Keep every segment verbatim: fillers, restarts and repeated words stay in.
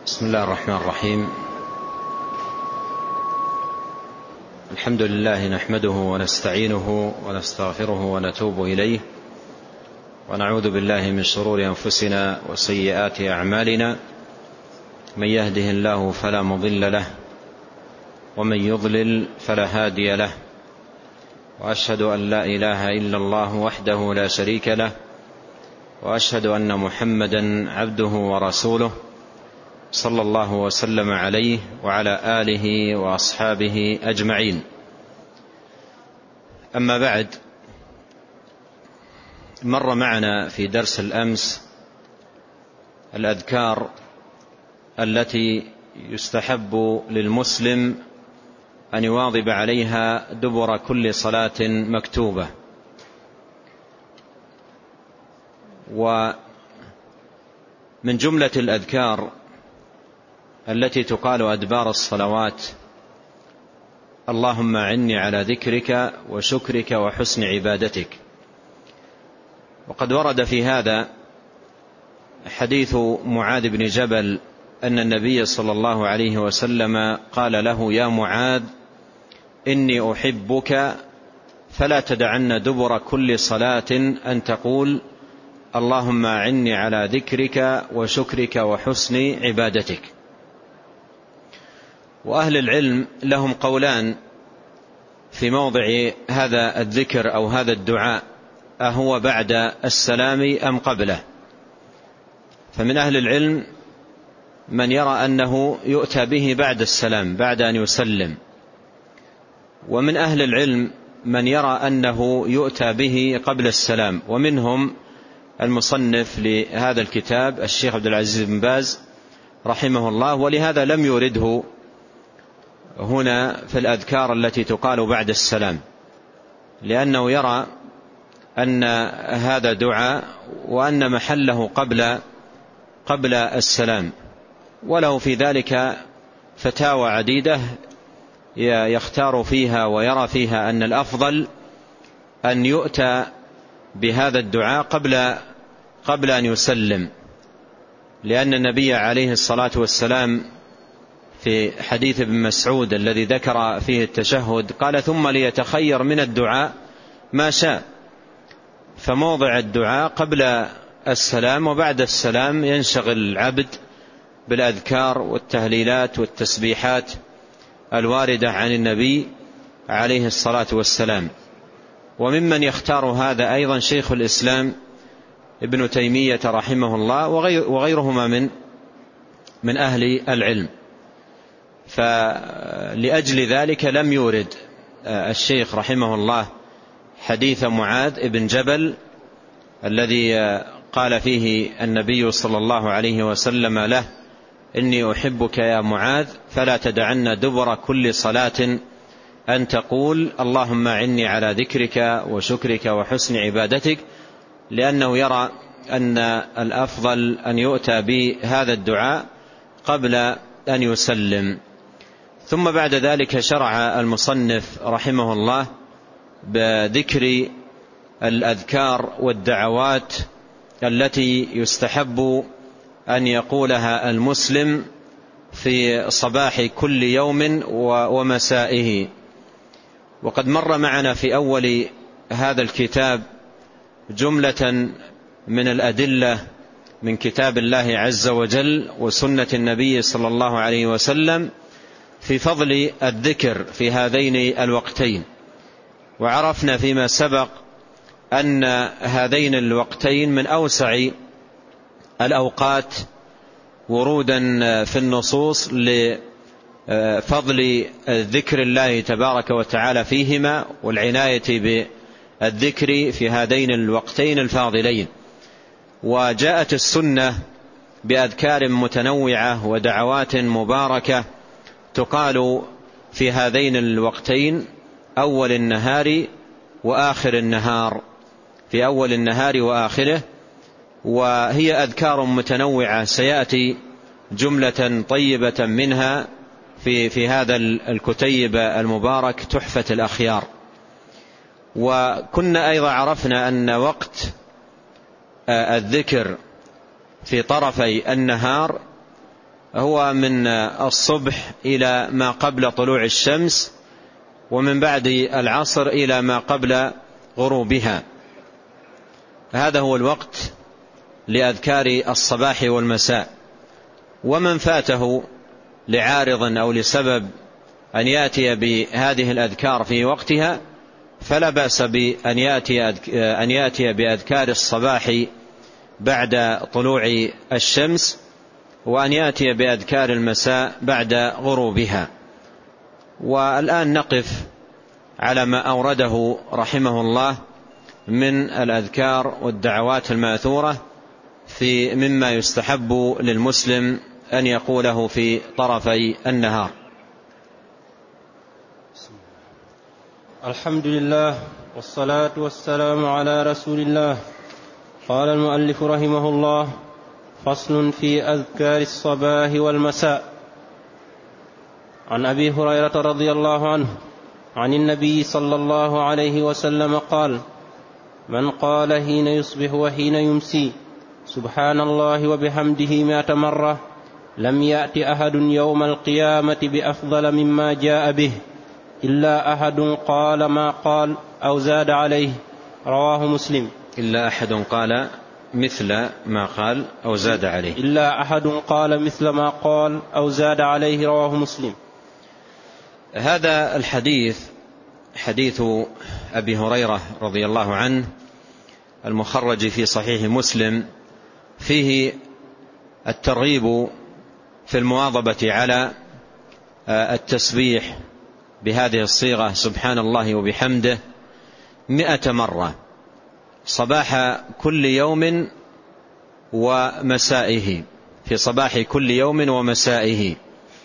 بسم الله الرحمن الرحيم. الحمد لله نحمده ونستعينه ونستغفره ونتوب إليه، ونعوذ بالله من شرور أنفسنا وسيئات أعمالنا، من يهده الله فلا مضل له ومن يضلل فلا هادي له، وأشهد أن لا إله إلا الله وحده لا شريك له، وأشهد أن محمدا عبده ورسوله صلى الله وسلم عليه وعلى آله وأصحابه أجمعين. أما بعد، مر معنا في درس الأمس الأذكار التي يستحب للمسلم أن يواظب عليها دبر كل صلاة مكتوبة. ومن جملة الأذكار التي تقال أدبار الصلوات: اللهم أعني على ذكرك وشكرك وحسن عبادتك. وقد ورد في هذا حديث معاذ بن جبل أن النبي صلى الله عليه وسلم قال له: يا معاذ، إني أحبك فلا تدعن دبر كل صلاة أن تقول اللهم أعني على ذكرك وشكرك وحسن عبادتك. وأهل العلم لهم قولان في موضع هذا الذكر أو هذا الدعاء: أهو بعد السلام أم قبله؟ فمن أهل العلم من يرى أنه يؤتى به بعد السلام، بعد أن يسلم، ومن أهل العلم من يرى أنه يؤتى به قبل السلام، ومنهم المصنف لهذا الكتاب الشيخ عبد العزيز بن باز رحمه الله، ولهذا لم يورده هنا في الأذكار التي تقال بعد السلام، لأنه يرى أن هذا دعاء وأن محله قبل قبل السلام، وله في ذلك فتاوى عديدة يختار فيها ويرى فيها أن الأفضل أن يؤتى بهذا الدعاء قبل قبل أن يسلم، لأن النبي عليه الصلاة والسلام في حديث ابن مسعود الذي ذكر فيه التشهد قال: ثم ليتخير من الدعاء ما شاء. فموضع الدعاء قبل السلام، وبعد السلام ينشغل العبد بالأذكار والتهليلات والتسبيحات الواردة عن النبي عليه الصلاة والسلام. وممن يختار هذا أيضا شيخ الإسلام ابن تيمية رحمه الله وغيرهما من من أهل العلم. فلأجل ذلك لم يورد الشيخ رحمه الله حديث معاذ بن جبل الذي قال فيه النبي صلى الله عليه وسلم له: إني أحبك يا معاذ فلا تدعن دبر كل صلاة أن تقول اللهم أعني على ذكرك وشكرك وحسن عبادتك، لأنه يرى أن الأفضل أن يؤتى بهذا الدعاء قبل أن يسلم. ثم بعد ذلك شرع المصنف رحمه الله بذكر الأذكار والدعوات التي يستحب أن يقولها المسلم في صباح كل يوم ومسائه. وقد مر معنا في أول هذا الكتاب جملة من الأدلة من كتاب الله عز وجل وسنة النبي صلى الله عليه وسلم في فضل الذكر في هذين الوقتين. وعرفنا فيما سبق أن هذين الوقتين من أوسع الأوقات ورودا في النصوص لفضل ذكر الله تبارك وتعالى فيهما والعناية بالذكر في هذين الوقتين الفاضلين. وجاءت السنة بأذكار متنوعة ودعوات مباركة تقال في هذين الوقتين: أول النهار وآخر النهار، في أول النهار وآخره. وهي أذكار متنوعة سيأتي جملة طيبة منها في في هذا الكتيب المبارك تحفة الأخيار. وكنا أيضا عرفنا أن وقت الذكر في طرفي النهار هو من الصبح إلى ما قبل طلوع الشمس، ومن بعد العصر إلى ما قبل غروبها. هذا هو الوقت لأذكار الصباح والمساء. ومن فاته لعارض أو لسبب أن يأتي بهذه الأذكار في وقتها فلا بأس بأن يأتي أن يأتي بأذكار الصباح بعد طلوع الشمس، وأن يأتي بأذكار المساء بعد غروبها. والآن نقف على ما أورده رحمه الله من الأذكار والدعوات الماثورة في مما يستحب للمسلم أن يقوله في طرفي النهار. الحمد لله والصلاة والسلام على رسول الله. قال المؤلف رحمه الله: فصل في أذكار الصباح والمساء. عن أبي هريرة رضي الله عنه عن النبي صلى الله عليه وسلم قال: من قال حين يصبح وحين يمسي سبحان الله وبحمده مائة مرة لم يأت أحد يوم القيامة بأفضل مما جاء به إلا أحد قال ما قال أو زاد عليه. رواه مسلم. إلا أحد قال مثل ما قال أو زاد عليه. إلا أحد قال مثل ما قال أو زاد عليه. رواه مسلم. هذا الحديث حديث أبي هريرة رضي الله عنه المخرج في صحيح مسلم، فيه الترغيب في المواظبة على التسبيح بهذه الصيغة سبحان الله وبحمده مئة مرة صباح كل يوم ومسائه، في صباح كل يوم ومسائه.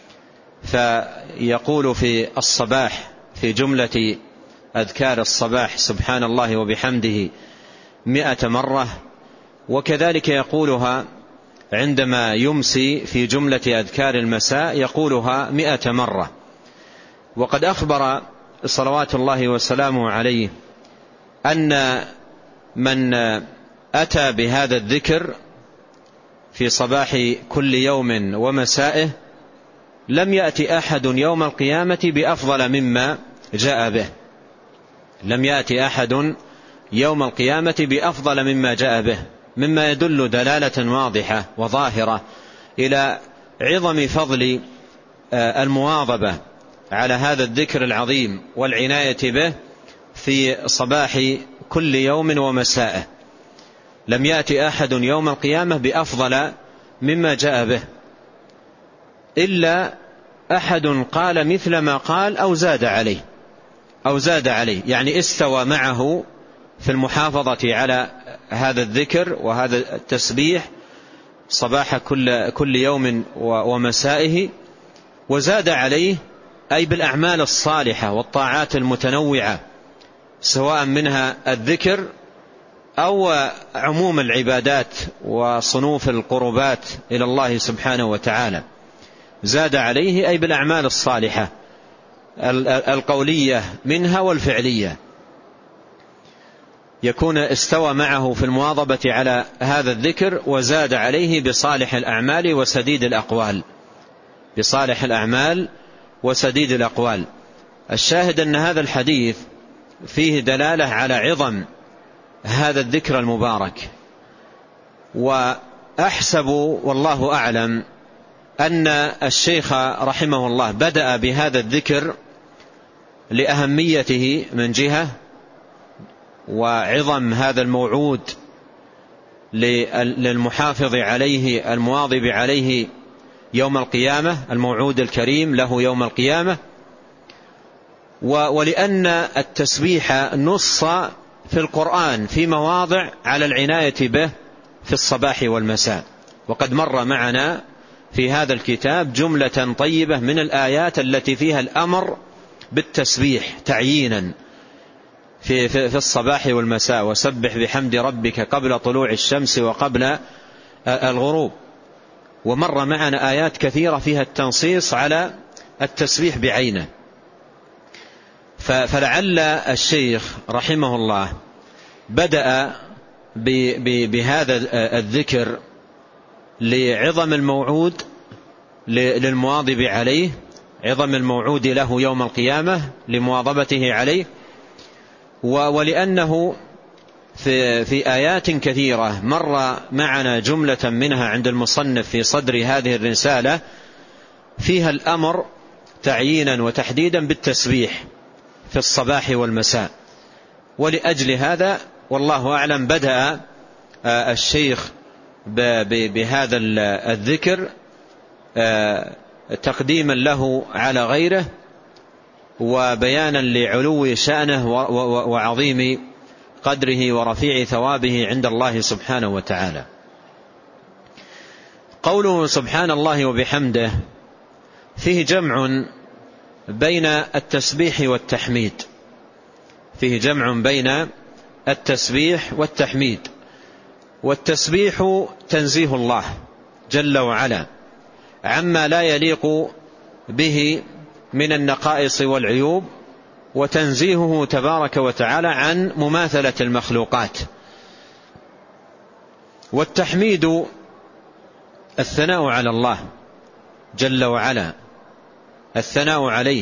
فيقول في الصباح في جملة أذكار الصباح سبحان الله وبحمده مئة مرة، وكذلك يقولها عندما يمسي في جملة أذكار المساء يقولها مئة مرة. وقد أخبر صلوات الله وسلامه عليه أن من أتى بهذا الذكر في صباح كل يوم ومسائه لم يأتي أحد يوم القيامة بأفضل مما جاء به. لم يأتي أحد يوم القيامة بأفضل مما جاء به، مما يدل دلالة واضحة وظاهرة إلى عظم فضل المواظبة على هذا الذكر العظيم والعناية به في صباح كل يوم ومسائه. لم يأتي أحد يوم القيامة بأفضل مما جاء به إلا أحد قال مثل ما قال أو زاد عليه. أو زاد عليه يعني استوى معه في المحافظة على هذا الذكر وهذا التسبيح صباح كل, كل يوم ومسائه، وزاد عليه أي بالأعمال الصالحة والطاعات المتنوعة، سواء منها الذكر أو عموم العبادات وصنوف القربات إلى الله سبحانه وتعالى. زاد عليه أي بالأعمال الصالحة القولية منها والفعلية، يكون استوى معه في المواظبة على هذا الذكر وزاد عليه بصالح الأعمال وسديد الأقوال. بصالح الأعمال وسديد الأقوال. الشاهد أن هذا الحديث فيه دلالة على عظم هذا الذكر المبارك. وأحسب والله أعلم أن الشيخ رحمه الله بدأ بهذا الذكر لأهميته من جهة، وعظم هذا الموعود للمحافظ عليه المواظب عليه يوم القيامة، الموعود الكريم له يوم القيامة، ولأن التسبيح نص في القرآن في مواضع على العناية به في الصباح والمساء. وقد مر معنا في هذا الكتاب جملة طيبة من الآيات التي فيها الأمر بالتسبيح تعيينا في, في, في الصباح والمساء. وسبح بحمد ربك قبل طلوع الشمس وقبل الغروب. ومر معنا آيات كثيرة فيها التنصيص على التسبيح بعينه. فلعل الشيخ رحمه الله بدأ بهذا الذكر لعظم الموعود للمواظب عليه، عظم الموعود له يوم القيامة لمواظبته عليه، ولأنه في, في آيات كثيرة مر معنا جملة منها عند المصنف في صدر هذه الرسالة فيها الأمر تعيينا وتحديدا بالتسبيح في الصباح والمساء. ولأجل هذا والله أعلم بدأ الشيخ بهذا الذكر تقديما له على غيره وبيانا لعلو شأنه وعظيم قدره ورفيع ثوابه عند الله سبحانه وتعالى. قوله سبحان الله وبحمده فيه جمع بين التسبيح والتحميد، فيه جمع بين التسبيح والتحميد. والتسبيح تنزيه الله جل وعلا عما لا يليق به من النقائص والعيوب، وتنزيهه تبارك وتعالى عن مماثلة المخلوقات. والتحميد الثناء على الله جل وعلا، الثناء عليه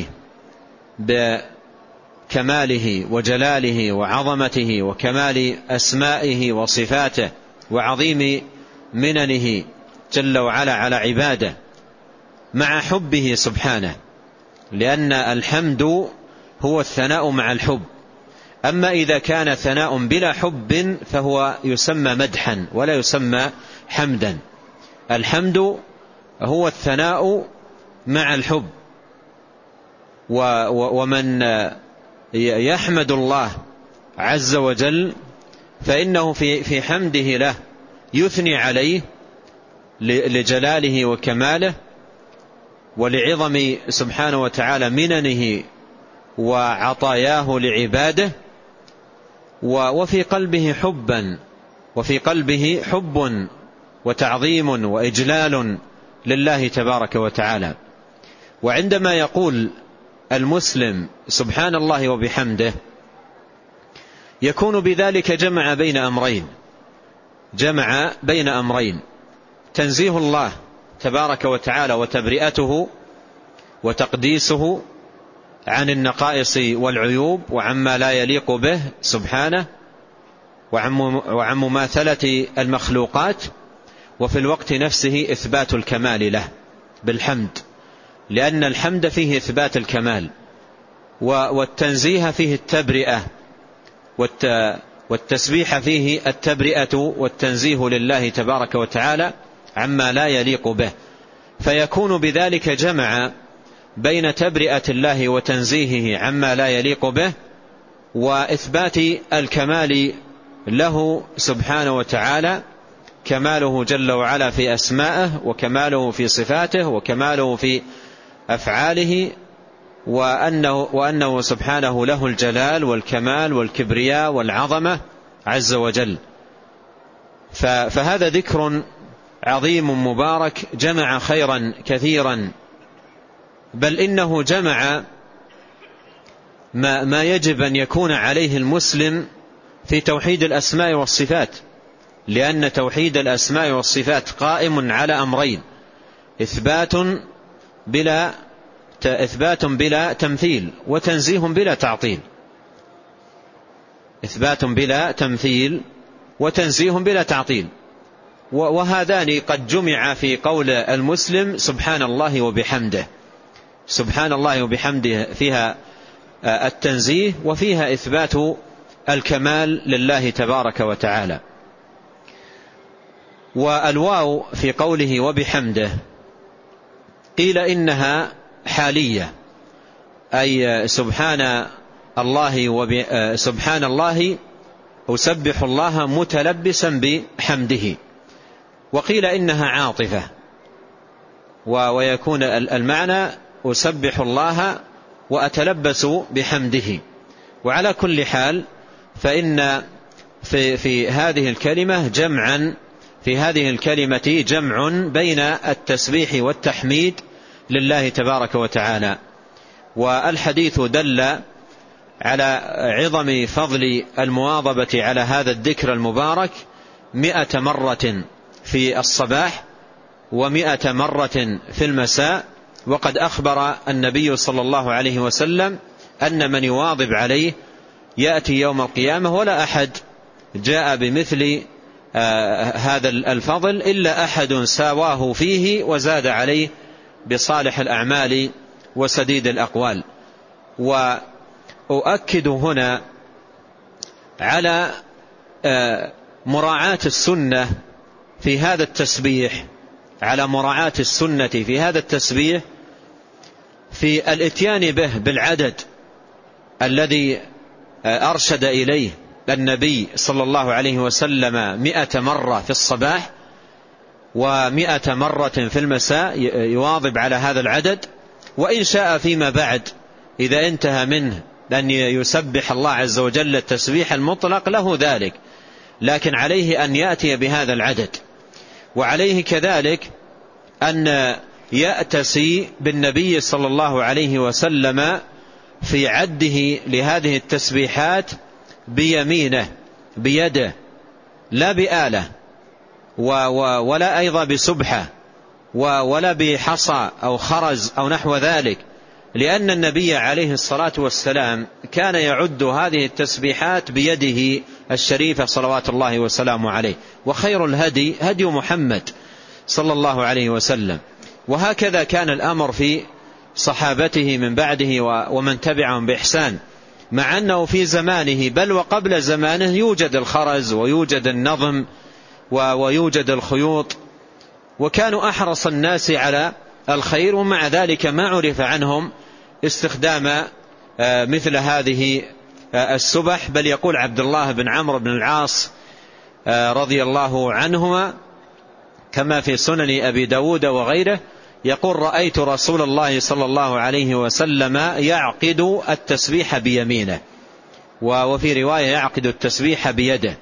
بكماله وجلاله وعظمته وكمال أسمائه وصفاته وعظيم مننه جل وعلا على عباده، مع حبه سبحانه، لأن الحمد هو الثناء مع الحب. أما إذا كان ثناء بلا حب فهو يسمى مدحا ولا يسمى حمدا. الحمد هو الثناء مع الحب، ومن يحمد الله عز وجل فإنه في في حمده له يثني عليه لجلاله وكماله ولعظم سبحانه وتعالى مننه وعطاياه لعباده، وفي قلبه حبا وفي قلبه حب وتعظيم وإجلال لله تبارك وتعالى. وعندما يقول المسلم سبحان الله وبحمده يكون بذلك جمع بين أمرين، جمع بين أمرين: تنزيه الله تبارك وتعالى وتبرئته وتقديسه عن النقائص والعيوب وعما لا يليق به سبحانه وعن مماثلة المخلوقات، وفي الوقت نفسه إثبات الكمال له بالحمد، لأن الحمد فيه إثبات الكمال، والتنزيه فيه التبرئة، والتسبيح فيه التبرئة والتنزيه لله تبارك وتعالى عما لا يليق به. فيكون بذلك جمع بين تبرئة الله وتنزيهه عما لا يليق به وإثبات الكمال له سبحانه وتعالى، كماله جل وعلا في أسمائه وكماله في صفاته وكماله في أفعاله، وأنه, وأنه سبحانه له الجلال والكمال والكبرياء والعظمة عز وجل. فهذا ذكر عظيم مبارك جمع خيرا كثيرا، بل إنه جمع ما, ما يجب أن يكون عليه المسلم في توحيد الأسماء والصفات، لأن توحيد الأسماء والصفات قائم على أمرين: إثبات بلا إثبات بلا تمثيل، وتنزيه بلا تعطيل. إثبات بلا تمثيل وتنزيه بلا تعطيل، وهذان قد جمع في قول المسلم سبحان الله وبحمده. سبحان الله وبحمده فيها التنزيه وفيها إثبات الكمال لله تبارك وتعالى. والواو في قوله وبحمده قيل إنها حالية، أي سبحان الله وب... سبحان الله أسبح الله متلبسا بحمده. وقيل إنها عاطفة، ويكون المعنى أسبح الله وأتلبس بحمده. وعلى كل حال فإن في, في هذه الكلمة جمعا في هذه الكلمة جمع بين التسبيح والتحميد لله تبارك وتعالى. والحديث دل على عظم فضل المواظبة على هذا الذكر المبارك مئة مرة في الصباح ومائة مرة في المساء. وقد أخبر النبي صلى الله عليه وسلم أن من يواظب عليه يأتي يوم القيامة ولا أحد جاء بمثل آه هذا الفضل إلا أحد ساواه فيه وزاد عليه بصالح الأعمال وسديد الأقوال. وأؤكد هنا على آه مراعاة السنة في هذا التسبيح، على مراعاة السنة في هذا التسبيح في الاتيان به بالعدد الذي أرشد إليه النبي صلى الله عليه وسلم مئة مرة في الصباح ومئة مرة في المساء، يواظب على هذا العدد. وإن شاء فيما بعد إذا انتهى منه أن يسبح الله عز وجل التسبيح المطلق له ذلك، لكن عليه أن يأتي بهذا العدد. وعليه كذلك أن يأتسي بالنبي صلى الله عليه وسلم في عده لهذه التسبيحات بيمينه بيده لا بآلة ولا أيضا بسبحة ولا بحصى أو خرز أو نحو ذلك، لأن النبي عليه الصلاة والسلام كان يعد هذه التسبيحات بيده الشريفة صلوات الله وسلامه عليه. وخير الهدي هدي محمد صلى الله عليه وسلم. وهكذا كان الأمر في صحابته من بعده ومن تبعهم بإحسان، مع أنه في زمانه بل وقبل زمانه يوجد الخرز ويوجد النظم ويوجد الخيوط، وكانوا أحرص الناس على الخير، ومع ذلك ما عرف عنهم استخدام مثل هذه السبح. بل يقول عبد الله بن عمرو بن العاص رضي الله عنهما كما في سنن أبي داود وغيره، يقول: رأيت رسول الله صلى الله عليه وسلم يعقد التسبيح بيمينه، وفي رواية يعقد التسبيح بيده.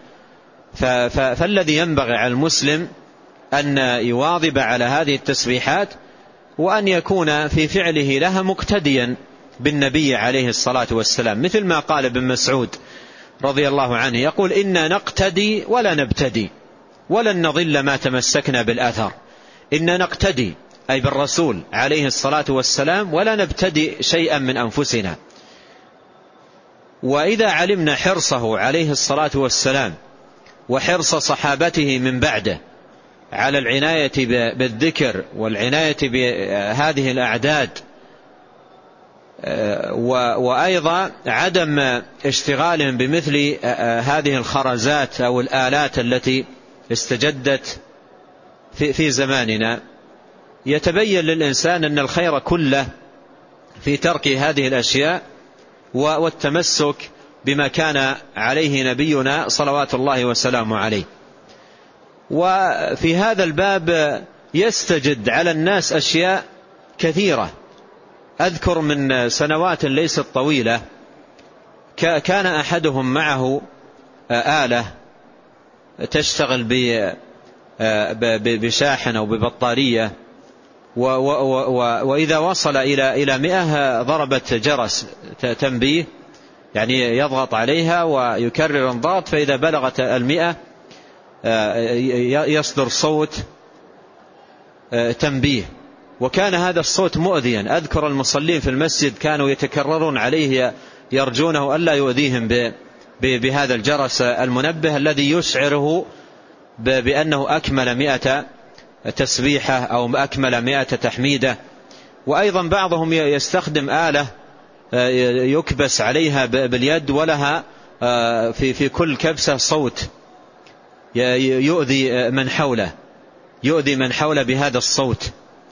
فالذي ينبغي على المسلم أن يواظب على هذه التسبيحات، وأن يكون في فعله لها مقتديا بالنبي عليه الصلاة والسلام، مثل ما قال ابن مسعود رضي الله عنه، يقول: إنا نقتدي ولا نبتدي ولن نضل ما تمسكنا بالأثر. إنا نقتدي أي بالرسول عليه الصلاة والسلام ولا نبتدي شيئا من أنفسنا. وإذا علمنا حرصه عليه الصلاة والسلام وحرص صحابته من بعده على العناية بالذكر والعناية بهذه الأعداد، وأيضا عدم اشتغالهم بمثل هذه الخرزات أو الآلات التي استجدت في زماننا، يتبين للإنسان أن الخير كله في ترك هذه الأشياء والتمسك بما كان عليه نبينا صلوات الله وسلامه عليه. وفي هذا الباب يستجد على الناس أشياء كثيرة. أذكر من سنوات ليست طويلة كان أحدهم معه آلة تشتغل بشاحن أو ببطارية، وإذا وصل إلى إلى مئة ضربت جرس تنبيه، يعني يضغط عليها ويكرر الضغط، فإذا بلغت المئة يصدر صوت تنبيه. وكان هذا الصوت مؤذيا. أذكر المصلين في المسجد كانوا يتكررون عليه يرجونه ألا يؤذيهم بهذا الجرس المنبه الذي يشعره بأنه أكمل مئة تسبيحة أو أكمل مئة تحميدة. وأيضا بعضهم يستخدم آلة يكبس عليها باليد ولها في في كل كبسة صوت يؤذي من حوله يؤذي من حوله بهذا الصوت.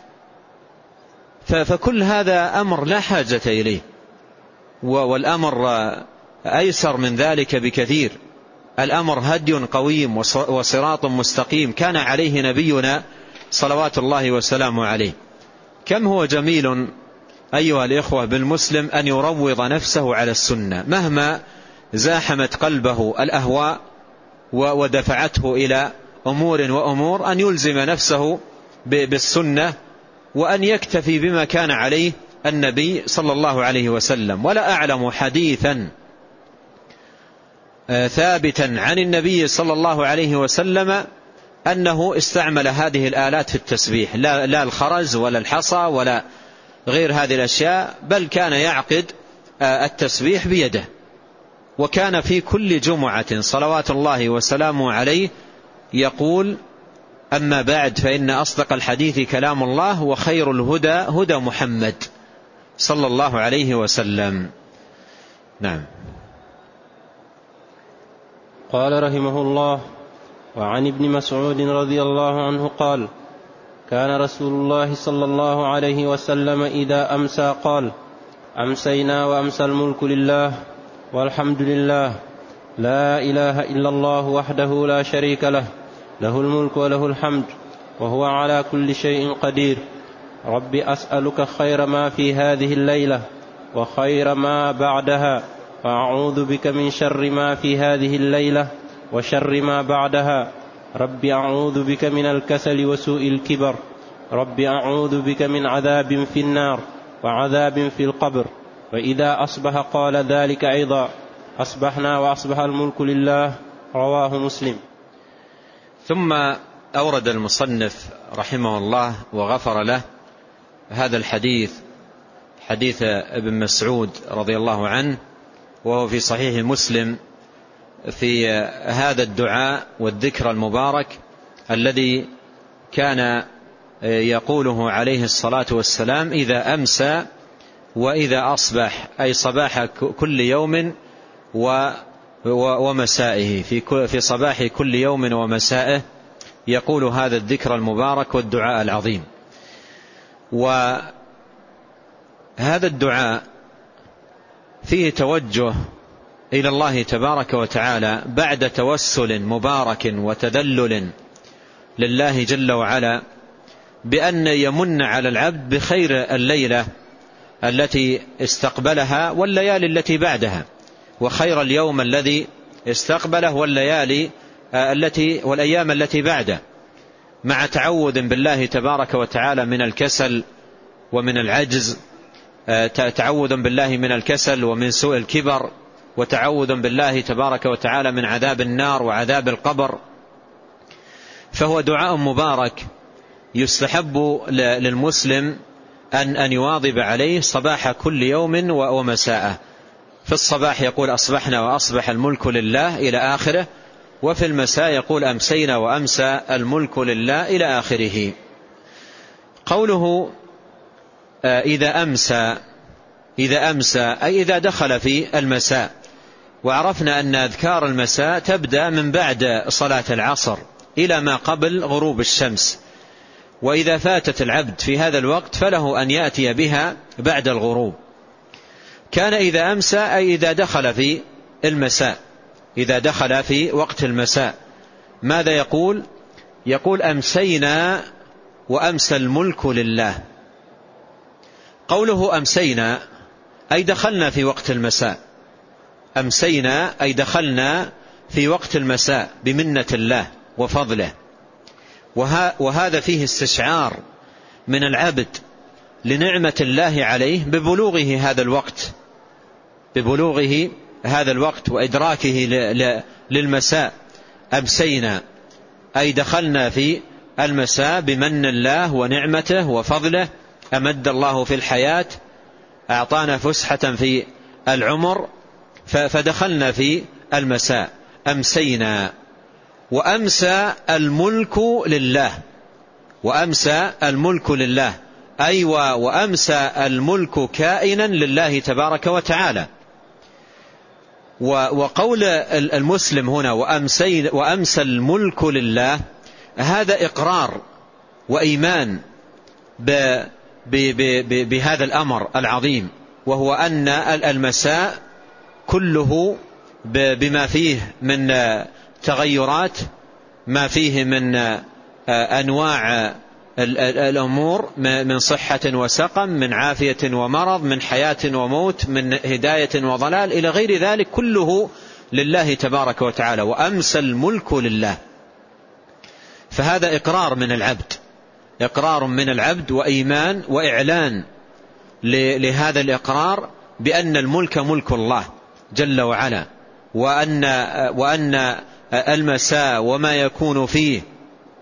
فكل هذا أمر لا حاجة إليه، والأمر أيسر من ذلك بكثير. الأمر هدي قويم وصراط مستقيم كان عليه نبينا صلوات الله وسلامه عليه. كم هو جميل أيها الإخوة بالمسلم أن يروض نفسه على السنة مهما زاحمت قلبه الأهواء ودفعته إلى أمور وأمور، أن يلزم نفسه بالسنة وأن يكتفي بما كان عليه النبي صلى الله عليه وسلم. ولا أعلم حديثا ثابتا عن النبي صلى الله عليه وسلم أنه استعمل هذه الآلات في التسبيح، لا, لا الخرز ولا الحصى ولا غير هذه الأشياء، بل كان يعقد التسبيح بيده. وكان في كل جمعة صلوات الله وسلامه عليه يقول: أما بعد، فإن أصدق الحديث كلام الله، وخير الهدى هدى محمد صلى الله عليه وسلم. نعم. قال رحمه الله: وعن ابن مسعود رضي الله عنه قال: كان رسول الله صلى الله عليه وسلم إذا أمسى قال: أمسينا وأمسى الملك لله والحمد لله، لا إله إلا الله وحده لا شريك له، له الملك وله الحمد وهو على كل شيء قدير. رب أسألك خير ما في هذه الليلة وخير ما بعدها، وأعوذ بك من شر ما في هذه الليلة وشر ما بعدها. رب أعوذ بك من الكسل وسوء الكبر. رب أعوذ بك من عذاب في النار وعذاب في القبر. وإذا أصبح قال ذلك أيضا: أصبحنا وأصبح الملك لله. رواه مسلم. ثم أورد المصنف رحمه الله وغفر له هذا الحديث، حديث ابن مسعود رضي الله عنه، وهو في صحيح مسلم، في هذا الدعاء والذكر المبارك الذي كان يقوله عليه الصلاة والسلام إذا أمسى وإذا أصبح، أي صباح كل يوم ومسائه، في صباح كل يوم ومسائه يقول هذا الذكر المبارك والدعاء العظيم. وهذا الدعاء فيه توجه إلى الله تبارك وتعالى بعد توسل مبارك وتذلل لله جل وعلا بأن يمن على العبد بخير الليلة التي استقبلها والليالي التي بعدها، وخير اليوم الذي استقبله والليالي التي والأيام التي بعده، مع تعوذ بالله تبارك وتعالى من الكسل ومن العجز، تعوذ بالله من الكسل ومن سوء الكبر، وتعوذ بالله تبارك وتعالى من عذاب النار وعذاب القبر. فهو دعاء مبارك يستحب للمسلم أن أن يواظب عليه صباح كل يوم ومساءه. في الصباح يقول: أصبحنا وأصبح الملك لله إلى آخره، وفي المساء يقول: أمسينا وأمسى الملك لله إلى آخره. قوله إذا أمسى، إذا أمسى أي إذا دخل في المساء. وعرفنا أن أذكار المساء تبدأ من بعد صلاة العصر إلى ما قبل غروب الشمس، وإذا فاتت العبد في هذا الوقت فله أن يأتي بها بعد الغروب. كان إذا أمسى أي إذا دخل في المساء، إذا دخل في وقت المساء ماذا يقول؟ يقول: أمسينا وأمسى الملك لله. قوله أمسينا أي دخلنا في وقت المساء، أمسينا أي دخلنا في وقت المساء بمنة الله وفضله. وهذا فيه استشعار من العبد لنعمة الله عليه ببلوغه هذا الوقت، ببلوغه هذا الوقت وإدراكه للمساء. أمسينا أي دخلنا في المساء بمن الله ونعمته وفضله، أمد الله في الحياة، أعطانا فسحة في العمر، فدخلنا في المساء. أمسينا وأمسى الملك لله، وأمسى الملك لله أي وأمسى الملك كائنا لله تبارك وتعالى. وقول المسلم هنا وأمسى, وأمسى الملك لله، هذا إقرار وإيمان بهذا الأمر العظيم، وهو أن المساء كله بما فيه من تغيرات، ما فيه من أنواع الأمور، من صحة وسقم، من عافية ومرض، من حياة وموت، من هداية وضلال، إلى غير ذلك، كله لله تبارك وتعالى. وأمسى الملك لله، فهذا إقرار من العبد، إقرار من العبد وإيمان وإعلان لهذا الإقرار بأن الملك ملك الله جل وعلا، وأن, وأن المساء وما يكون فيه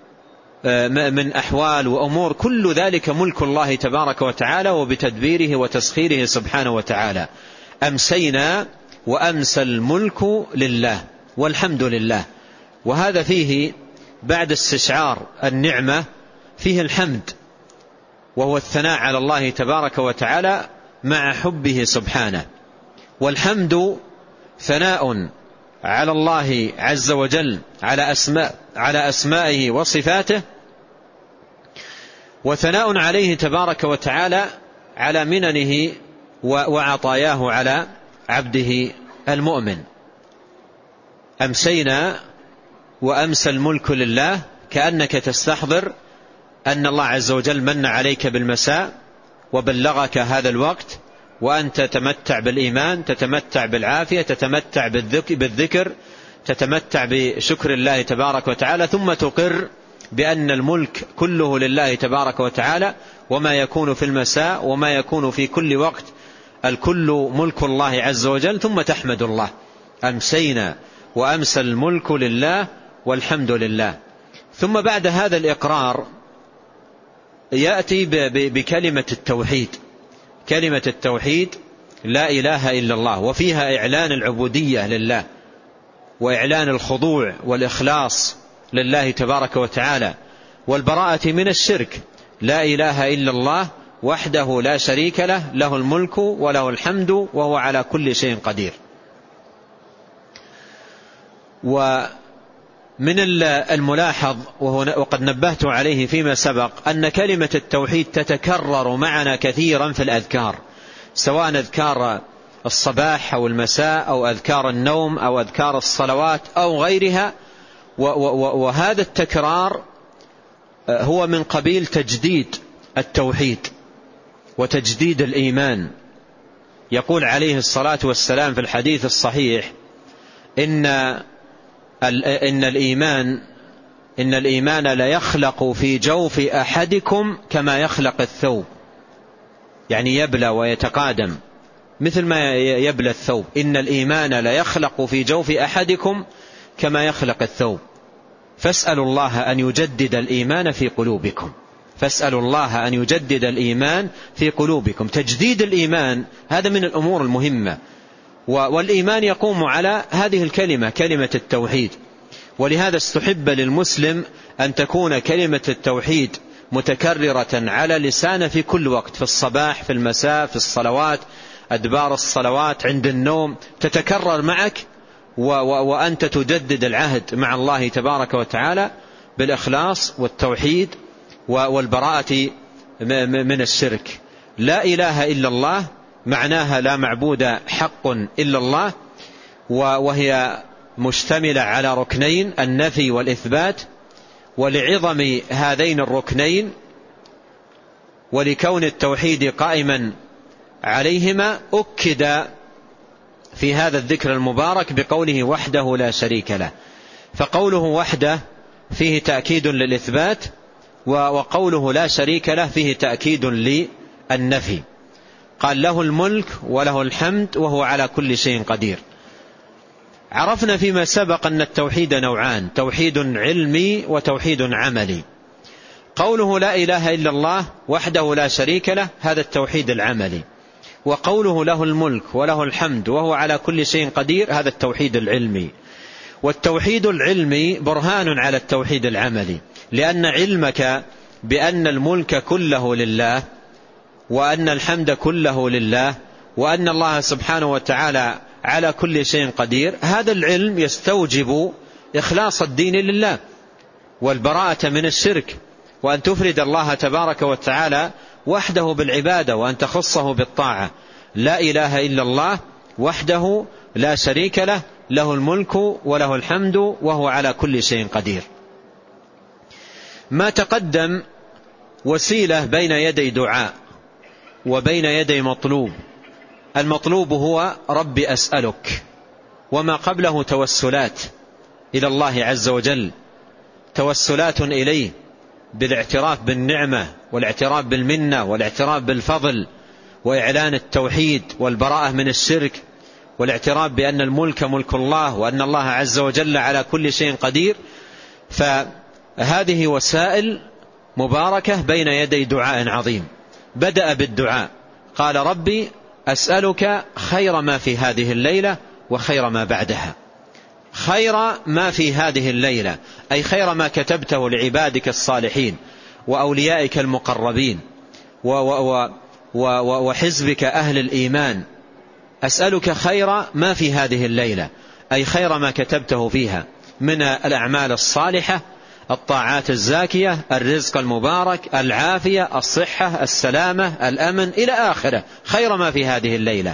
من أحوال وأمور، كل ذلك ملك الله تبارك وتعالى وبتدبيره وتسخيره سبحانه وتعالى. أمسينا وأمسى الملك لله والحمد لله. وهذا فيه بعد استشعار النعمة فيه الحمد، وهو الثناء على الله تبارك وتعالى مع حبه سبحانه. والحمد ثناء على الله عز وجل على أسماء على أسمائه وصفاته، وثناء عليه تبارك وتعالى على مننه وعطاياه على عبده المؤمن. أمسينا وأمسى الملك لله، كأنك تستحضر أن الله عز وجل من عليك بالمساء وبلغك هذا الوقت، وأنت تتمتع بالإيمان، تتمتع بالعافية، تتمتع بالذكر، تتمتع بشكر الله تبارك وتعالى، ثم تقر بأن الملك كله لله تبارك وتعالى، وما يكون في المساء وما يكون في كل وقت الكل ملك الله عز وجل، ثم تحمد الله. أمسينا وأمسى الملك لله والحمد لله. ثم بعد هذا الإقرار يأتي بكلمة التوحيد، كلمة التوحيد لا إله إلا الله، وفيها إعلان العبودية لله وإعلان الخضوع والإخلاص لله تبارك وتعالى والبراءة من الشرك. لا إله إلا الله وحده لا شريك له، له الملك وله الحمد وهو على كل شيء قدير. ومن الملاحظ وقد نبهت عليه فيما سبق أن كلمة التوحيد تتكرر معنا كثيرا في الأذكار، سواء أذكار الصباح أو المساء أو أذكار النوم أو أذكار الصلوات أو غيرها. وهذا التكرار هو من قبيل تجديد التوحيد وتجديد الإيمان. يقول عليه الصلاة والسلام في الحديث الصحيح إن إن الإيمان إن الإيمان لا يخلق في جوف أحدكم كما يخلق الثوب، يعني يبلى ويتقادم مثل ما يبلى الثوب. إن الإيمان لا يخلق في جوف أحدكم كما يخلق الثوب، فاسألوا الله أن يجدد الإيمان في قلوبكم، فاسألوا الله أن يجدد الإيمان في قلوبكم. تجديد الإيمان هذا من الأمور المهمة، والإيمان يقوم على هذه الكلمة، كلمة التوحيد. ولهذا استحب للمسلم أن تكون كلمة التوحيد متكررة على لسانه في كل وقت، في الصباح، في المساء، في الصلوات، أدبار الصلوات، عند النوم، تتكرر معك وأنت تجدد العهد مع الله تبارك وتعالى بالإخلاص والتوحيد والبراءة من الشرك. لا إله إلا الله معناها لا معبود حق إلا الله، وهي مشتملة على ركنين، النفي والإثبات. ولعظم هذين الركنين ولكون التوحيد قائما عليهما أكد في هذا الذكر المبارك بقوله وحده لا شريك له. فقوله وحده فيه تأكيد للإثبات، وقوله لا شريك له فيه تأكيد للنفي. قال له الملك وله الحمد وهو على كل شيء قدير. عرفنا فيما سبق أن التوحيد نوعان، توحيد علمي وتوحيد عملي. قوله لا إله إلا الله وحده لا شريك له هذا التوحيد العملي، وقوله له الملك وله الحمد وهو على كل شيء قدير هذا التوحيد العلمي. والتوحيد العلمي برهان على التوحيد العملي، لأن علمك بأن الملك كله لله وأن الحمد كله لله وأن الله سبحانه وتعالى على كل شيء قدير، هذا العلم يستوجب إخلاص الدين لله والبراءة من الشرك، وأن تفرد الله تبارك وتعالى وحده بالعبادة وأن تخصه بالطاعة. لا إله إلا الله وحده لا شريك له، له الملك وله الحمد وهو على كل شيء قدير. ما تقدم وسيلة بين يدي دعاء وبين يدي مطلوب. المطلوب هو رب أسألك، وما قبله توسلات إلى الله عز وجل، توسلات إليه بالاعتراف بالنعمة والاعتراف بالمنة والاعتراف بالفضل وإعلان التوحيد والبراءة من الشرك والاعتراف بأن الملك ملك الله وأن الله عز وجل على كل شيء قدير. هذه وسائل مباركة بين يدي دعاء عظيم. بدأ بالدعاء، قال ربي أسألك خير ما في هذه الليلة وخير ما بعدها. خير ما في هذه الليلة أي خير ما كتبته لعبادك الصالحين وأوليائك المقربين وحزبك أهل الإيمان. أسألك خير ما في هذه الليلة أي خير ما كتبته فيها من الأعمال الصالحة، الطاعات الزاكية، الرزق المبارك، العافية، الصحة، السلامة، الأمن إلى آخره، خير ما في هذه الليلة.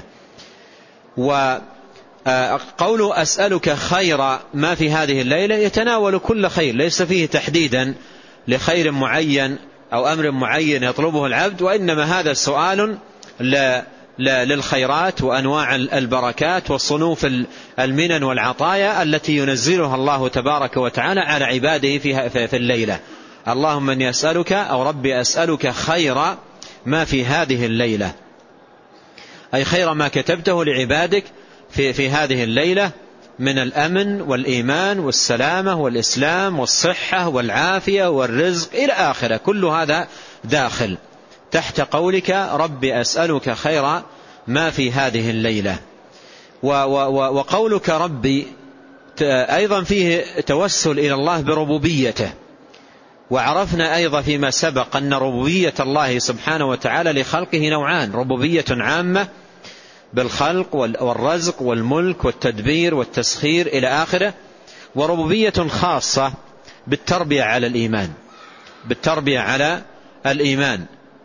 وقول أسألك خير ما في هذه الليلة يتناول كل خير، ليس فيه تحديدا لخير معين أو أمر معين يطلبه العبد، وإنما هذا سؤال للخيرات وأنواع البركات والصنوف المنن والعطايا التي ينزلها الله تبارك وتعالى على عباده في الليلة. اللهم إني أسألك أو ربي أسألك خير ما في هذه الليلة أي خير ما كتبته لعبادك في, في هذه الليلة من الأمن والإيمان والسلامة والإسلام والصحة والعافية والرزق إلى آخره. كل هذا داخل تحت قولك ربي أسألك خير ما في هذه الليلة. وقولك ربي أيضا فيه توسل إلى الله بربوبيته. وعرفنا أيضا فيما سبق أن ربوبية الله سبحانه وتعالى لخلقه نوعان: ربوبية عامة بالخلق والرزق والملك والتدبير والتسخير إلى آخره، وربوبية خاصة بالتربية على الإيمان بالتربية على الإيمان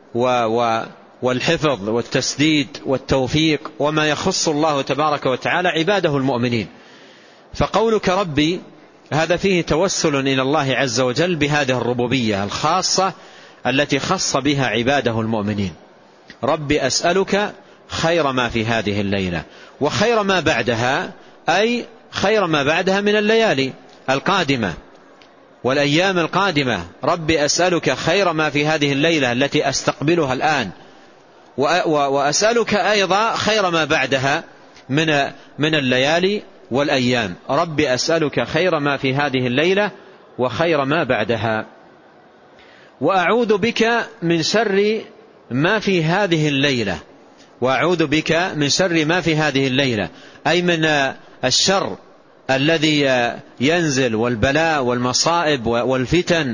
والحفظ والتسديد والتوفيق وما يخص الله تبارك وتعالى عباده المؤمنين. فقولك ربي هذا فيه توسل إلى الله عز وجل بهذه الربوبية الخاصة التي خص بها عباده المؤمنين. ربي أسألك خير ما في هذه الليلة وخير ما بعدها أي خير ما بعدها من الليالي القادمة والأيام القادمة. ربي أسألك خير ما في هذه الليلة التي أستقبلها الآن، وأسألك أيضا خير ما بعدها من من الليالي والأيام. ربي أسألك خير ما في هذه الليلة وخير ما بعدها، وأعوذ بك من شر ما في هذه الليلة وأعوذ بك من شر ما في هذه الليلة أي من الشر الذي ينزل والبلاء والمصائب والفتن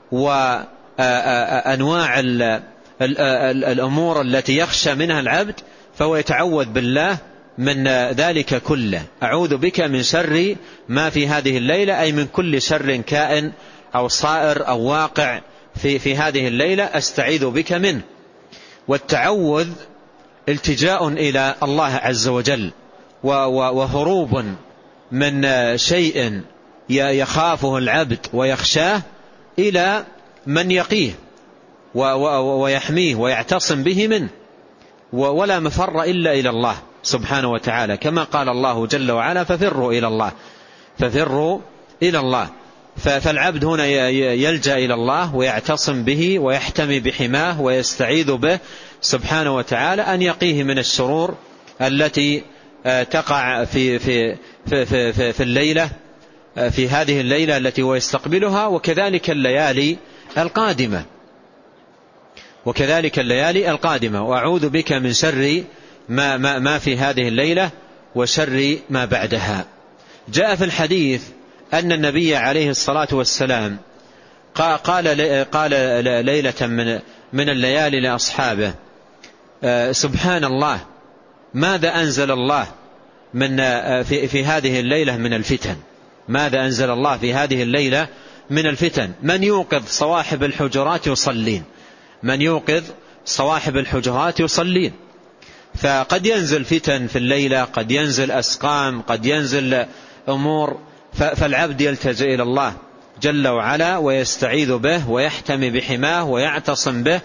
وأنواع الأمور التي يخشى منها العبد، فهو يتعوذ بالله من ذلك كله. أعوذ بك من شر ما في هذه الليلة أي من كل شر كائن أو صائر أو واقع في, في هذه الليلة أستعيذ بك منه. والتعوذ التجاء إلى الله عز وجل وهروب من شيء يخافه العبد ويخشاه إلى من يقيه ويحميه ويعتصم به منه، ولا مفر إلا إلى الله سبحانه وتعالى، كما قال الله جل وعلا ففروا إلى الله ففروا إلى الله. فالعبد هنا يلجأ إلى الله ويعتصم به ويحتمي بحماه ويستعيذ به سبحانه وتعالى أن يقيه من الشرور التي تقع في, في, في, في, في, في الليلة في هذه الليلة التي هو يستقبلها، وكذلك الليالي القادمة وكذلك الليالي القادمة وأعوذ بك من شر ما, ما, ما في هذه الليلة وشر ما بعدها. جاء في الحديث أن النبي عليه الصلاة والسلام قال قال ليلة من من الليالي لأصحابه سبحان الله ماذا أنزل الله من في, في هذه الليلة من الفتن ماذا أنزل الله في هذه الليلة من الفتن من يوقظ صواحب الحجرات يصلين من يوقظ صواحب الحجرات يصلين. فقد ينزل فتن في الليلة، قد ينزل أسقام، قد ينزل أمور، فالعبد يلتجئ إلى الله جل وعلا ويستعيذ به ويحتمي بحماه ويعتصم به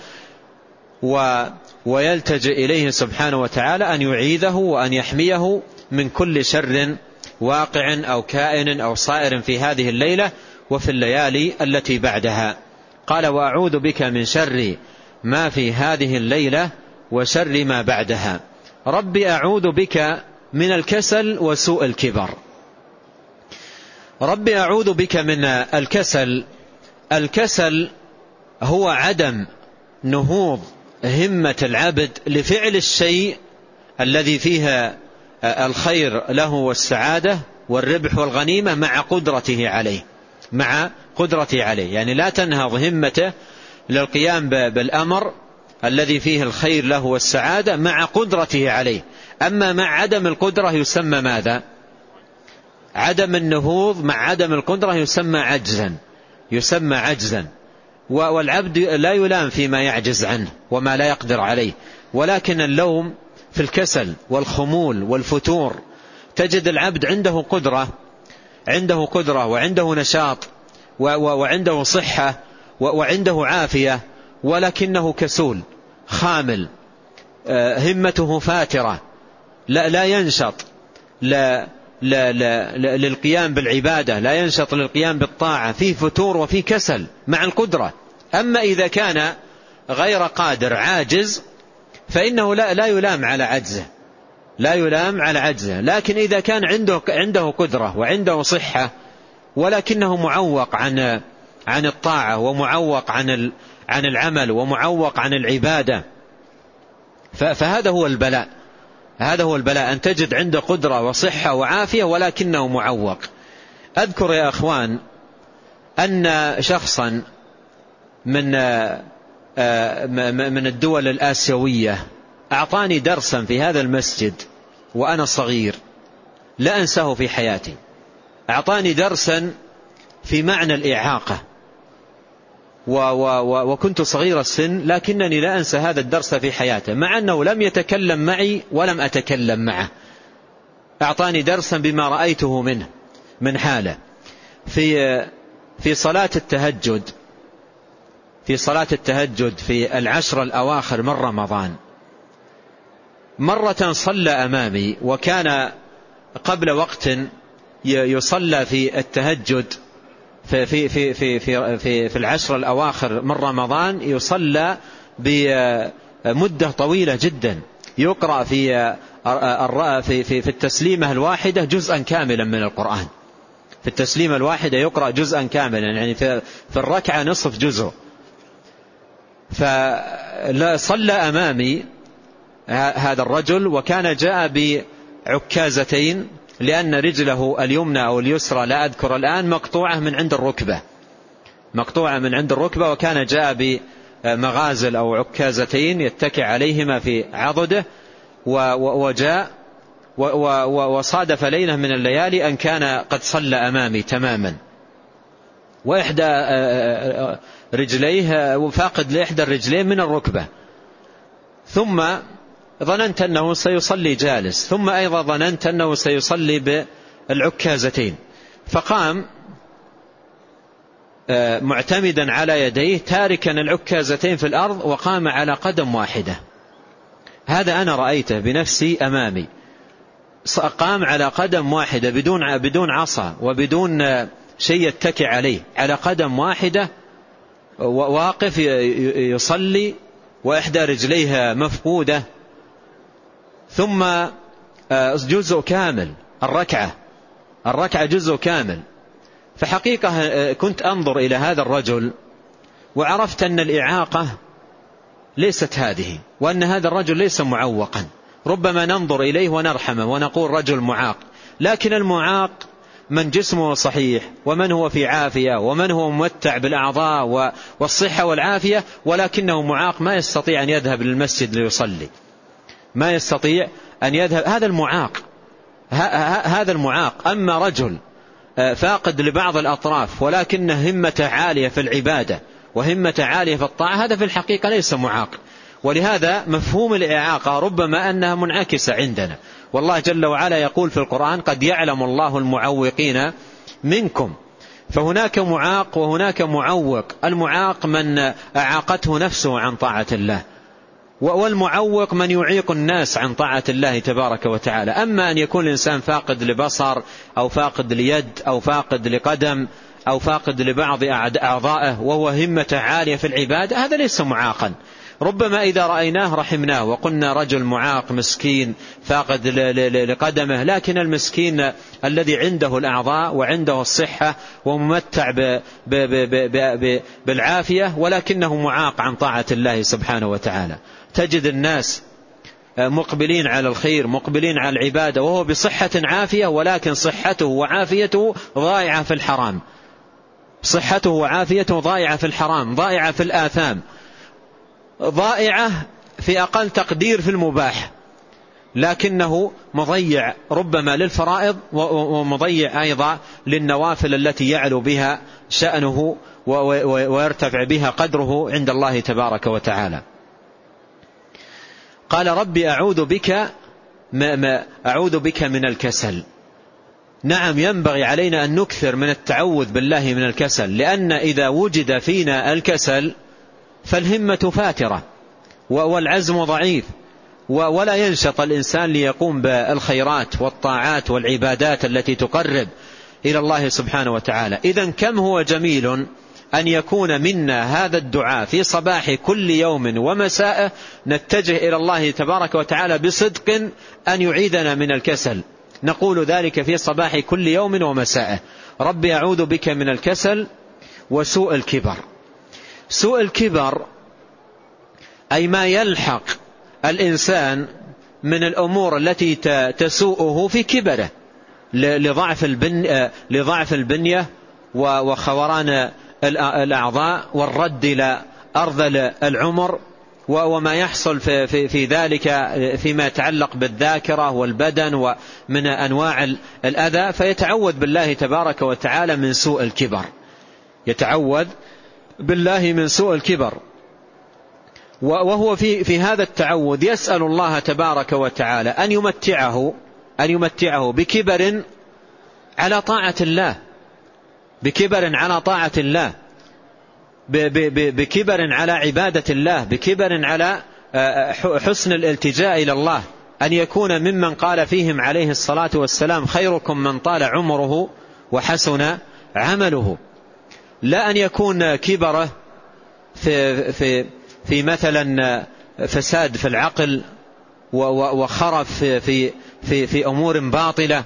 ويلتجئ إليه سبحانه وتعالى أن يعيذه وأن يحميه من كل شر واقع أو كائن أو صائر في هذه الليلة وفي الليالي التي بعدها. قال وأعوذ بك من شر ما في هذه الليلة وشر ما بعدها. ربي أعوذ بك من الكسل وسوء الكبر. ربي أعوذ بك من الكسل الكسل هو عدم نهوض همة العبد لفعل الشيء الذي فيه الخير له والسعادة والربح والغنيمة مع قدرته عليه مع قدرته عليه يعني لا تنهض همته للقيام بالأمر الذي فيه الخير له والسعادة مع قدرته عليه. أما مع عدم القدرة يسمى ماذا؟ عدم النهوض مع عدم القدرة يسمى عجزا يسمى عجزا والعبد لا يلام فيما يعجز عنه وما لا يقدر عليه، ولكن اللوم في الكسل والخمول والفتور. تجد العبد عنده قدرة عنده قدرة وعنده نشاط وعنده صحة وعنده عافية، ولكنه كسول خامل، همته فاترة، لا, لا ينشط لا لا لا للقيام بالعبادة، لا ينشط للقيام بالطاعة، فيه فتور وفيه كسل مع القدرة. أما إذا كان غير قادر عاجز فإنه لا, لا يلام على عجزه لا يلام على عجزه لكن إذا كان عنده عنده قدرة وعنده صحة ولكنه معوق عن عن الطاعة ومعوق عن عن العمل ومعوق عن العبادة، فهذا هو البلاء هذا هو البلاء أن تجد عنده قدرة وصحة وعافية ولكنه معوق. أذكر يا أخوان أن شخصا من من الدول الآسيوية أعطاني درسا في هذا المسجد وأنا صغير لا أنساه في حياتي. أعطاني درسا في معنى الإعاقة و و وكنت صغير السن لكنني لا أنسى هذا الدرس في حياته، مع أنه لم يتكلم معي ولم أتكلم معه. أعطاني درسا بما رأيته منه من حاله في في صلاة التهجد في صلاة التهجد في العشر الأواخر من رمضان. مرة صلى أمامي وكان قبل وقت يصلى في التهجد في في في في في في, في العشر الأواخر من رمضان، يصلى بمدة طويلة جدا، يقرأ في في في في التسليمة الواحدة جزءا كاملا من القرآن. في التسليمة الواحدة يقرأ جزءا كاملا، يعني في في الركعة نصف جزء. فصلى أمامي هذا الرجل وكان جاء بعكازتين، لأن رجله اليمنى أو اليسرى لا أذكر الآن مقطوعة من عند الركبة مقطوعة من عند الركبة وكان جاء بمغازل أو عكازتين يتكئ عليهما في عضده، وجاء وصادف ليلة من الليالي أن كان قد صلى أمامي تماما، وإحدى رجليه فاقد لإحدى الرجلين من الركبة. ثم ظننت أنه سيصلي جالس، ثم أيضا ظننت أنه سيصلي بالعكازتين، فقام معتمدا على يديه تاركا العكازتين في الأرض وقام على قدم واحدة. هذا أنا رأيته بنفسي أمامي، قام على قدم واحدة بدون بدون عصا وبدون شيء يتكئ عليه، على قدم واحدة واقف يصلي وإحدى رجليها مفقودة، ثم جزء كامل الركعة الركعة جزء كامل. فحقيقة كنت أنظر إلى هذا الرجل وعرفت أن الإعاقة ليست هذه، وأن هذا الرجل ليس معوقا. ربما ننظر إليه ونرحمه ونقول رجل معاق، لكن المعاق من جسمه صحيح ومن هو في عافية ومن هو ممتع بالأعضاء والصحة والعافية، ولكنه معاق ما يستطيع أن يذهب للمسجد ليصلي، ما يستطيع أن يذهب. هذا المعاق هذا المعاق. أما رجل فاقد لبعض الأطراف ولكن همته عالية في العبادة وهمة عالية في الطاعة، هذا في الحقيقة ليس معاق. ولهذا مفهوم الإعاقة ربما أنها منعكسة عندنا، والله جل وعلا يقول في القرآن: قد يعلم الله المعوقين منكم. فهناك معاق وهناك معوق. المعاق من أعاقته نفسه عن طاعة الله، والمعوق من يعيق الناس عن طاعة الله تبارك وتعالى. أما أن يكون الإنسان فاقد لبصر أو فاقد ليد أو فاقد لقدم أو فاقد لبعض أعضائه وهو همة عالية في العبادة، هذا ليس معاقا. ربما إذا رأيناه رحمناه وقلنا رجل معاق مسكين فاقد لقدمه، لكن المسكين الذي عنده الأعضاء وعنده الصحة وممتع بالعافية ولكنه معاق عن طاعة الله سبحانه وتعالى. تجد الناس مقبلين على الخير مقبلين على العبادة وهو بصحة عافية، ولكن صحته وعافيته ضائعة في الحرام، صحته وعافيته ضائعة في الحرام، ضائعة في الآثام، ضائعة في أقل تقدير في المباح، لكنه مضيع ربما للفرائض ومضيع أيضا للنوافل التي يعلو بها شأنه ويرتفع بها قدره عند الله تبارك وتعالى. قال ربي أعوذ بك ما ما أعوذ بك من الكسل. نعم، ينبغي علينا أن نكثر من التعوذ بالله من الكسل، لأن إذا وجد فينا الكسل فالهمة فاترة والعزم ضعيف، ولا ينشط الإنسان ليقوم بالخيرات والطاعات والعبادات التي تقرب إلى الله سبحانه وتعالى. إذن كم هو جميل أن يكون منا هذا الدعاء في صباح كل يوم ومساء، نتجه إلى الله تبارك وتعالى بصدق أن يعيدنا من الكسل. نقول ذلك في صباح كل يوم ومساء: ربي أعوذ بك من الكسل وسوء الكبر. سوء الكبر أي ما يلحق الإنسان من الأمور التي تسوءه في كبره لضعف البنية, لضعف البنية وخوران الأعضاء والرد إلى أرذل العمر، وما يحصل في, في, في ذلك فيما يتعلق بالذاكرة والبدن ومن أنواع الأذى، فيتعوذ بالله تبارك وتعالى من سوء الكبر، يتعوذ بالله من سوء الكبر. وهو في, في هذا التعوذ يسأل الله تبارك وتعالى أن يمتعه أن يمتعه بكبر على طاعة الله، بكبر على طاعة الله، بكبر على عبادة الله، بكبر على حسن الالتجاء إلى الله، أن يكون ممن قال فيهم عليه الصلاة والسلام: خيركم من طال عمره وحسن عمله. لا أن يكون كبره في, في, في مثلا فساد في العقل وخرف في, في, في أمور باطلة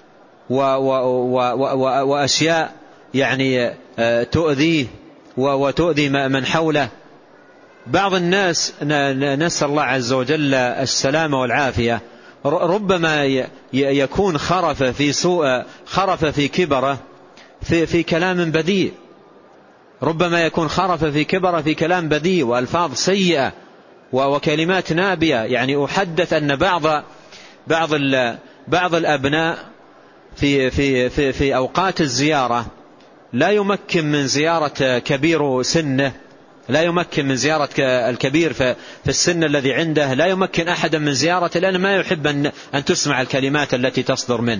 وأشياء يعني تؤذيه وتؤذي من حوله. بعض الناس نسأل الله عز وجل السلامة والعافية ربما يكون خرف في سوء خرف في كبره في, في كلام بذيء، ربما يكون خرف في كبره في كلام بذيء وألفاظ سيئة وكلمات نابية. يعني أحدث أن بعض بعض بعض الأبناء في في في في أوقات الزيارة لا يمكن من زيارة كبير سنه، لا يمكن من زيارة الكبير في السن الذي عنده، لا يمكن أحدا من زيارته لأنه ما يحب أن أن تسمع الكلمات التي تصدر منه.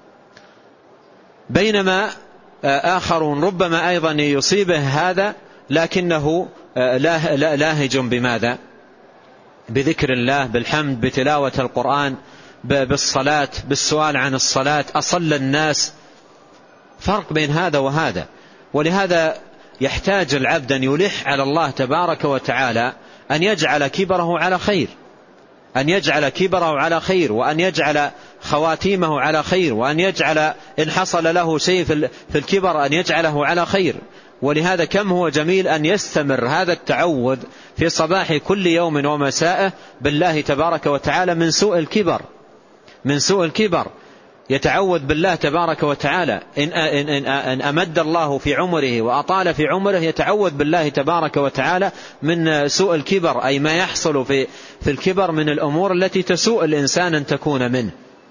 بينما آخرون ربما أيضا يصيبه هذا لكنه لاهج بماذا؟ بذكر الله، بالحمد، بتلاوة القرآن، بالصلاة، بالسؤال عن الصلاة، أصل الناس. فرق بين هذا وهذا. ولهذا يحتاج العبد أن يلح على الله تبارك وتعالى أن يجعل كبره على خير، أن يجعل كبره على خير، وأن يجعل خواتيمه على خير، وأن يجعل إن حصل له شيء في الكبر أن يجعله على خير. ولهذا كم هو جميل أن يستمر هذا التعوذ في صباح كل يوم ومساء بالله تبارك وتعالى من سوء الكبر، من سوء الكبر. يتعوذ بالله تبارك وتعالى إن, إن, إن, إن أمد الله في عمره وأطال في عمره، يتعوذ بالله تبارك وتعالى من سوء الكبر، أي ما يحصل في, في الكبر من الأمور التي تسوء الإنسان أن تكون منه.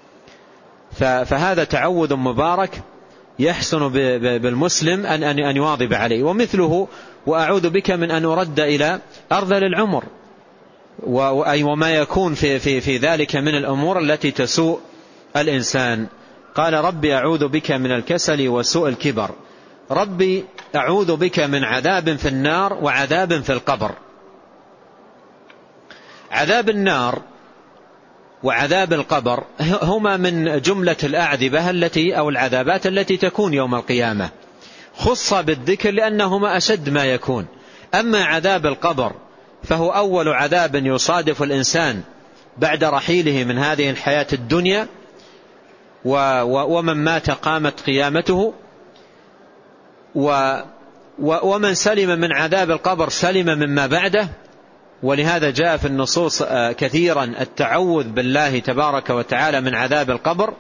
فهذا تعوذ مبارك يحسن بالمسلم أن, أن, أن يواظب عليه. ومثله: وأعوذ بك من أن أرد إلى أرذل العمر، أي وما يكون في, في, في ذلك من الأمور التي تسوء الإنسان. قال: ربي أعوذ بك من الكسل وسوء الكبر. ربي أعوذ بك من عذاب في النار وعذاب في القبر. عذاب النار وعذاب القبر هما من جملة الأعذبة التي أو العذابات التي تكون يوم القيامة، خص بالذكر لأنهما أشد ما يكون. أما عذاب القبر فهو أول عذاب يصادف الإنسان بعد رحيله من هذه الحياة الدنيا، ومن مات قامت قيامته، ومن سلم من عذاب القبر سلم مما بعده. ولهذا جاء في النصوص كثيرا التعوذ بالله تبارك وتعالى من عذاب القبر،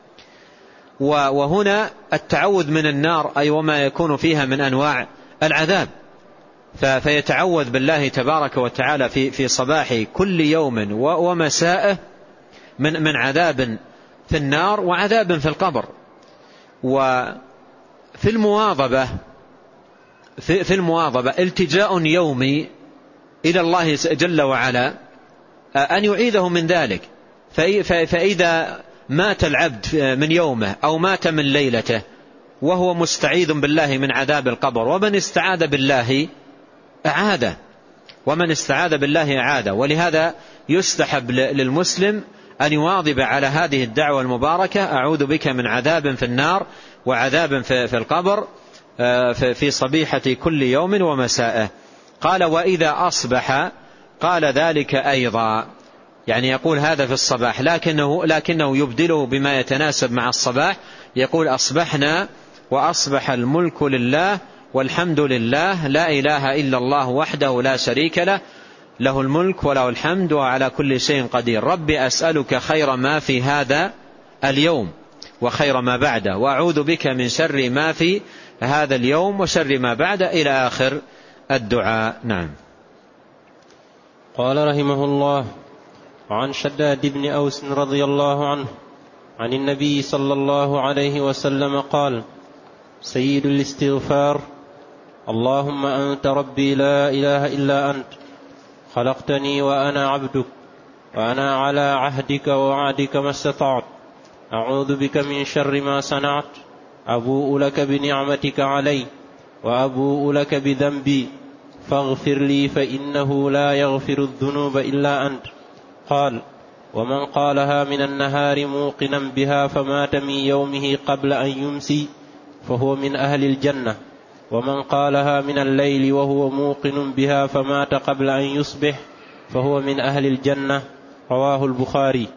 وهنا التعوذ من النار أي وما يكون فيها من أنواع العذاب، فيتعوذ بالله تبارك وتعالى في في صباح كل يوم ومساءه من من عذاب في النار وعذاب في القبر. وفي المواظبة في, في المواظبة التجاء يومي إلى الله جل وعلا أن يعيذه من ذلك. فإذا مات العبد من يومه أو مات من ليلته وهو مستعيذ بالله من عذاب القبر، ومن استعاذ بالله أعاده ومن استعاذ بالله أعاده. ولهذا يستحب للمسلم أن يواظب على هذه الدعوة المباركة: أعوذ بك من عذاب في النار وعذاب في القبر في صبيحة كل يوم ومساءه. قال: وإذا أصبح قال ذلك أيضا، يعني يقول هذا في الصباح، لكنه, لكنه يبدله بما يتناسب مع الصباح، يقول: أصبحنا وأصبح الملك لله والحمد لله لا إله إلا الله وحده لا شريك له له الملك وله الحمد وعلى كل شيء قدير. ربي أسألك خير ما في هذا اليوم وخير ما بعده، وأعوذ بك من شر ما في هذا اليوم وشر ما بعده، إلى آخر الدعاء. نعم. قال رحمه الله: عن شداد بن أوس رضي الله عنه عن النبي صلى الله عليه وسلم قال: سيد الاستغفار: اللهم أنت ربي لا إله إلا أنت، خلقتني وأنا عبدك، وأنا على عهدك ووعدك ما استطعت، أعوذ بك من شر ما صنعت، أبوء لك بنعمتك علي وأبوء لك بذنبي، فاغفر لي فإنه لا يغفر الذنوب إلا أنت. قال: ومن قالها من النهار موقنا بها فمات من يومه قبل أن يمسي فهو من أهل الجنة، ومن قالها من الليل وهو موقن بها فمات قبل أن يصبح فهو من أهل الجنة. رواه البخاري.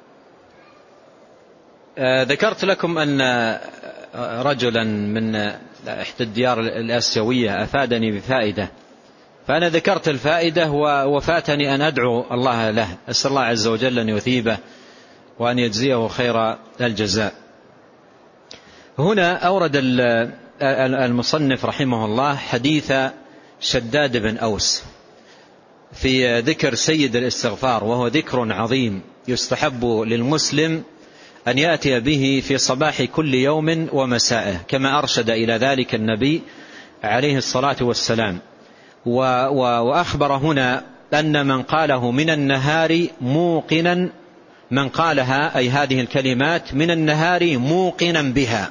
آه ذكرت لكم أن رجلا من إحدى الديار الآسيوية أفادني بفائدة، فأنا ذكرت الفائدة وفاتني أن أدعو الله له، أسأل الله عز وجل أن يثيبه وأن يجزيه خير الجزاء. هنا أورد المصنف رحمه الله حديث شداد بن أوس في ذكر سيد الاستغفار، وهو ذكر عظيم يستحب للمسلم أن يأتي به في صباح كل يوم ومسائه، كما أرشد إلى ذلك النبي عليه الصلاة والسلام. وأخبر هنا أن من قاله من النهار موقنا، من قالها أي هذه الكلمات من النهار موقنا بها.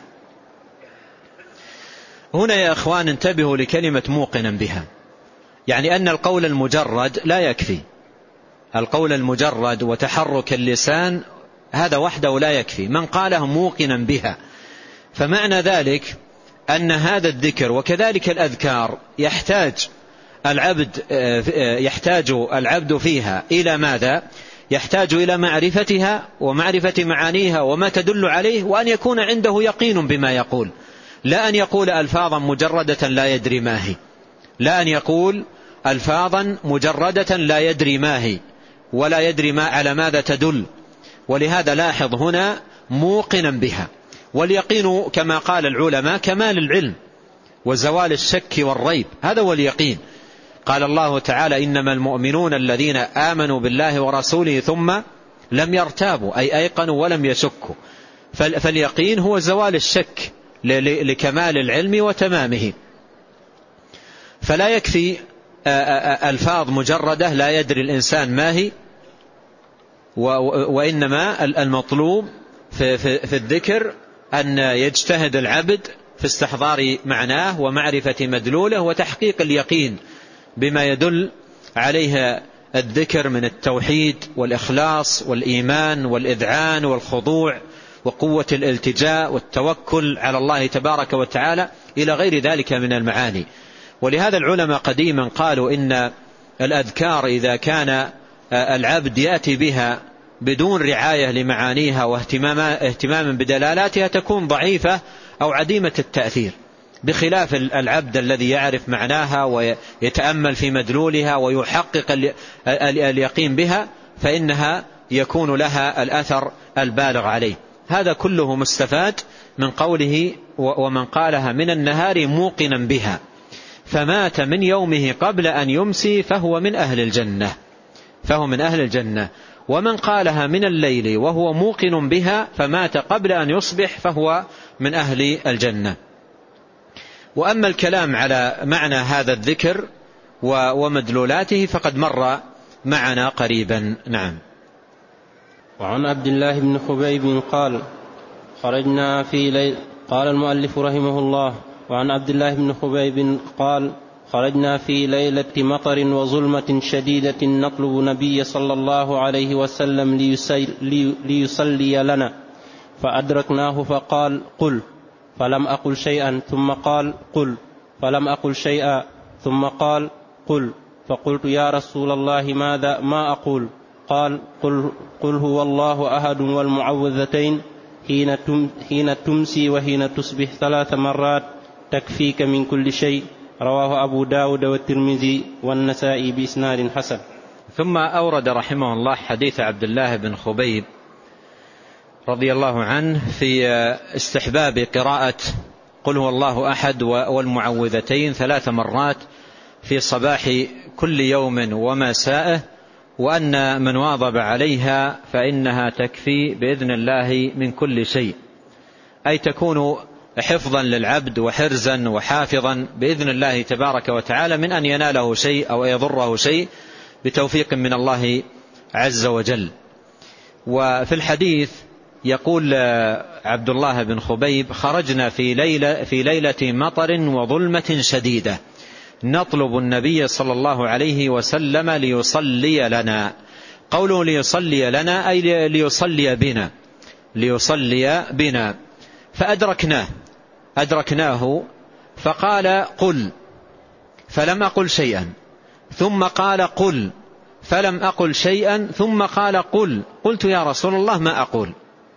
هنا يا أخوان انتبهوا لكلمة موقنا بها، يعني أن القول المجرد لا يكفي، القول المجرد وتحرك اللسان هذا وحده لا يكفي، من قاله موقنا بها. فمعنى ذلك أن هذا الذكر وكذلك الأذكار يحتاج العبد يحتاج العبد فيها إلى ماذا؟ يحتاج إلى معرفتها ومعرفة معانيها وما تدل عليه، وأن يكون عنده يقين بما يقول، لا أن يقول ألفاظا مجردة لا يدري ما هي، لا أن يقول ألفاظا مجردة لا يدري ما هي ولا يدري ما على ماذا تدل. ولهذا لاحظ هنا موقنا بها، واليقين كما قال العلماء كمال العلم وزوال الشك والريب، هذا هو اليقين. قال الله تعالى: إنما المؤمنون الذين آمنوا بالله ورسوله ثم لم يرتابوا، أي أيقنوا ولم يشكوا. فاليقين هو زوال الشك لكمال العلم وتمامه. فلا يكفي ألفاظ مجردة لا يدري الإنسان ما هي، وإنما المطلوب في الذكر أن يجتهد العبد في استحضار معناه ومعرفة مدلوله وتحقيق اليقين بما يدل عليه الذكر من التوحيد والإخلاص والإيمان والإذعان والخضوع وقوة الالتجاء والتوكل على الله تبارك وتعالى إلى غير ذلك من المعاني. ولهذا العلماء قديما قالوا إن الأذكار إذا كان العبد يأتي بها بدون رعاية لمعانيها واهتماما بدلالاتها تكون ضعيفة أو عديمة التأثير، بخلاف العبد الذي يعرف معناها ويتأمل في مدلولها ويحقق اليقين بها فإنها يكون لها الأثر البالغ عليه. هذا كله مستفاد من قوله ومن قالها من النهار موقنا بها فمات من يومه قبل أن يمسي فهو من أهل الجنة فهو من أهل الجنة ومن قالها من الليل وهو موقن بها فمات قبل أن يصبح فهو من أهل الجنة. وأما الكلام على معنى هذا الذكر ومدلولاته فقد مر معنا قريبا. نعم. وعن عبد الله بن خبيب قال خرجنا في ليل قال المؤلف رحمه الله وعن عبد الله بن خبيب قال خرجنا في ليلة مطر وظلمة شديدة نطلب نبي صلى الله عليه وسلم ليصلي لنا فأدركناه فقال قل فلم أقل شيئا ثم قال قل فلم أقل شيئا ثم قال قل فقلت يا رسول الله ماذا ما أقول قال قل, قل هو الله أحد والمعوذتين حين تمسي وحين تصبح ثلاث مرات تكفيك من كل شيء. رواه أبو داود والترمذي والنسائي بإسناد حسن. ثم أورد رحمه الله حديث عبد الله بن خبيب رضي الله عنه في استحباب قراءة قل هو الله أحد والمعوذتين ثلاث مرات في صباح كل يوم ومساءه وأن من واظب عليها فإنها تكفي بإذن الله من كل شيء، أي تكون حفظا للعبد وحرزا وحافظا بإذن الله تبارك وتعالى من أن يناله شيء أو يضره شيء بتوفيق من الله عز وجل. وفي الحديث يقول عبد الله بن خبيب خرجنا في ليلة, في ليلة مطر وظلمة شديدة نطلب النبي صلى الله عليه وسلم ليصلي لنا. قوله ليصلي لنا أي ليصلي بنا ليصلي بنا فأدركناه أدركناه فقال قل فلم أقل شيئا ثم قال قل فلم أقل شيئا ثم قال قل قلت يا رسول الله ما أقول.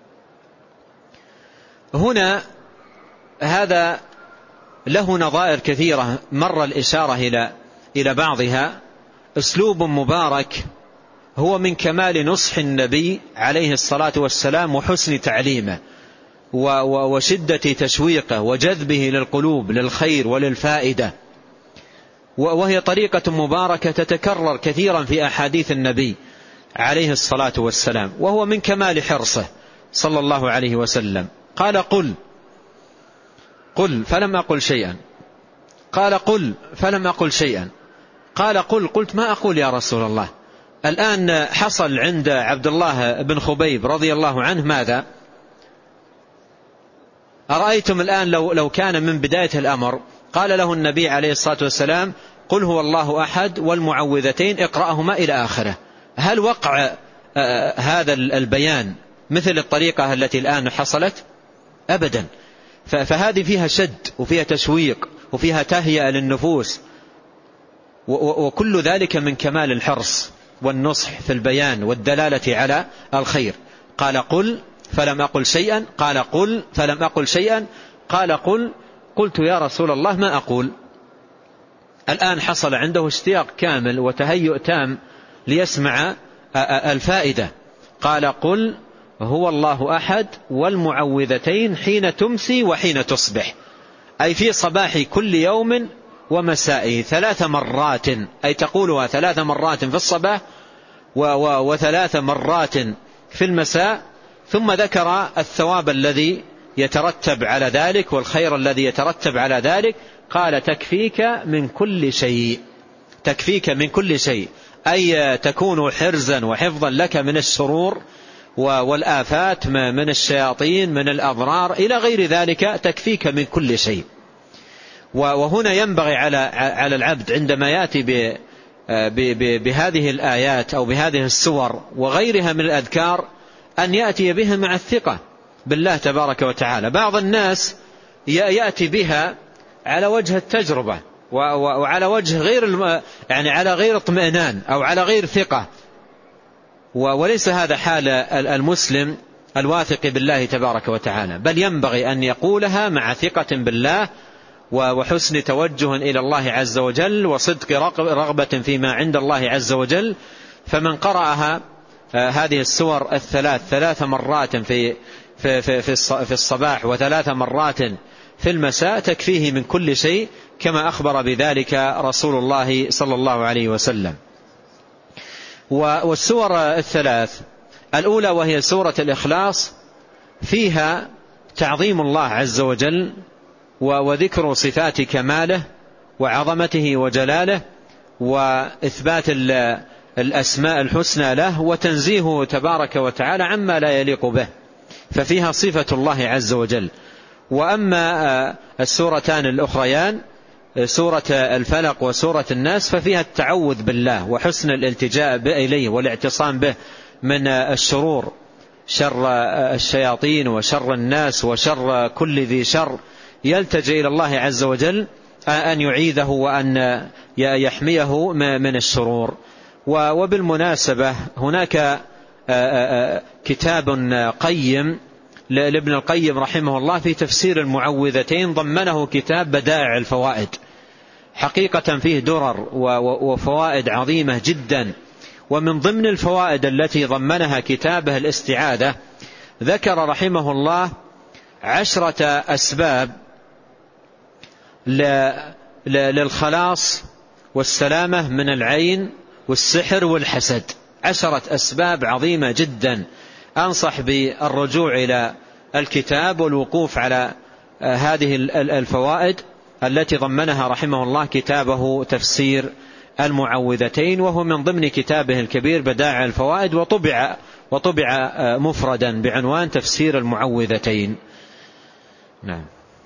هنا هذا له نظائر كثيرة مر الإشارة إلى إلى بعضها. أسلوب مبارك هو من كمال نصح النبي عليه الصلاة والسلام وحسن تعليمه وشدة تشويقه وجذبه للقلوب للخير وللفائدة، وهي طريقة مباركة تتكرر كثيرا في أحاديث النبي عليه الصلاة والسلام، وهو من كمال حرصه صلى الله عليه وسلم. قال قل قل فلم أقل شيئا قال قل فلم أقل شيئا قال قل قلت ما أقول يا رسول الله. الآن حصل عند عبد الله بن خبيب رضي الله عنه ماذا؟ أرأيتم الآن لو, لو كان من بداية الأمر قال له النبي عليه الصلاة والسلام قل هو الله أحد والمعوذتين اقرأهما إلى آخره، هل وقع آه هذا البيان مثل الطريقة التي الآن حصلت؟ أبدا. فهذه فيها شد وفيها تشويق وفيها تهيئة للنفوس، وكل ذلك من كمال الحرص والنصح في البيان والدلالة على الخير. قال قل فلم أقل شيئا قال قل فلم أقل شيئا قال قل قلت يا رسول الله ما أقول. الآن حصل عنده اشتياق كامل وتهيؤ تام ليسمع الفائدة. قال قل هو الله أحد والمعوذتين حين تمسي وحين تصبح، أي في صباح كل يوم ومسائه ثلاث مرات، أي تقولها ثلاث مرات في الصباح وثلاث مرات في المساء. ثم ذكر الثواب الذي يترتب على ذلك والخير الذي يترتب على ذلك. قال تكفيك من كل شيء تكفيك من كل شيء، أي تكون حرزا وحفظا لك من الشرور والآفات من الشياطين من الأضرار إلى غير ذلك، تكفيك من كل شيء. وهنا ينبغي على على العبد عندما يأتي بهذه الآيات أو بهذه السور وغيرها من الأذكار أن يأتي بها مع الثقة بالله تبارك وتعالى. بعض الناس يأتي بها على وجه التجربة، وعلى وجه غير الم... يعني على غير اطمئنان أو على غير ثقة، وليس هذا حال المسلم الواثق بالله تبارك وتعالى، بل ينبغي أن يقولها مع ثقة بالله وحسن توجه إلى الله عز وجل وصدق رغبة فيما عند الله عز وجل. فمن قرأها هذه السور الثلاث ثلاث مرات في في في في الصباح وثلاث مرات في المساء تكفيه من كل شيء، كما أخبر بذلك رسول الله صلى الله عليه وسلم. والسور الثلاث الأولى وهي سورة الإخلاص فيها تعظيم الله عز وجل وذكر صفات كماله وعظمته وجلاله وإثبات الأسماء الحسنى له وتنزيهه تبارك وتعالى عما لا يليق به، ففيها صفة الله عز وجل. وأما السورتان الأخريان سورة الفلق وسورة الناس ففيها التعوذ بالله وحسن الالتجاء إليه والاعتصام به من الشرور، شر الشياطين وشر الناس وشر كل ذي شر، يلتجئ إلى الله عز وجل أن يعيذه وأن يحميه من الشرور. وبالمناسبة هناك كتاب قيم لابن القيم رحمه الله في تفسير المعوذتين ضمنه كتاب بدائع الفوائد، حقيقة فيه درر وفوائد عظيمة جدا. ومن ضمن الفوائد التي ضمنها كتابه الاستعاذة ذكر رحمه الله عشرة أسباب للخلاص والسلامة من العين والسحر والحسد، عشرة أسباب عظيمة جدا. أنصح بالرجوع إلى الكتاب والوقوف على هذه الفوائد التي ضمنها رحمه الله كتابه تفسير المعوذتين، وهو من ضمن كتابه الكبير بدائع الفوائد، وطبع وطبع مفردا بعنوان تفسير المعوذتين. نعم.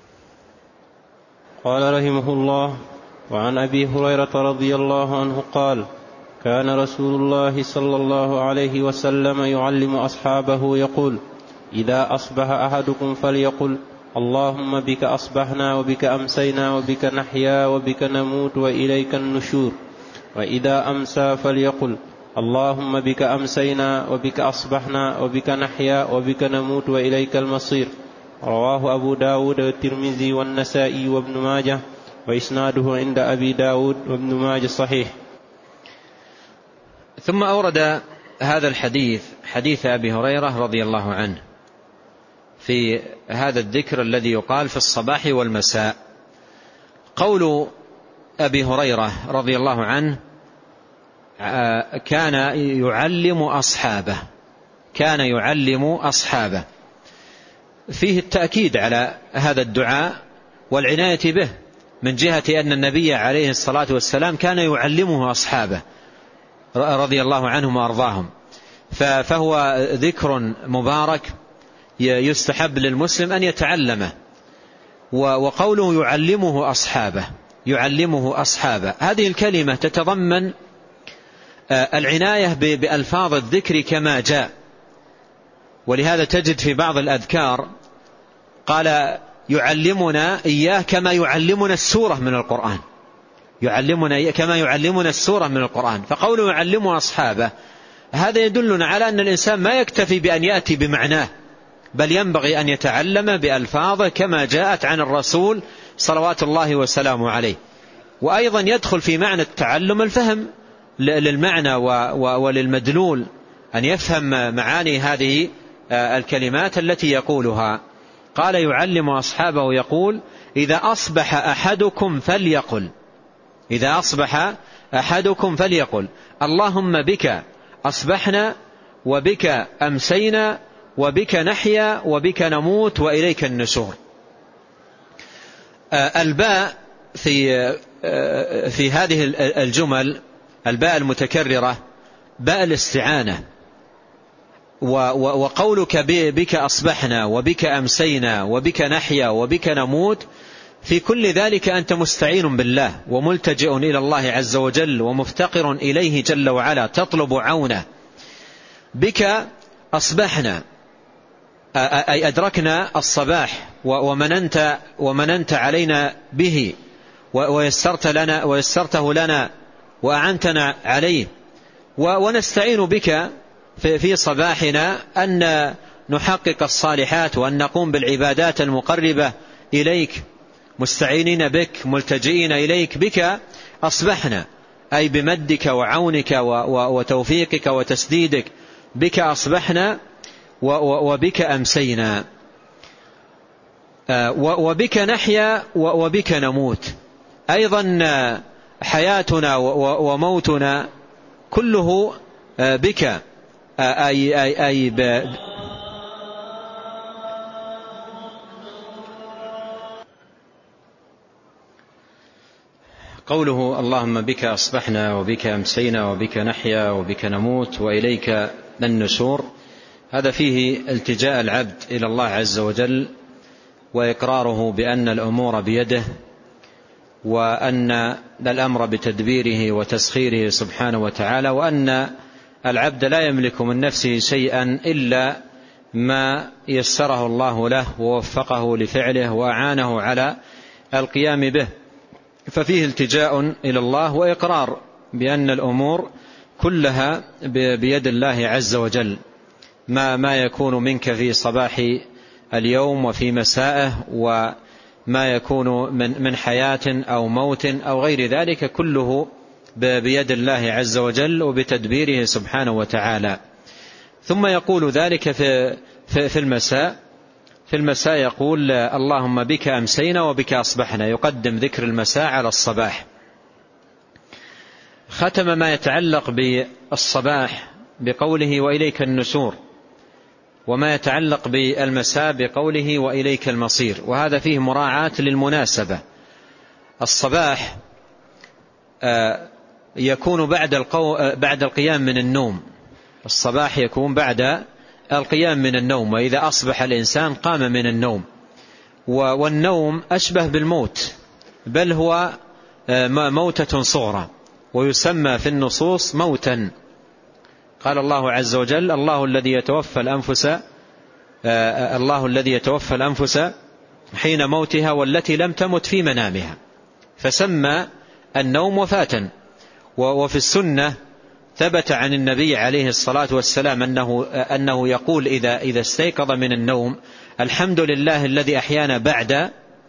قال رحمه الله: وعن أبي هريرة رضي الله عنه قال: كان رسول الله صلى الله عليه وسلم يعلم أصحابه يقول: إذا أصبح أحدكم فليقل: اللهم بك أصبحنا وبك أمسينا وبك نحيا وبك نموت وإليك النشور. وإذا أمسى فليقل: اللهم بك أمسينا وبك أصبحنا وبك نحيا وبك نموت وإليك المصير. رواه أبو داود والترمذي والنسائي وابن ماجه، وإسناده عند أبي داود وابن ماجه صحيح. ثم أورد هذا الحديث حديث أبي هريرة رضي الله عنه في هذا الذكر الذي يقال في الصباح والمساء. قول أبي هريرة رضي الله عنه: كان يعلم أصحابه، كان يعلم أصحابه، فيه التأكيد على هذا الدعاء والعناية به، من جهة أن النبي عليه الصلاة والسلام كان يعلمه أصحابه رضي الله عنهم وأرضاهم، فهو ذكر مبارك يستحب للمسلم أن يتعلمه. وقوله يعلمه أصحابه، يعلمه أصحابه، هذه الكلمة تتضمن العناية بألفاظ الذكر كما جاء، ولهذا تجد في بعض الأذكار قال يعلمنا إياه كما يعلمنا السورة من القرآن، يعلمنا إياه كما يعلمنا السورة من القرآن. فقوله يعلمه أصحابه هذا يدلنا على أن الإنسان ما يكتفي بأن يأتي بمعناه، بل ينبغي أن يتعلم بألفاظه كما جاءت عن الرسول صلوات الله وسلامه عليه. وأيضا يدخل في معنى التعلم الفهم للمعنى وللمدلول، أن يفهم معاني هذه الكلمات التي يقولها. قال يعلم أصحابه يقول: إذا أصبح أحدكم فليقل، إذا أصبح أحدكم فليقل: اللهم بك أصبحنا وبك أمسينا وبك نحيا وبك نموت وإليك النشور. الباء في في هذه الجمل، الباء المتكررة باء الاستعانة. وقولك بك أصبحنا وبك أمسينا وبك نحيا وبك نموت، في كل ذلك أنت مستعين بالله وملتجئ إلى الله عز وجل ومفتقر إليه جل وعلا، تطلب عونه. بك أصبحنا أي أدركنا الصباح ومننت, ومننت علينا به، ويسرت لنا ويسرته لنا وأعنتنا عليه، ونستعين بك في صباحنا أن نحقق الصالحات وأن نقوم بالعبادات المقربة إليك، مستعينين بك ملتجئين إليك. بك أصبحنا، أي بمدك وعونك وتوفيقك وتسديدك، بك أصبحنا وبك أمسينا، وبك نحيا وبك نموت. أيضا حياتنا وموتنا كله بك، أي, أي, أي ب قوله اللهم بك أصبحنا وبك أمسينا وبك نحيا وبك نموت وإليك النشور، هذا فيه التجاء العبد إلى الله عز وجل وإقراره بأن الأمور بيده، وأن الأمر بتدبيره وتسخيره سبحانه وتعالى، وأن العبد لا يملك من نفسه شيئا إلا ما يسره الله له ووفقه لفعله وأعانه على القيام به. ففيه التجاء إلى الله وإقرار بأن الأمور كلها بيد الله عز وجل، ما ما يكون منك في صباح اليوم وفي مسائه، وما يكون من من حياة أو موت أو غير ذلك، كله بيد الله عز وجل وبتدبيره سبحانه وتعالى. ثم يقول ذلك في في المساء في المساء يقول اللهم بك أمسينا وبك أصبحنا، يقدم ذكر المساء على الصباح. ختم ما يتعلق بالصباح بقوله وإليك النشور، وما يتعلق بالمساء بقوله وإليك المصير، وهذا فيه مراعاة للمناسبة. الصباح يكون بعد القو... بعد القيام من النوم، الصباح يكون بعد القيام من النوم، وإذا أصبح الإنسان قام من النوم، والنوم أشبه بالموت، بل هو موتة صغرى، ويسمى في النصوص موتا. قال الله عز وجل الله الذي يتوفى الأنفس الله الذي يتوفى الأنفس حين موتها والتي لم تمت في منامها، فسمى النوم وفاة. وفي السنة ثبت عن النبي عليه الصلاة والسلام أنه, أنه يقول إذا, إذا استيقظ من النوم الحمد لله الذي أحيانا بعد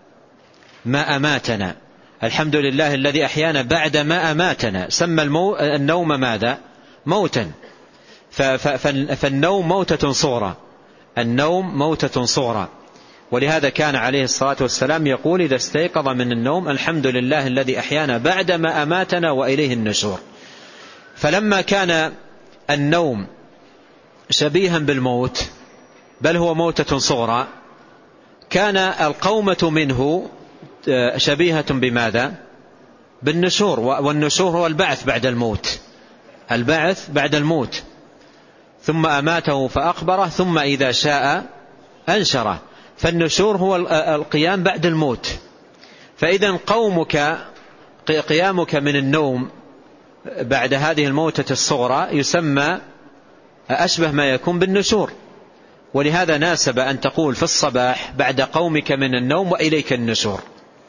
ما أماتنا، الحمد لله الذي أحيانا بعد ما أماتنا. سمى المو... النوم ماذا؟ موتا. ف... ف... فالنوم موتة صغرى، النوم موتة صغرى. ولهذا كان عليه الصلاة والسلام يقول إذا استيقظ من النوم الحمد لله الذي أحيانا بعد ما أماتنا وإليه النشور. فلما كان النوم شبيها بالموت، بل هو موتة صغرى، كان القومة منه شبيهة بماذا؟ بالنشور، والنشور هو البعث بعد الموت، البعث بعد الموت. ثم أماته فأقبره ثم إذا شاء أنشره، فالنشور هو القيام بعد الموت. فإذا قومك قيامك من النوم بعد هذه الموتة الصغرى يسمى أشبه ما يكون بالنشور. ولهذا ناسب أن تقول في الصباح بعد قومك من النوم وإليك النشور.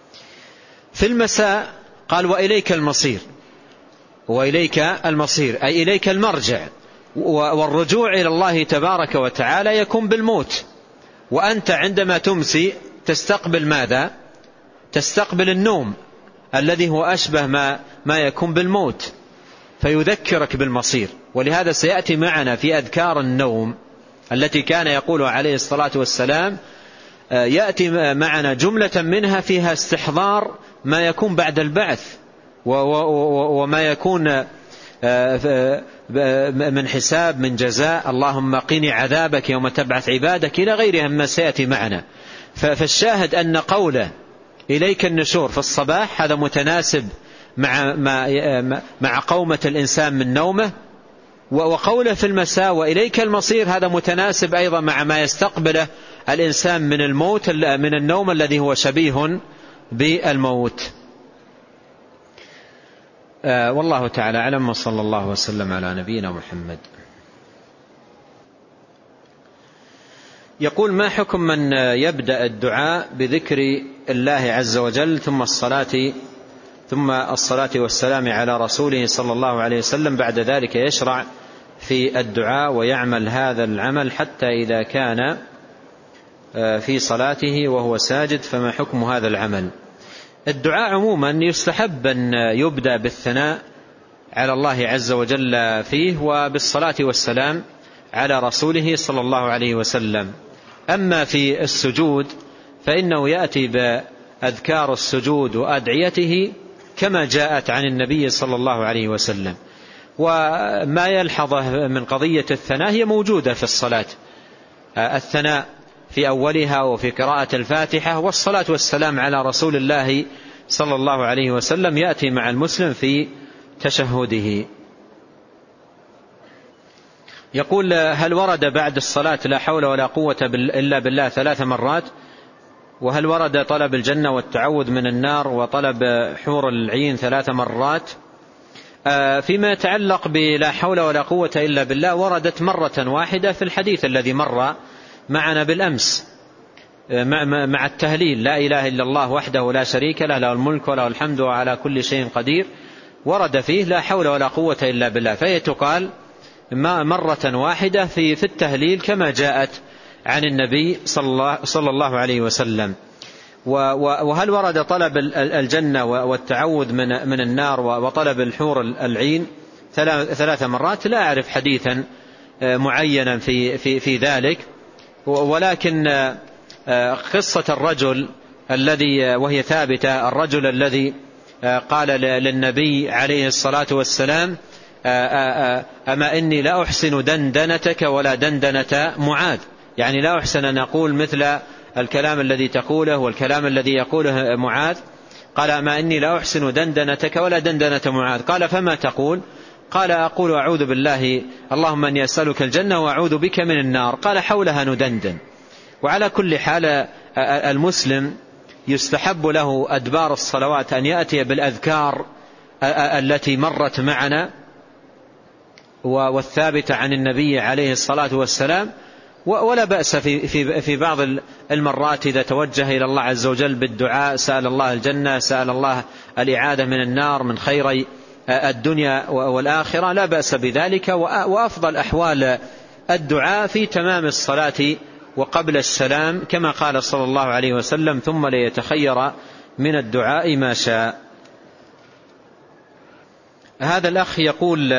في المساء قال وإليك المصير، وإليك المصير أي إليك المرجع، والرجوع إلى الله تبارك وتعالى يكون بالموت. وأنت عندما تمسي تستقبل ماذا؟ تستقبل النوم الذي هو أشبه ما, ما يكون بالموت، فيذكرك بالمصير. ولهذا سيأتي معنا في أذكار النوم التي كان يقولها عليه الصلاة والسلام، يأتي معنا جملة منها فيها استحضار ما يكون بعد البعث وما يكون من حساب من جزاء، اللهم قني عذابك يوم تبعث عبادك إلى غيرها مما سيأتي معنا. فالشاهد أن قوله إليك النشور في الصباح هذا متناسب مع, مع قومة الإنسان من نومه، وقوله في المساء وإليك المصير هذا متناسب أيضا مع ما يستقبله الإنسان من الموت من النوم الذي هو شبيه بالموت. آه والله تعالى أعلم، وصلى الله وسلم على نبينا محمد. يقول ما حكم من يبدأ الدعاء بذكر الله عز وجل ثم الصلاة ثم الصلاة والسلام على رسوله صلى الله عليه وسلم. بعد ذلك يشرع في الدعاء ويعمل هذا العمل حتى إذا كان في صلاته وهو ساجد. فما حكم هذا العمل؟ الدعاء عموما يستحب أن يبدأ بالثناء على الله عز وجل فيه وبالصلاة والسلام على رسوله صلى الله عليه وسلم. أما في السجود فإنه يأتي بأذكار السجود وأدعيته كما جاءت عن النبي صلى الله عليه وسلم. وما يلحظه من قضية الثناء هي موجودة في الصلاة، الثناء في أولها وفي قراءة الفاتحة، والصلاة والسلام على رسول الله صلى الله عليه وسلم يأتي مع المسلم في تشهده. يقول: هل ورد بعد الصلاة لا حول ولا قوة إلا بالله ثلاث مرات؟ وهل ورد طلب الجنة والتعوذ من النار وطلب حور العين ثلاث مرات؟ فيما يتعلق بلا حول ولا قوة إلا بالله وردت مرة واحدة في الحديث الذي مر معنا بالأمس مع التهليل: لا إله إلا الله وحده لا شريك له، له الملك وله الحمد وعلى كل شيء قدير. ورد فيه لا حول ولا قوة إلا بالله، فهي تقال مرة واحدة في في التهليل كما جاءت عن النبي صلى الله عليه وسلم. وهل ورد طلب الجنة والتعوذ من من النار وطلب الحور العين ثلاث مرات؟ لا أعرف حديثا معينا في في في ذلك، ولكن قصة الرجل الذي وهي ثابتة، الرجل الذي قال للنبي عليه الصلاة والسلام: أما إني لا أحسن دندنتك ولا دندنة معاذ، يعني لا أحسن أن أقول مثل الكلام الذي تقوله والكلام الذي يقوله معاذ. قال: أما إني لا أحسن دندنتك ولا دندنة معاذ. قال: فما تقول؟ قال: أقول أعوذ بالله اللهم أني أسألك الجنة وأعوذ بك من النار. قال: حولها ندندن. وعلى كل حال المسلم يستحب له أدبار الصلوات أن يأتي بالأذكار التي مرت معنا والثابتة عن النبي عليه الصلاة والسلام، ولا بأس في, في, في بعض المرات إذا توجه إلى الله عز وجل بالدعاء، سأل الله الجنة، سأل الله الإعادة من النار، من خيري الدنيا والآخرة، لا بأس بذلك. وأفضل أحوال الدعاء في تمام الصلاة وقبل السلام، كما قال صلى الله عليه وسلم: ثم ليتخير من الدعاء ما شاء. هذا الأخ يقول: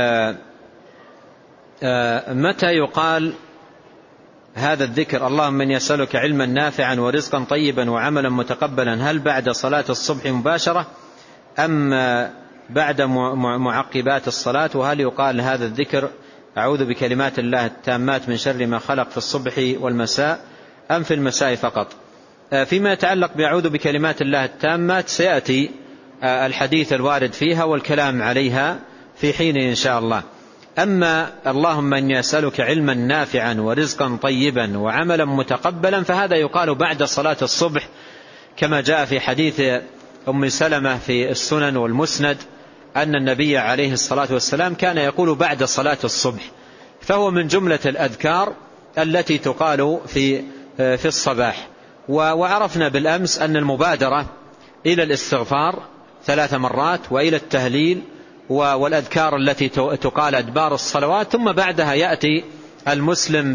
متى يقال هذا الذكر اللهم إني أسألك علما نافعا ورزقا طيبا وعملا متقبلا؟ هل بعد صلاة الصبح مباشرة أم بعد معقبات الصلاة؟ وهل يقال هذا الذكر أعوذ بكلمات الله التامات من شر ما خلق في الصبح والمساء أم في المساء فقط؟ فيما يتعلق بأعوذ بكلمات الله التامات سيأتي الحديث الوارد فيها والكلام عليها في حين إن شاء الله. أما اللهم إني أسألك علما نافعا ورزقا طيبا وعملا متقبلا فهذا يقال بعد صلاة الصبح، كما جاء في حديث أم سلمة في السنن والمسند أن النبي عليه الصلاة والسلام كان يقول بعد صلاة الصبح، فهو من جملة الأذكار التي تقال في في الصباح. وعرفنا بالأمس أن المبادرة إلى الاستغفار ثلاث مرات وإلى التهليل والأذكار التي تقال أدبار الصلوات، ثم بعدها يأتي المسلم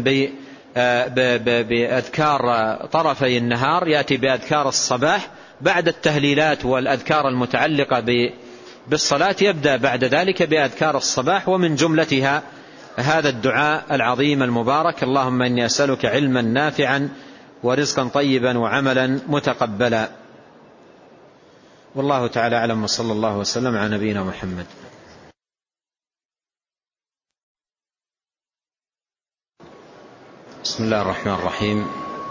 بأذكار طرفي النهار، يأتي بأذكار الصباح بعد التهليلات والأذكار المتعلقة بالصلاة، يبدأ بعد ذلك بأذكار الصباح، ومن جملتها هذا الدعاء العظيم المبارك: اللهم إني أسألك علما نافعا ورزقا طيبا وعملا متقبلا. والله تعالى أعلم، وصلى الله وسلم على نبينا محمد. بسم الله الرحمن الرحيم.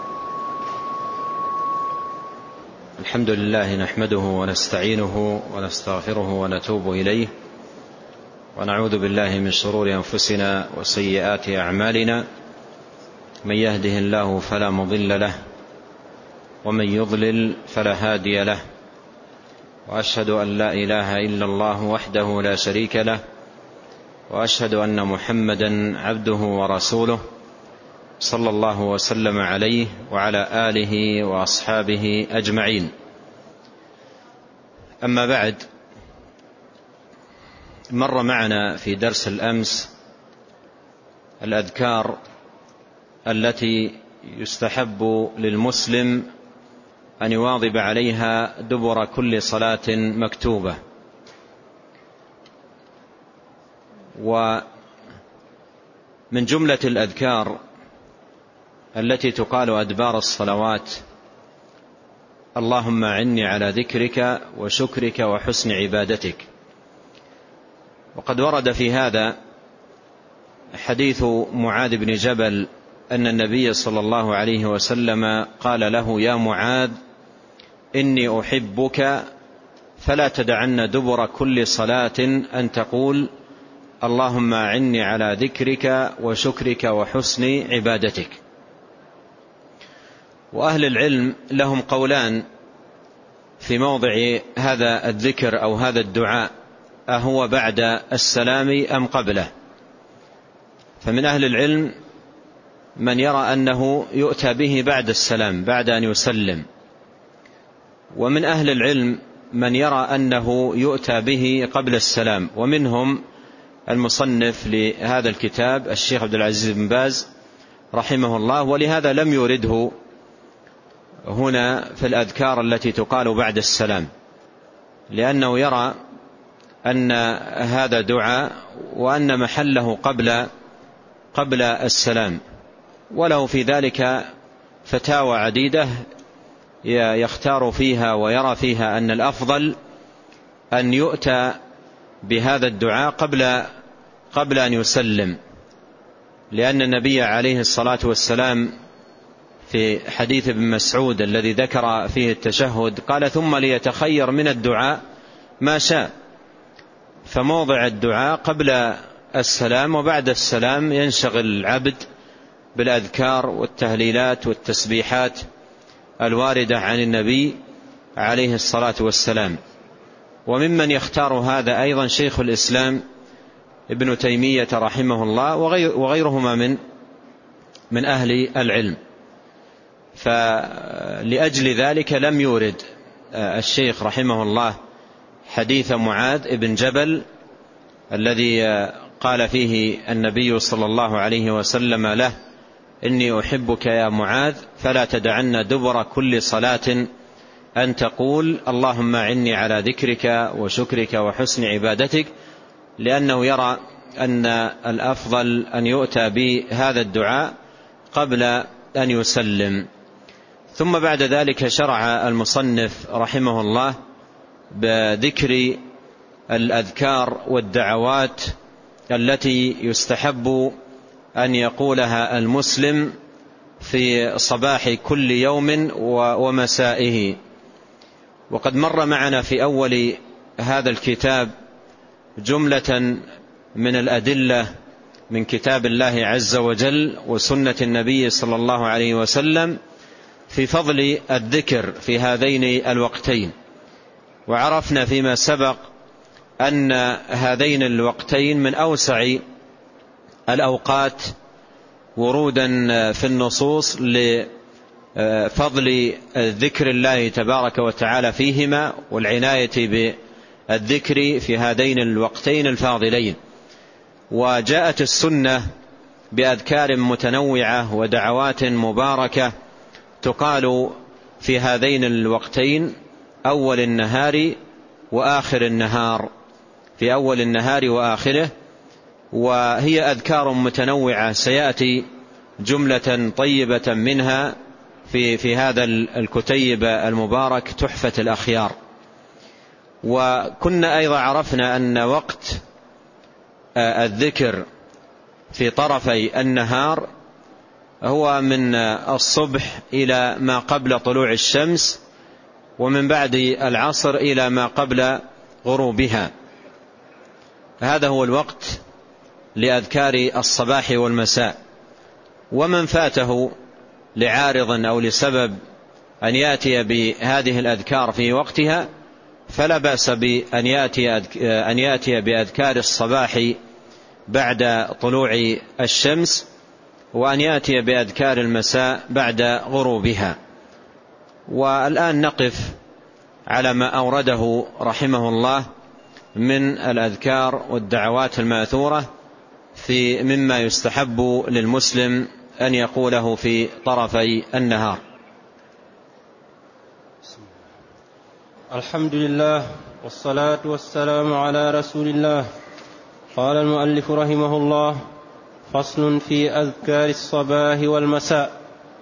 الحمد لله نحمده ونستعينه ونستغفره ونتوب إليه، ونعوذ بالله من شرور أنفسنا وسيئات أعمالنا، من يهده الله فلا مضل له ومن يضلل فلا هادي له، وأشهد أن لا إله إلا الله وحده لا شريك له، وأشهد أن محمدا عبده ورسوله صلى الله وسلم عليه وعلى آله وأصحابه أجمعين. أما بعد، مر معنا في درس الأمس الأذكار التي يستحب للمسلم أن يواظب عليها دبر كل صلاة مكتوبة. ومن جملة الأذكار التي تقال أدبار الصلوات: اللهم أعني على ذكرك وشكرك وحسن عبادتك. وقد ورد في هذا حديث معاذ بن جبل أن النبي صلى الله عليه وسلم قال له: يا معاذ إني أحبك فلا تدعن دبر كل صلاة أن تقول اللهم أعني على ذكرك وشكرك وحسن عبادتك. وأهل العلم لهم قولان في موضع هذا الذكر أو هذا الدعاء: أهو بعد السلام أم قبله؟ فمن أهل العلم من يرى أنه يؤتى به بعد السلام، بعد أن يسلم، ومن أهل العلم من يرى أنه يؤتى به قبل السلام، ومنهم المصنف لهذا الكتاب الشيخ عبد العزيز بن باز رحمه الله، ولهذا لم يورده هنا في الأذكار التي تقال بعد السلام، لأنه يرى أن هذا دعاء وأن محله قبل قبل السلام، وله في ذلك فتاوى عديدة يختار فيها ويرى فيها أن الأفضل أن يؤتى بهذا الدعاء قبل قبل أن يسلم، لأن النبي عليه الصلاة والسلام في حديث ابن مسعود الذي ذكر فيه التشهد قال: ثم ليتخير من الدعاء ما شاء. فموضع الدعاء قبل السلام، وبعد السلام ينشغل العبد بالأذكار والتهليلات والتسبيحات الواردة عن النبي عليه الصلاة والسلام. وممن يختار هذا أيضا شيخ الإسلام ابن تيمية رحمه الله وغيرهما من من أهل العلم. فلأجل ذلك لم يورد الشيخ رحمه الله حديث معاذ بن جبل الذي قال فيه النبي صلى الله عليه وسلم له: إني أحبك يا معاذ فلا تدعن دبر كل صلاة أن تقول اللهم أعني على ذكرك وشكرك وحسن عبادتك، لأنه يرى أن الأفضل أن يؤتى بهذا الدعاء قبل أن يسلم. ثم بعد ذلك شرع المصنف رحمه الله بذكر الأذكار والدعوات التي يستحب أن يقولها المسلم في صباح كل يوم ومسائه. وقد مر معنا في أول هذا الكتاب جملة من الأدلة من كتاب الله عز وجل وسنة النبي صلى الله عليه وسلم في فضل الذكر في هذين الوقتين. وعرفنا فيما سبق أن هذين الوقتين من أوسع الأوقات ورودا في النصوص لفضل ذكر الله تبارك وتعالى فيهما والعناية بالذكر في هذين الوقتين الفاضلين. وجاءت السنة بأذكار متنوعة ودعوات مباركة تقال في هذين الوقتين: أول النهار وآخر النهار، في أول النهار وآخره. وهي أذكار متنوعة سيأتي جملة طيبة منها في في هذا الكتيب المبارك تحفة الأخيار. وكنا أيضا عرفنا أن وقت الذكر في طرفي النهار هو من الصبح إلى ما قبل طلوع الشمس، ومن بعد العصر إلى ما قبل غروبها. هذا هو الوقت لأذكار الصباح والمساء. ومن فاته لعارض أو لسبب أن يأتي بهذه الأذكار في وقتها فلا بأس بأن يأتي أن يأتي بأذكار الصباح بعد طلوع الشمس، وأن يأتي بأذكار المساء بعد غروبها. والآن نقف على ما أورده رحمه الله من الأذكار والدعوات الماثورة في مما يستحب للمسلم أن يقوله في طرفي النهار. الحمد لله والصلاة والسلام على رسول الله. قال المؤلف رحمه الله: فصل في أذكار الصباح والمساء.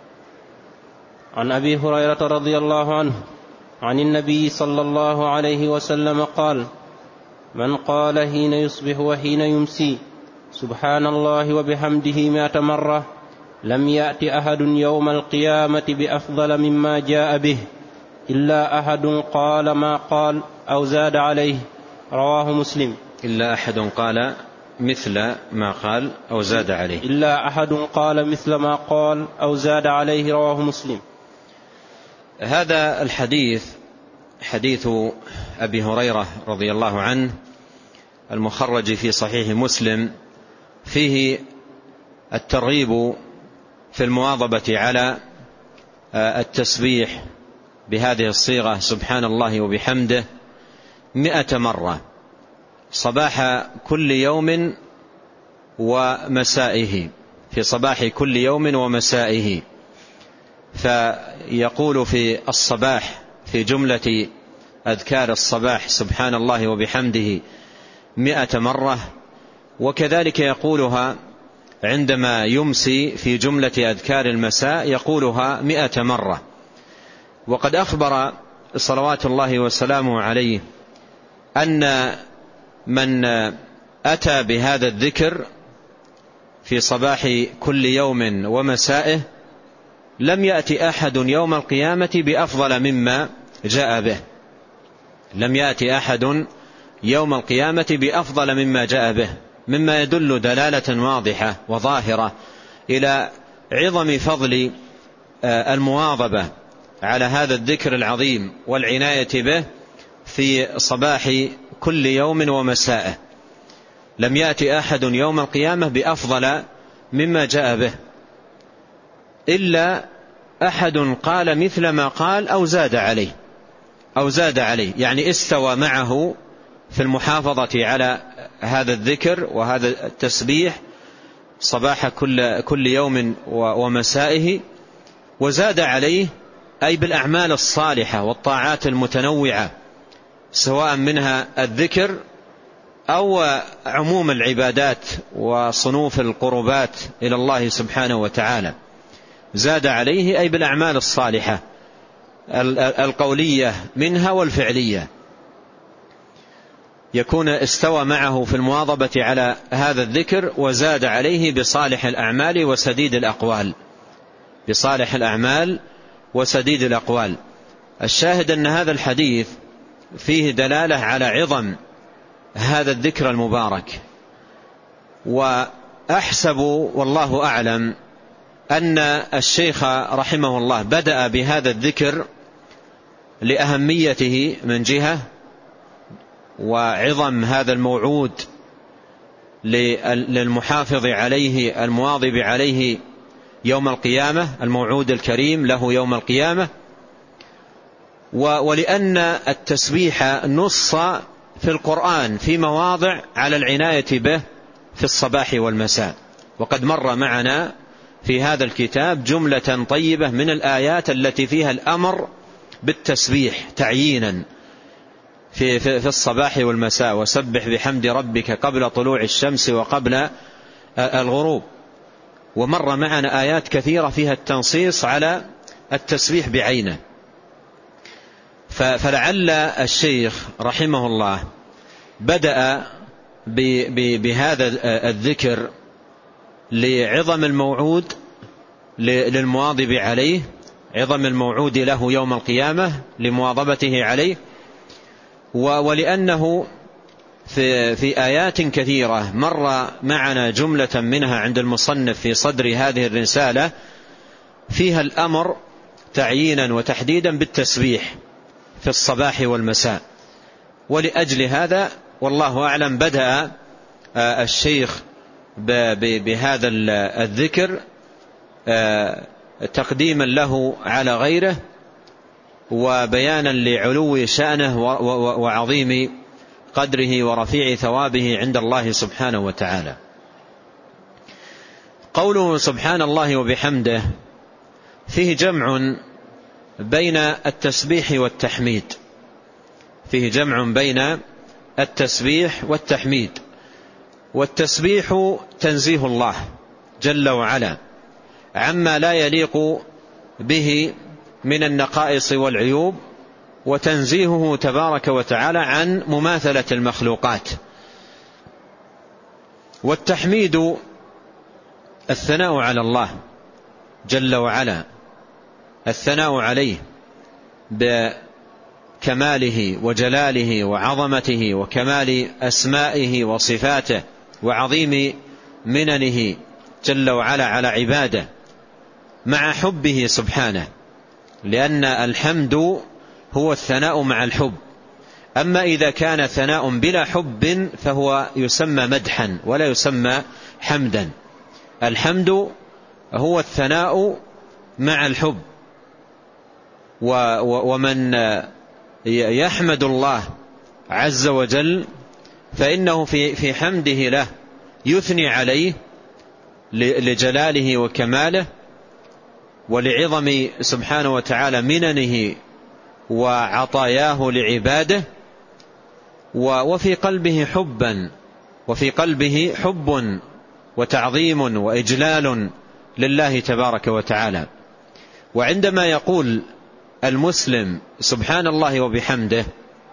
عن أبي هريرة رضي الله عنه عن النبي صلى الله عليه وسلم قال: من قال حين يصبح وحين يمسي سبحان الله وبحمده مائة مرة لم يأت أحد يوم القيامة بأفضل مما جاء به إلا أحد قال ما قال أو زاد عليه. رواه مسلم. إلا أحد قال مثل ما قال أو زاد عليه. إلا أحد قال مثل ما قال أو زاد عليه. رواه مسلم. هذا الحديث حديث أبي هريرة رضي الله عنه المخرج في صحيح مسلم فيه الترغيب في المواظبة على التسبيح بهذه الصيغة سبحان الله وبحمده مئة مرة صباح كل يوم ومسائه، في صباح كل يوم ومسائه. فيقول في الصباح في جملة أذكار الصباح سبحان الله وبحمده مئة مرة، وكذلك يقولها عندما يمسي في جملة أذكار المساء يقولها مئة مرة. وقد أخبر صلوات الله وسلامه عليه أن من أتى بهذا الذكر في صباح كل يوم ومسائه لم يأتي أحد يوم القيامة بأفضل مما جاء به، لم يأتي أحد يوم القيامة بأفضل مما جاء به، مما يدل دلالة واضحة وظاهرة إلى عظم فضل المواظبة على هذا الذكر العظيم والعناية به في صباح كل يوم ومسائه. لم يأتي أحد يوم القيامة بأفضل مما جاء به إلا أحد قال مثل ما قال أو زاد عليه، أو زاد عليه يعني استوى معه في المحافظة على هذا الذكر وهذا التسبيح صباح كل, كل يوم ومسائه، وزاد عليه أي بالأعمال الصالحة والطاعات المتنوعة سواء منها الذكر أو عموم العبادات وصنوف القربات إلى الله سبحانه وتعالى. زاد عليه أي بالأعمال الصالحة القولية منها والفعلية، يكون استوى معه في المواظبة على هذا الذكر وزاد عليه بصالح الأعمال وسديد الأقوال، بصالح الأعمال وسديد الأقوال. الشاهد أن هذا الحديث فيه دلالة على عظم هذا الذكر المبارك، وأحسب والله أعلم أن الشيخ رحمه الله بدأ بهذا الذكر لأهميته من جهة وعظم هذا الموعود للمحافظ عليه المواظب عليه يوم القيامة، الموعود الكريم له يوم القيامة، ولأن التسبيح نص في القرآن في مواضع على العناية به في الصباح والمساء. وقد مر معنا في هذا الكتاب جملة طيبة من الآيات التي فيها الأمر بالتسبيح تعيينا في, في, في الصباح والمساء، وسبح بحمد ربك قبل طلوع الشمس وقبل الغروب. ومر معنا آيات كثيرة فيها التنصيص على التسبيح بعينه. فلعل الشيخ رحمه الله بدأ بهذا الذكر لعظم الموعود للمواظب عليه، عظم الموعود له يوم القيامة لمواظبته عليه، ولأنه في, في آيات كثيرة مر معنا جملة منها عند المصنف في صدر هذه الرسالة فيها الأمر تعيينا وتحديدا بالتسبيح في الصباح والمساء. ولأجل هذا والله أعلم بدأ الشيخ بهذا الذكر تقديما له على غيره وبيانا لعلو شأنه وعظيم قدره ورفيع ثوابه عند الله سبحانه وتعالى. قوله سبحان الله وبحمده فيه جمع بين التسبيح والتحميد، فيه جمع بين التسبيح والتحميد. والتسبيح تنزيه الله جل وعلا عما لا يليق به من النقائص والعيوب، وتنزيهه تبارك وتعالى عن مماثلة المخلوقات. والتحميد الثناء على الله جل وعلا، الثناء عليه بكماله وجلاله وعظمته وكمال أسمائه وصفاته وعظيم مننه جل وعلا على عباده، مع حبه سبحانه، لأن الحمد هو الثناء مع الحب. أما إذا كان ثناء بلا حب فهو يسمى مدحا ولا يسمى حمدا. الحمد هو الثناء مع الحب، ومن يحمد الله عز وجل فإنه في في حمده له يثني عليه لجلاله وكماله ولعظم سبحانه وتعالى مننه وعطاياه لعباده، وفي قلبه حبا وفي قلبه حب وتعظيم وإجلال لله تبارك وتعالى. وعندما يقول المسلم سبحان الله وبحمده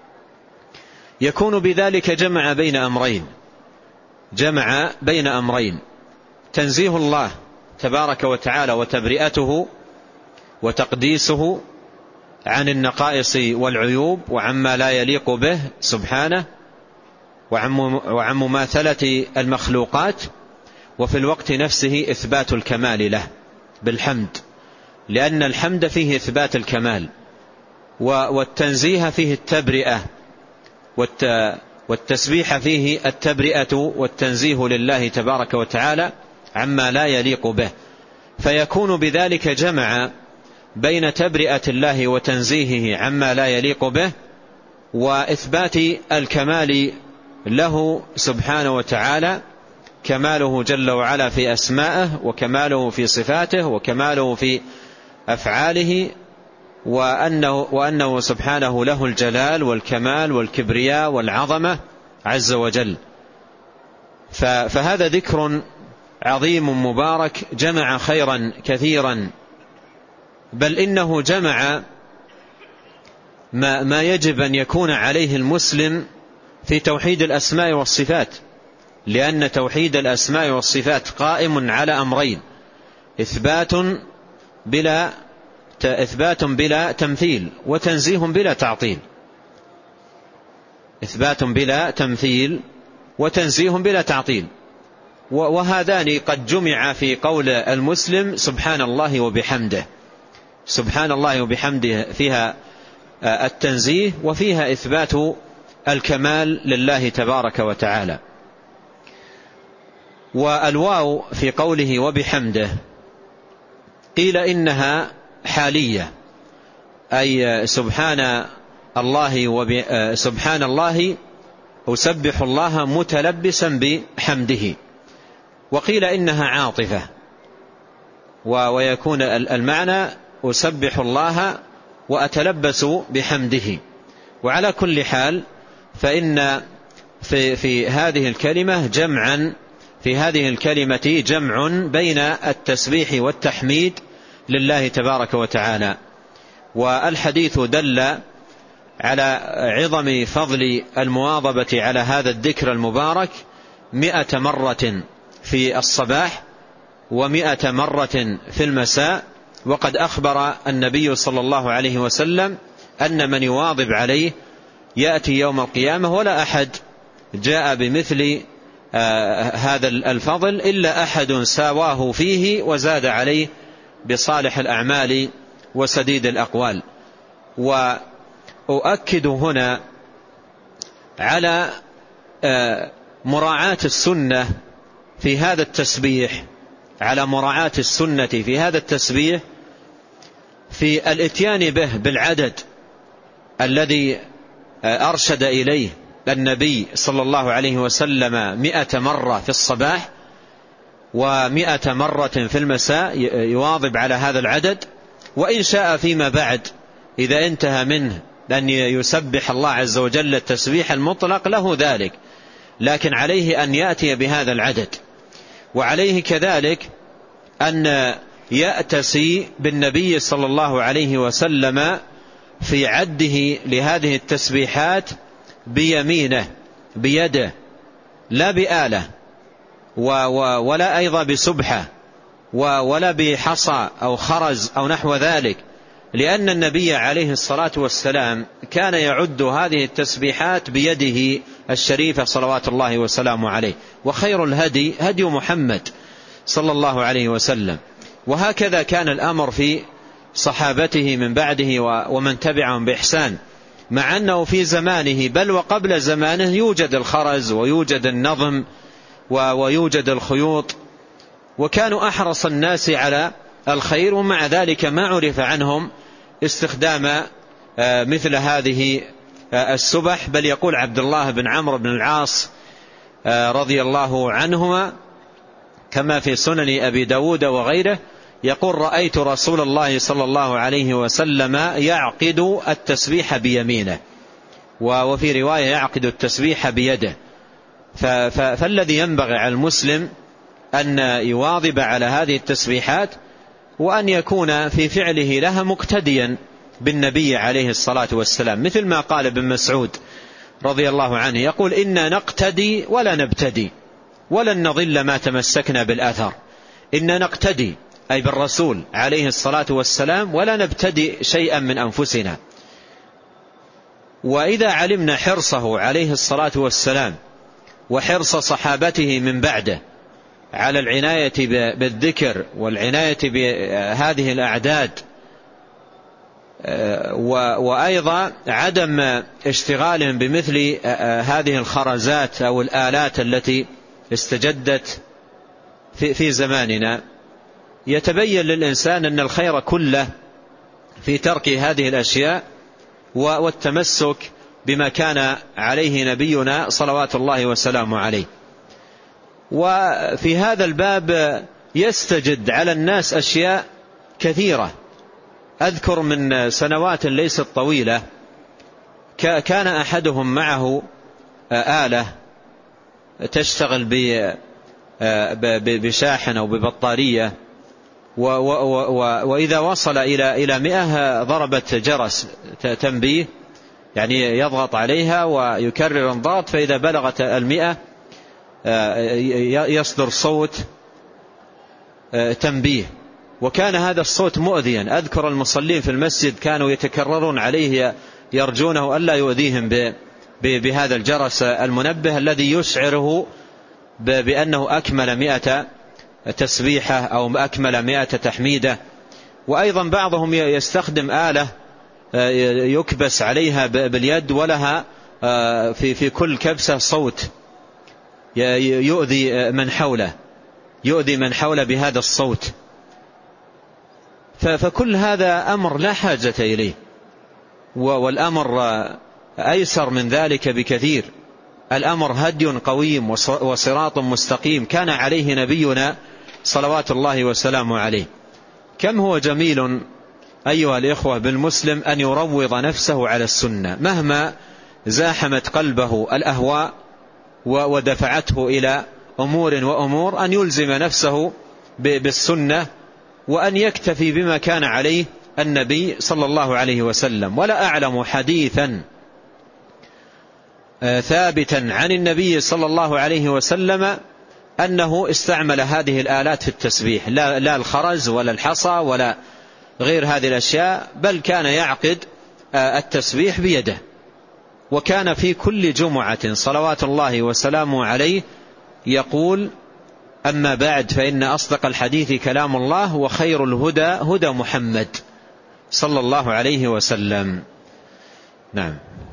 يكون بذلك جمع بين أمرين، جمع بين أمرين: تنزيه الله تبارك وتعالى وتبرئته وتقديسه عن النقائص والعيوب وعما لا يليق به سبحانه وعن مماثلة المخلوقات، وفي الوقت نفسه إثبات الكمال له بالحمد، لأن الحمد فيه إثبات الكمال، والتنزيه فيه التبرئة، والتسبيح فيه التبرئة والتنزيه لله تبارك وتعالى عما لا يليق به. فيكون بذلك جمع بين تبرئة الله وتنزيهه عما لا يليق به وإثبات الكمال له سبحانه وتعالى، كماله جل وعلا في أسمائه وكماله في صفاته وكماله في أفعاله، وأنه, وأنه سبحانه له الجلال والكمال والكبرياء والعظمة عز وجل. فهذا ذكر عظيم مبارك جمع خيرا كثيرا، بل إنه جمع ما, ما يجب أن يكون عليه المسلم في توحيد الأسماء والصفات، لأن توحيد الأسماء والصفات قائم على أمرين: إثبات بلا إثبات بلا تمثيل، وتنزيه بلا تعطيل. إثبات بلا تمثيل وتنزيه بلا تعطيل، وهذان قد جمع في قول المسلم سبحان الله وبحمده. سبحان الله وبحمده فيها التنزيه وفيها إثبات الكمال لله تبارك وتعالى. والواو في قوله وبحمده قيل إنها حالية، أي سبحان الله وب... سبحان الله أسبح الله متلبسا بحمده. وقيل إنها عاطفة، ويكون المعنى أسبح الله وأتلبس بحمده. وعلى كل حال فإن في, في هذه الكلمة جمعا في هذه الكلمة جمع بين التسبيح والتحميد لله تبارك وتعالى. والحديث دل على عظم فضل المواظبة على هذا الذكر المبارك مئة مرة في الصباح ومئة مرة في المساء. وقد أخبر النبي صلى الله عليه وسلم أن من يواظب عليه يأتي يوم القيامة ولا أحد جاء بمثل آه هذا الفضل إلا أحد ساواه فيه وزاد عليه بصالح الأعمال وسديد الأقوال. وأؤكد هنا على آه مراعاة السنة في هذا التسبيح، على مراعاة السنة في هذا التسبيح في الاتيان به بالعدد الذي أرشد إليه النبي صلى الله عليه وسلم مئة مرة في الصباح ومئة مرة في المساء، يواظب على هذا العدد. وإن شاء فيما بعد إذا انتهى منه أن يسبح الله عز وجل التسبيح المطلق له ذلك، لكن عليه أن يأتي بهذا العدد. وعليه كذلك أن يأتسي بالنبي صلى الله عليه وسلم في عده لهذه التسبيحات بيمينه بيده لا بآلة ولا أيضا بسبحة ولا بحصى أو خرز أو نحو ذلك، لأن النبي عليه الصلاة والسلام كان يعد هذه التسبيحات بيده الشريفة صلوات الله وسلامه عليه. وخير الهدي هدي محمد صلى الله عليه وسلم. وهكذا كان الأمر في صحابته من بعده ومن تبعهم بإحسان، مع أنه في زمانه بل وقبل زمانه يوجد الخرز ويوجد النظم ويوجد الخيوط، وكانوا أحرص الناس على الخير، ومع ذلك ما عرف عنهم استخدام مثل هذه السبح. بل يقول عبد الله بن عمرو بن العاص رضي الله عنهما كما في سنن أبي داود وغيره، يقول: رأيت رسول الله صلى الله عليه وسلم يعقد التسبيح بيمينه، وفي رواية يعقد التسبيح بيده. فالذي ينبغي على المسلم أن يواظب على هذه التسبيحات، وأن يكون في فعله لها مقتديا بالنبي عليه الصلاة والسلام، مثل ما قال ابن مسعود رضي الله عنه، يقول: إنا نقتدي ولا نبتدي ولن نضل ما تمسكنا بالأثر. إنا نقتدي أي بالرسول عليه الصلاة والسلام ولا نبتدي شيئا من أنفسنا. وإذا علمنا حرصه عليه الصلاة والسلام وحرص صحابته من بعده على العناية بالذكر والعناية بهذه الأعداد، وأيضا عدم اشتغالهم بمثل هذه الخرزات أو الآلات التي استجدت في زماننا، يتبين للإنسان أن الخير كله في ترك هذه الأشياء والتمسك بما كان عليه نبينا صلوات الله وسلامه عليه. وفي هذا الباب يستجد على الناس أشياء كثيرة. أذكر من سنوات ليست طويلة كان أحدهم معه آلة تشتغل بشاحن أو ببطارية، وإذا وصل إلى إلى مئة ضربت جرس تنبيه، يعني يضغط عليها ويكرر الضغط، فإذا بلغت المئة يصدر صوت تنبيه. وكان هذا الصوت مؤذيا. أذكر المصلين في المسجد كانوا يتكررون عليه يرجونه ألا يؤذيهم بهذا الجرس المنبه الذي يشعره بأنه أكمل مئة تسبيحة أو أكمل مئة تحميدة. وأيضا بعضهم يستخدم آلة يكبس عليها باليد ولها في في كل كبسة صوت يؤذي من حوله يؤذي من حوله بهذا الصوت. فكل هذا أمر لا حاجة إليه، والأمر أيسر من ذلك بكثير. الأمر هدي قويم وصراط مستقيم كان عليه نبينا صلوات الله وسلامه عليه. كم هو جميل أيها الإخوة بالمسلم أن يروض نفسه على السنة مهما زاحمت قلبه الأهواء ودفعته إلى أمور وأمور، أن يلزم نفسه بالسنة وأن يكتفي بما كان عليه النبي صلى الله عليه وسلم. ولا أعلم حديثا ثابتا عن النبي صلى الله عليه وسلم أنه استعمل هذه الآلات في التسبيح، لا, لا الخرز ولا الحصى ولا غير هذه الأشياء، بل كان يعقد التسبيح بيده. وكان في كل جمعة صلوات الله وسلامه عليه يقول: أما بعد فإن أصدق الحديث كلام الله وخير الهدى هدى محمد صلى الله عليه وسلم. نعم.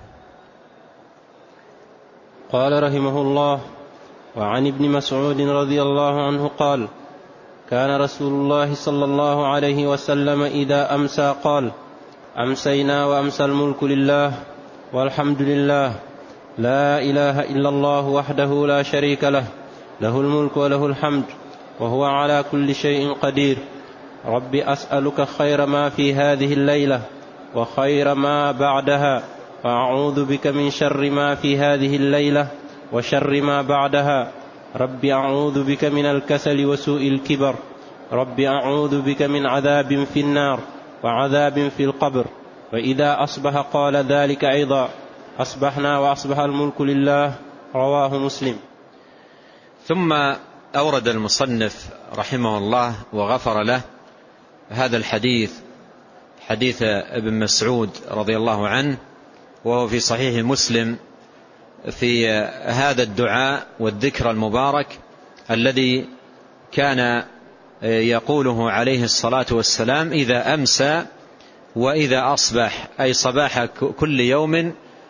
قال رحمه الله: وعن ابن مسعود رضي الله عنه قال: كان رسول الله صلى الله عليه وسلم إذا أمسى قال: أمسينا وأمسى الملك لله والحمد لله لا إله إلا الله وحده لا شريك له له الملك وله الحمد وهو على كل شيء قدير. رب أسألك خير ما في هذه الليلة وخير ما بعدها، وأعوذ بك من شر ما في هذه الليلة وشر ما بعدها. رب أعوذ بك من الكسل وسوء الكبر. رب أعوذ بك من عذاب في النار وعذاب في القبر. وإذا أصبح قال ذلك أيضا: أصبحنا وأصبح الملك لله. رواه مسلم. ثم أورد المصنف رحمه الله وغفر له هذا الحديث، حديث ابن مسعود رضي الله عنه، وهو في صحيح مسلم، في هذا الدعاء والذكر المبارك الذي كان يقوله عليه الصلاة والسلام إذا أمسى وإذا أصبح، أي صباح كل يوم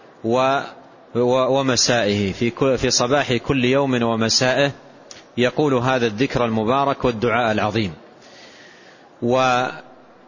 ومسائه، في صباح كل يوم ومسائه يقول هذا الذكر المبارك والدعاء العظيم. وهذا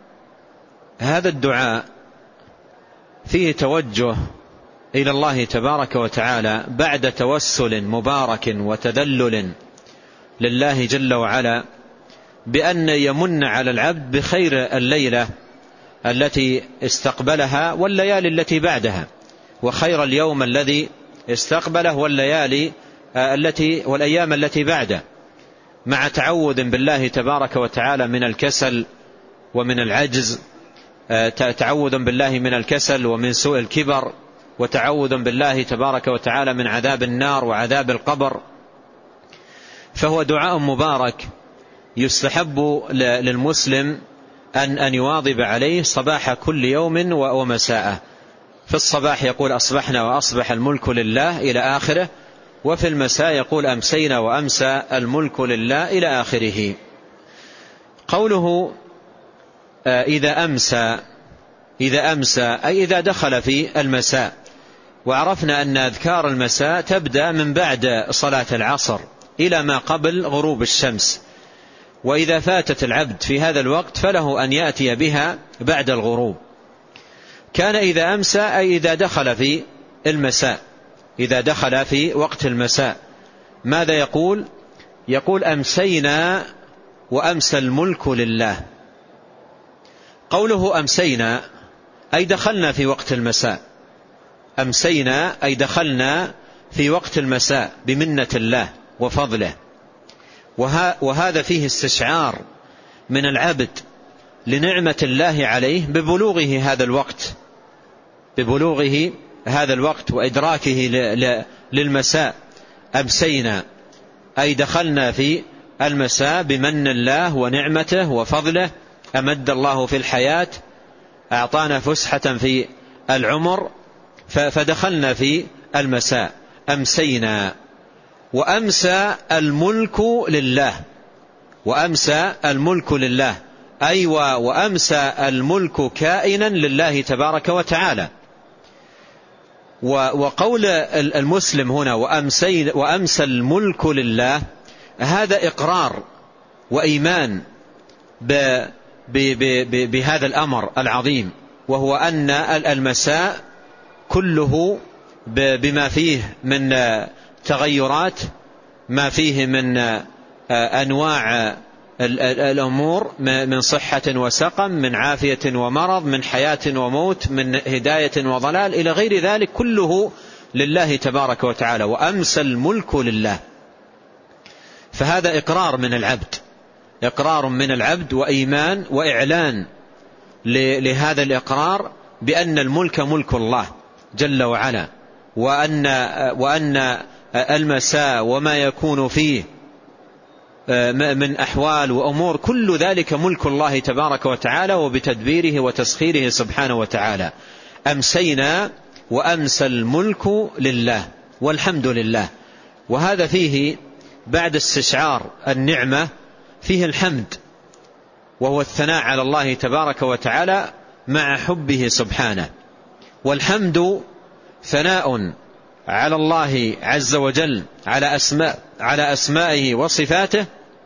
الدعاء فيه توجه إلى الله تبارك وتعالى بعد توسل مبارك وتذلل لله جل وعلا بأن يمن على العبد بخير الليلة التي استقبلها والليالي التي بعدها، وخير اليوم الذي استقبله والليالي التي والأيام التي بعده، مع تعوذ بالله تبارك وتعالى من الكسل ومن العجز، تعوذ بالله من الكسل ومن سوء الكبر، وتعوذ بالله تبارك وتعالى من عذاب النار وعذاب القبر. فهو دعاء مبارك يستحب للمسلم أن أن يواظب عليه صباح كل يوم ومساءه. في الصباح يقول أصبحنا وأصبح الملك لله إلى آخره، وفي المساء يقول أمسينا وأمسى الملك لله إلى آخره. قوله إذا أمسى، إذا أمسى أي إذا دخل في المساء، وعرفنا أن أذكار المساء تبدأ من بعد صلاة العصر إلى ما قبل غروب الشمس، وإذا فاتت العبد في هذا الوقت فله أن يأتي بها بعد الغروب. كان إذا أمسى أي إذا دخل في المساء، إذا دخل في وقت المساء ماذا يقول؟ يقول أمسينا وأمسى الملك لله. قوله أمسينا أي دخلنا في وقت المساء، أمسينا أي دخلنا في وقت المساء بمنة الله وفضله. وهذا فيه استشعار من العبد لنعمة الله عليه ببلوغه هذا الوقت، ببلوغه هذا الوقت وإدراكه للمساء. أمسينا أي دخلنا في المساء بمن الله ونعمته وفضله، أمد الله في الحياة، أعطانا فسحة في العمر، فدخلنا في المساء. أمسينا وأمسى الملك لله، وأمسى الملك لله أي أيوة وأمسى الملك كائنا لله تبارك وتعالى. وقول المسلم هنا وأمسى, وأمسى الملك لله، هذا إقرار وإيمان بهذا الأمر العظيم، وهو أن المساء كله بما فيه من تغيرات، ما فيه من أنواع الأمور، من صحة وسقم، من عافية ومرض، من حياة وموت، من هداية وضلال، إلى غير ذلك، كله لله تبارك وتعالى. وأمسى الملك لله، فهذا إقرار من العبد، إقرار من العبد وإيمان وإعلان لهذا الإقرار بأن الملك ملك الله جل وعلا، وأن, وأن المساء وما يكون فيه من أحوال وأمور كل ذلك ملك الله تبارك وتعالى وبتدبيره وتسخيره سبحانه وتعالى. أمسينا وأمسى الملك لله والحمد لله. وهذا فيه بعد استشعار النعمة فيه الحمد، وهو الثناء على الله تبارك وتعالى مع حبه سبحانه. والحمد ثناء على الله عز وجل على أسماء على أسمائه وصفاته،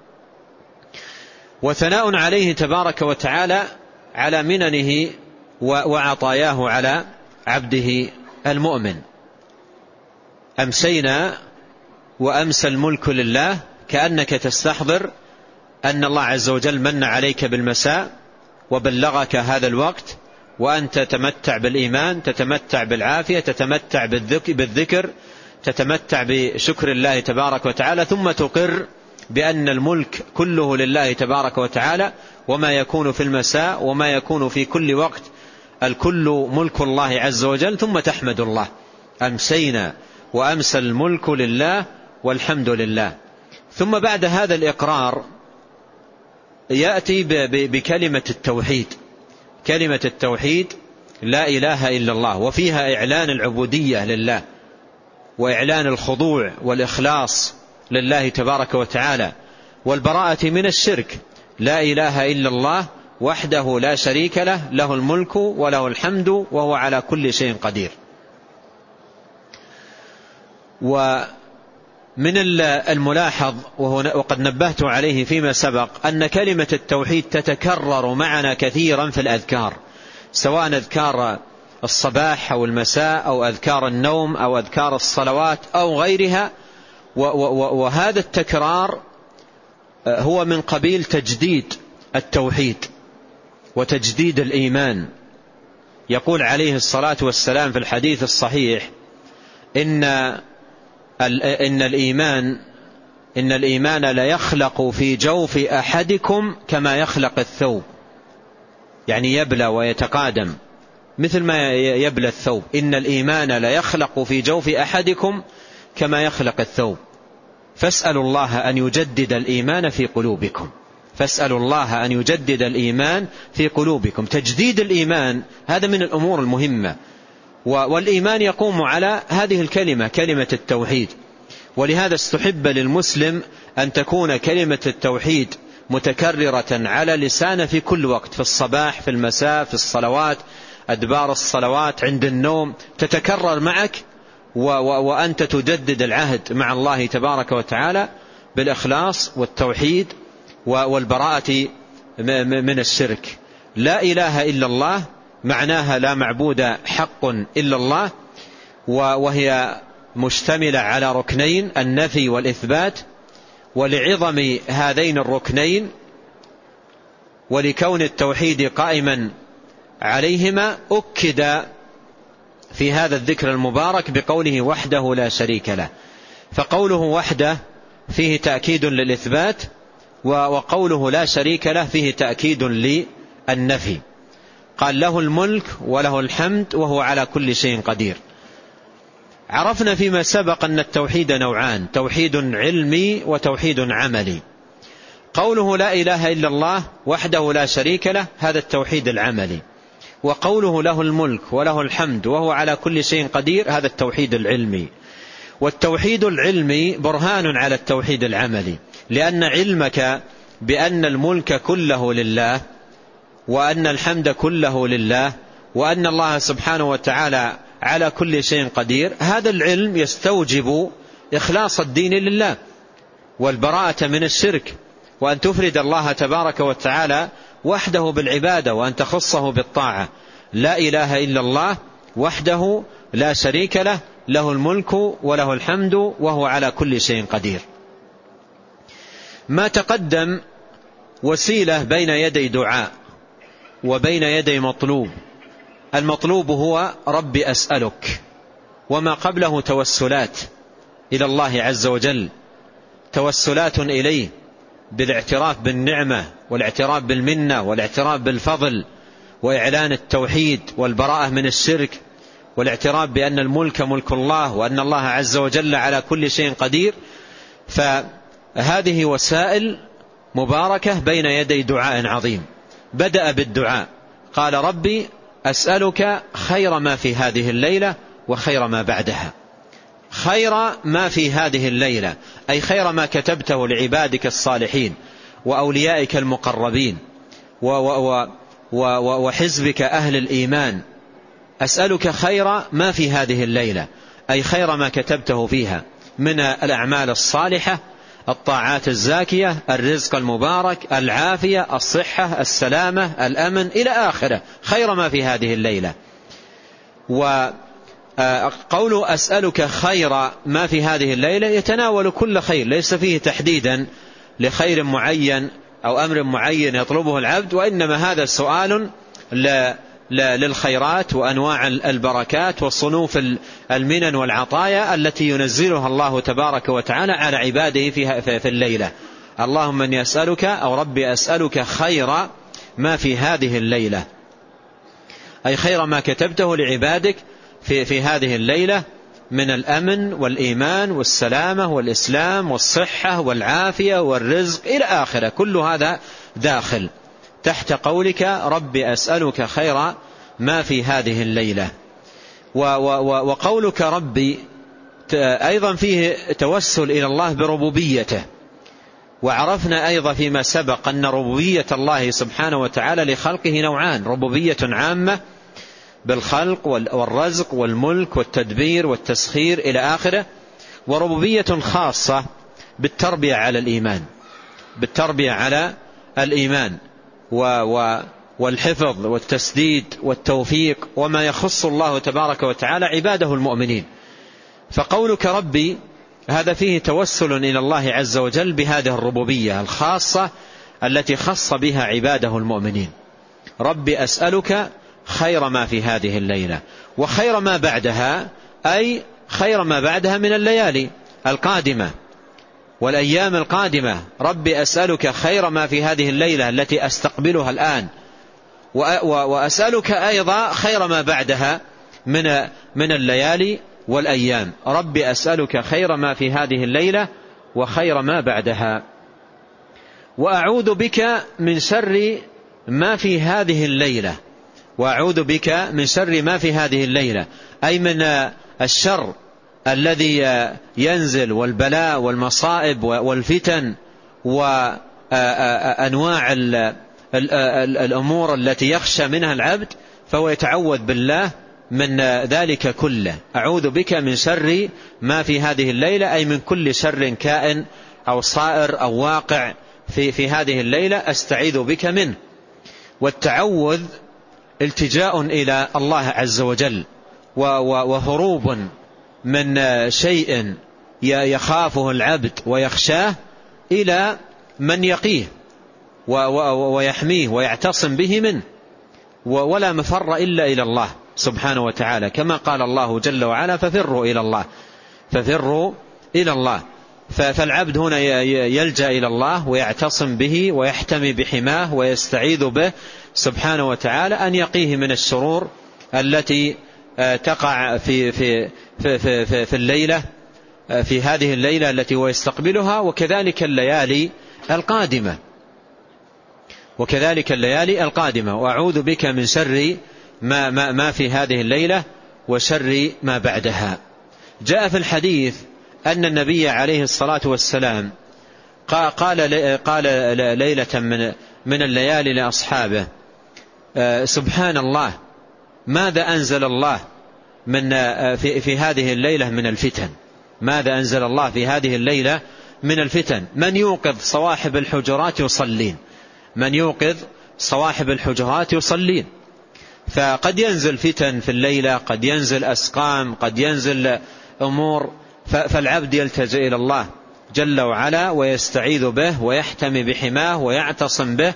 وثناء عليه تبارك وتعالى على مننه وعطاياه على عبده المؤمن. أمسينا وأمسى الملك لله، كأنك تستحضر أن الله عز وجل من عليك بالمساء وبلغك هذا الوقت وأنت تتمتع بالإيمان، تتمتع بالعافية، تتمتع بالذكر، تتمتع بشكر الله تبارك وتعالى، ثم تقر بأن الملك كله لله تبارك وتعالى، وما يكون في المساء وما يكون في كل وقت الكل ملك الله عز وجل، ثم تحمد الله. أمسينا وأمسى الملك لله والحمد لله. ثم بعد هذا الإقرار يأتي بكلمة التوحيد، كلمة التوحيد لا إله إلا الله، وفيها إعلان العبودية لله وإعلان الخضوع والإخلاص لله تبارك وتعالى والبراءة من الشرك. لا إله إلا الله وحده لا شريك له، له الملك وله الحمد وهو على كل شيء قدير. ومن الملاحظ وقد نبهت عليه فيما سبق أن كلمة التوحيد تتكرر معنا كثيرا في الأذكار، سواء أذكار الصباح أو المساء أو أذكار النوم أو أذكار الصلوات أو غيرها، وهذا التكرار هو من قبيل تجديد التوحيد وتجديد الإيمان. يقول عليه الصلاة والسلام في الحديث الصحيح إن إن الإيمان إن الإيمان لا يخلق في جوف أحدكم كما يخلق الثوب، يعني يبلى ويتقادم مثل ما يبلى الثوب. إن الإيمان لا يخلق في جوف أحدكم كما يخلق الثوب، فاسألوا الله أن يجدد الإيمان في قلوبكم، فاسألوا الله أن يجدد الإيمان في قلوبكم. تجديد الإيمان هذا من الأمور المهمة، والإيمان يقوم على هذه الكلمة، كلمة التوحيد. ولهذا استحب للمسلم أن تكون كلمة التوحيد متكررة على لسانه في كل وقت، في الصباح، في المساء، في الصلوات، أدبار الصلوات، عند النوم، تتكرر معك وأنت تجدد العهد مع الله تبارك وتعالى بالإخلاص والتوحيد والبراءة من الشرك. لا إله إلا الله معناها لا معبود حق إلا الله، وهي مشتملة على ركنين، النفي والإثبات. ولعظم هذين الركنين ولكون التوحيد قائما عليهما أكد في هذا الذكر المبارك بقوله وحده لا شريك له. فقوله وحده فيه تأكيد للإثبات، وقوله لا شريك له فيه تأكيد للنفي. قال له الملك وله الحمد وهو على كل شيء قدير. عرفنا فيما سبق أن التوحيد نوعان، توحيد علمي وتوحيد عملي. قوله لا إله إلا الله وحده لا شريك له هذا التوحيد العملي، وقوله له الملك وله الحمد وهو على كل شيء قدير هذا التوحيد العلمي. والتوحيد العلمي برهان على التوحيد العملي، لأن علمك بأن الملك كله لله وأن الحمد كله لله وأن الله سبحانه وتعالى على كل شيء قدير، هذا العلم يستوجب إخلاص الدين لله والبراءة من الشرك، وأن تفرد الله تبارك وتعالى وحده بالعبادة وأن تخصه بالطاعة. لا إله إلا الله وحده لا شريك له، له الملك وله الحمد وهو على كل شيء قدير. ما تقدم وسيلة بين يدي دعاء وبين يدي مطلوب. المطلوب هو ربي أسألك، وما قبله توسلات إلى الله عز وجل، توسلات إليه بالاعتراف بالنعمة والاعتراف بالمنة والاعتراف بالفضل وإعلان التوحيد والبراءة من الشرك والاعتراف بأن الملك ملك الله وأن الله عز وجل على كل شيء قدير. فهذه وسائل مباركة بين يدي دعاء عظيم. بدأ بالدعاء، قال ربي أسألك خير ما في هذه الليلة وخير ما بعدها. خير ما في هذه الليلة أي خير ما كتبته لعبادك الصالحين وأوليائك المقربين وحزبك أهل الإيمان. أسألك خير ما في هذه الليلة أي خير ما كتبته فيها من الأعمال الصالحة، الطاعات الزاكية، الرزق المبارك، العافية، الصحة، السلامة، الأمن إلى آخره، خير ما في هذه الليلة. قوله أسألك خير ما في هذه الليلة يتناول كل خير، ليس فيه تحديدا لخير معين أو أمر معين يطلبه العبد، وإنما هذا سؤال للخيرات وأنواع البركات والصنوف المنن والعطايا التي ينزلها الله تبارك وتعالى على عباده في الليلة. اللهم أني أسألك أو ربي أسألك خير ما في هذه الليلة، أي خير ما كتبته لعبادك في, في هذه الليلة من الأمن والإيمان والسلامة والإسلام والصحة والعافية والرزق إلى آخره، كل هذا داخل تحت قولك ربي أسألك خير ما في هذه الليلة. وقولك ربي أيضا فيه توسل إلى الله بربوبيته، وعرفنا أيضا فيما سبق أن ربوبية الله سبحانه وتعالى لخلقه نوعان: ربوبية عامة بالخلق والرزق والملك والتدبير والتسخير إلى آخره، وربوبية خاصة بالتربية على الإيمان بالتربية على الإيمان والحفظ والتسديد والتوفيق وما يخص الله تبارك وتعالى عباده المؤمنين. فقولك ربي هذا فيه توسل إلى الله عز وجل بهذه الربوبية الخاصة التي خص بها عباده المؤمنين. ربي أسألك خير ما في هذه الليلة، وخير ما بعدها أي خير ما بعدها من الليالي القادمة والأيام القادمة. ربي أسألك خير ما في هذه الليلة التي أستقبلها الآن، وأسألك أيضا خير ما بعدها من من الليالي والأيام. ربي أسألك خير ما في هذه الليلة وخير ما بعدها، وأعوذ بك من شر ما في هذه الليلة وأعوذ بك من شر ما في هذه الليلة أي من الشر الذي ينزل والبلاء والمصائب والفتن وأنواع الأمور التي يخشى منها العبد، فهو يتعوذ بالله من ذلك كله. أعوذ بك من شر ما في هذه الليلة أي من كل شر كائن أو صائر أو واقع في, في هذه الليلة أستعيذ بك منه. والتعوذ التجاء إلى الله عز وجل وهروب من شيء يخافه العبد ويخشاه إلى من يقيه ويحميه ويعتصم به منه، ولا مفر إلا إلى الله سبحانه وتعالى، كما قال الله جل وعلا ففروا إلى الله ففروا إلى الله. فالعبد هنا يلجأ إلى الله ويعتصم به ويحتمي بحماه ويستعيذ به سبحانه وتعالى أن يقيه من الشرور التي تقع في, في, في, في, في الليلة في هذه الليلة التي هو يستقبلها، وكذلك الليالي القادمة وكذلك الليالي القادمة وأعوذ بك من شر ما, ما, ما في هذه الليلة وشر ما بعدها. جاء في الحديث أن النبي عليه الصلاة والسلام قال, قال ليلة من, من الليالي لأصحابه سبحان الله ماذا أنزل الله من في, في هذه الليلة من الفتن، ماذا أنزل الله في هذه الليلة من الفتن. من يوقظ صواحب الحجرات يصلين من يوقظ صواحب الحجرات يصلين. فقد ينزل فتن في الليلة، قد ينزل أسقام، قد ينزل أمور، فالعبد يلتجئ إلى الله جل وعلا ويستعيذ به ويحتمي بحماه ويعتصم به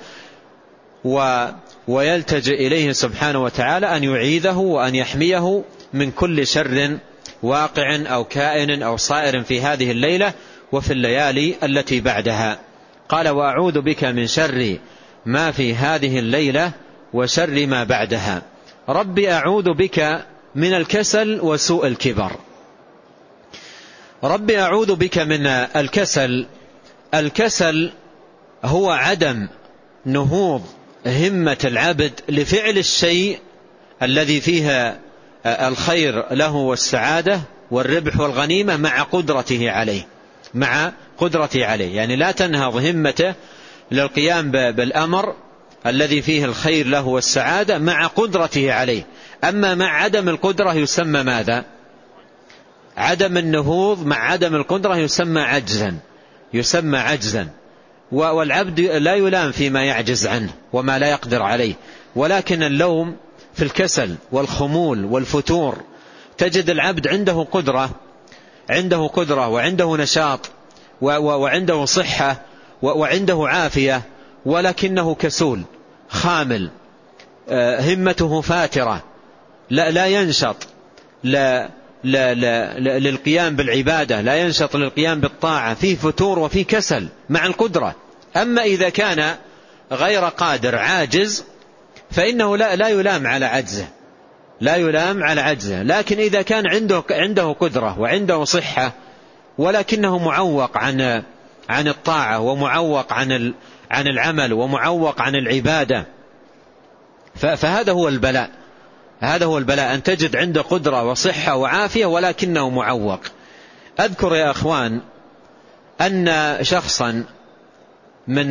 ويلتجئ إليه سبحانه وتعالى أن يعيذه وأن يحميه من كل شر واقع أو كائن أو صائر في هذه الليلة وفي الليالي التي بعدها. قال وأعوذ بك من شر ما في هذه الليلة وشر ما بعدها. ربي أعوذ بك من الكسل وسوء الكبر. ربي أعوذ بك من الكسل. الكسل هو عدم نهوض همة العبد لفعل الشيء الذي فيها الخير له والسعادة والربح والغنيمة مع قدرته عليه مع قدرته عليه يعني لا تنهض همته للقيام بالأمر الذي فيه الخير له والسعادة مع قدرته عليه. أما مع عدم القدرة يسمى ماذا؟ عدم النهوض مع عدم القدرة يسمى عجزا يسمى عجزا والعبد لا يلام فيما يعجز عنه وما لا يقدر عليه، ولكن اللوم في الكسل والخمول والفتور. تجد العبد عنده قدرة عنده قدرة وعنده نشاط وعنده صحة وعنده عافية، ولكنه كسول خامل، همته فاترة، لا, لا ينشط لا لا لا لا للقيام بالعبادة، لا ينشط للقيام بالطاعة، فيه فتور وفيه كسل مع القدرة. أما إذا كان غير قادر عاجز فإنه لا, لا يلام على عجزه لا يلام على عجزه لكن إذا كان عنده عنده قدرة وعنده صحة ولكنه معوق عن عن الطاعة ومعوق عن عن العمل ومعوق عن العبادة، فهذا هو البلاء هذا هو البلاء أن تجد عنده قدرة وصحة وعافية ولكنه معوق. أذكر يا أخوان أن شخصا من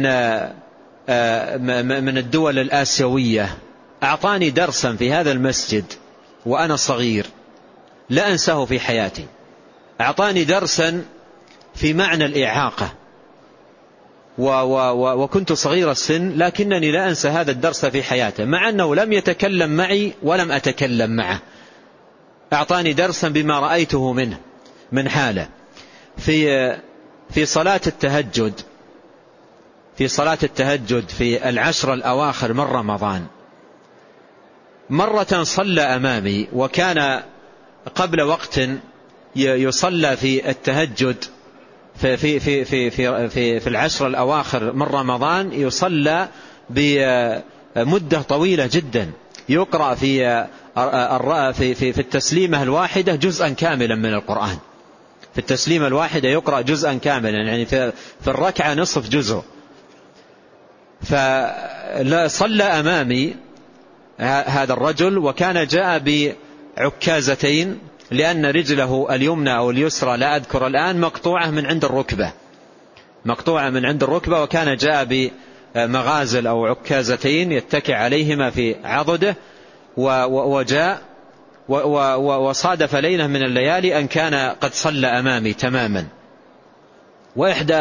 من الدول الآسيوية أعطاني درسا في هذا المسجد وأنا صغير لا أنساه في حياتي. أعطاني درسا في معنى الإعاقة و و وكنت صغير السن، لكنني لا أنسى هذا الدرس في حياته، مع أنه لم يتكلم معي ولم أتكلم معه. أعطاني درسا بما رأيته منه من حاله في في صلاة التهجد في صلاة التهجد في العشر الأواخر من رمضان. مرة صلى أمامي وكان قبل وقت يصلى في التهجد في في في في في في, في العشر الأواخر من رمضان، يصلى بمدة طويلة جدا، يقرأ في في في في التسليمة الواحدة جزءا كاملا من القرآن. في التسليمة الواحدة يقرأ جزءا كاملا، يعني في في الركعة نصف جزء. فصلى أمامي هذا الرجل وكان جاء بعكازتين، لأن رجله اليمنى أو اليسرى لا أذكر الآن مقطوعة من عند الركبة مقطوعة من عند الركبة وكان جاء بمغازل أو عكازتين يتكئ عليهما في عضده، وجاء وصادف ليلة من الليالي أن كان قد صلى أمامي تماما، وإحدى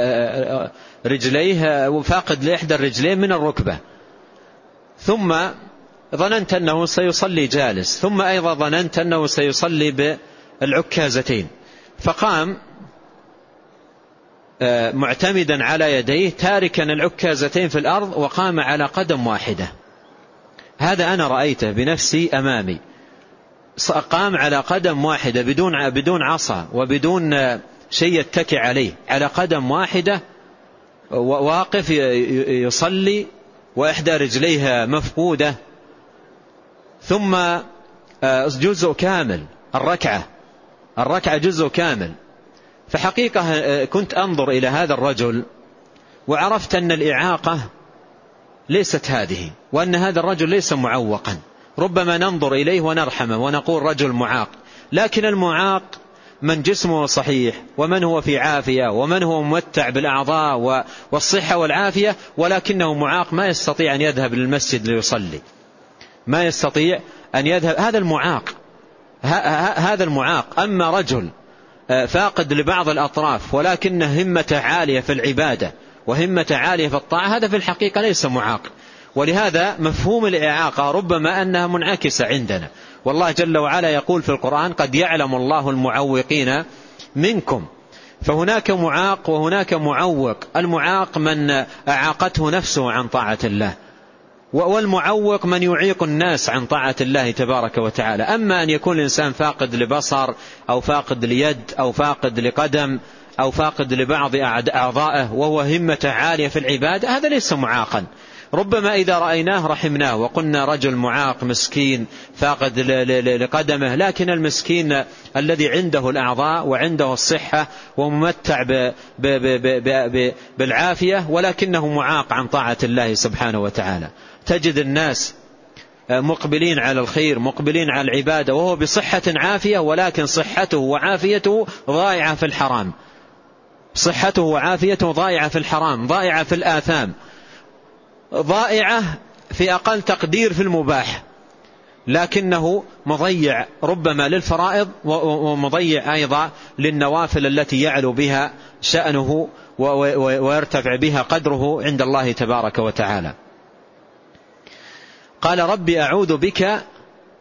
رجليه فاقد لإحدى الرجلين من الركبة، ثم ظننت أنه سيصلي جالس، ثم أيضا ظننت أنه سيصلي بالعكازتين، فقام معتمدا على يديه تاركا العكازتين في الأرض وقام على قدم واحدة. هذا أنا رأيته بنفسي أمامي، قام على قدم واحدة بدون بدون عصا وبدون شيء يتكئ عليه، على قدم واحدة واقف يصلي وإحدى رجليه مفقودة، ثم جزء كامل الركعة الركعة جزء كامل. فحقيقة كنت أنظر إلى هذا الرجل وعرفت أن الإعاقة ليست هذه، وأن هذا الرجل ليس معوقا. ربما ننظر إليه ونرحمه ونقول رجل معاق، لكن المعاق من جسمه صحيح ومن هو في عافية ومن هو ممتع بالأعضاء والصحة والعافية، ولكنه معاق ما يستطيع أن يذهب للمسجد ليصلي، ما يستطيع أن يذهب. هذا المعاق هذا المعاق. أما رجل فاقد لبعض الأطراف ولكنه همته عالية في العبادة وهمة عالية في الطاعة، هذا في الحقيقة ليس معاق. ولهذا مفهوم الإعاقة ربما أنها منعكسة عندنا، والله جل وعلا يقول في القرآن: قد يعلم الله المعوقين منكم. فهناك معاق وهناك معوق. المعاق من أعاقته نفسه عن طاعة الله، والمعوق من يعيق الناس عن طاعة الله تبارك وتعالى. أما أن يكون الإنسان فاقد لبصر أو فاقد ليد أو فاقد لقدم أو فاقد لبعض أعضائه وهو همته عالية في العبادة، هذا ليس معاقا. ربما إذا رأيناه رحمناه وقلنا رجل معاق مسكين فاقد لقدمه، لكن المسكين الذي عنده الأعضاء وعنده الصحة وممتع بالعافية ولكنه معاق عن طاعة الله سبحانه وتعالى. تجد الناس مقبلين على الخير مقبلين على العبادة وهو بصحة عافية، ولكن صحته وعافيته ضائعة في الحرام، صحته وعافيته ضائعة في الحرام، ضائعة في الآثام، ضائعة في أقل تقدير في المباح، لكنه مضيع ربما للفرائض ومضيع أيضا للنوافل التي يعلو بها شأنه ويرتفع بها قدره عند الله تبارك وتعالى. قال: ربي أعوذ بك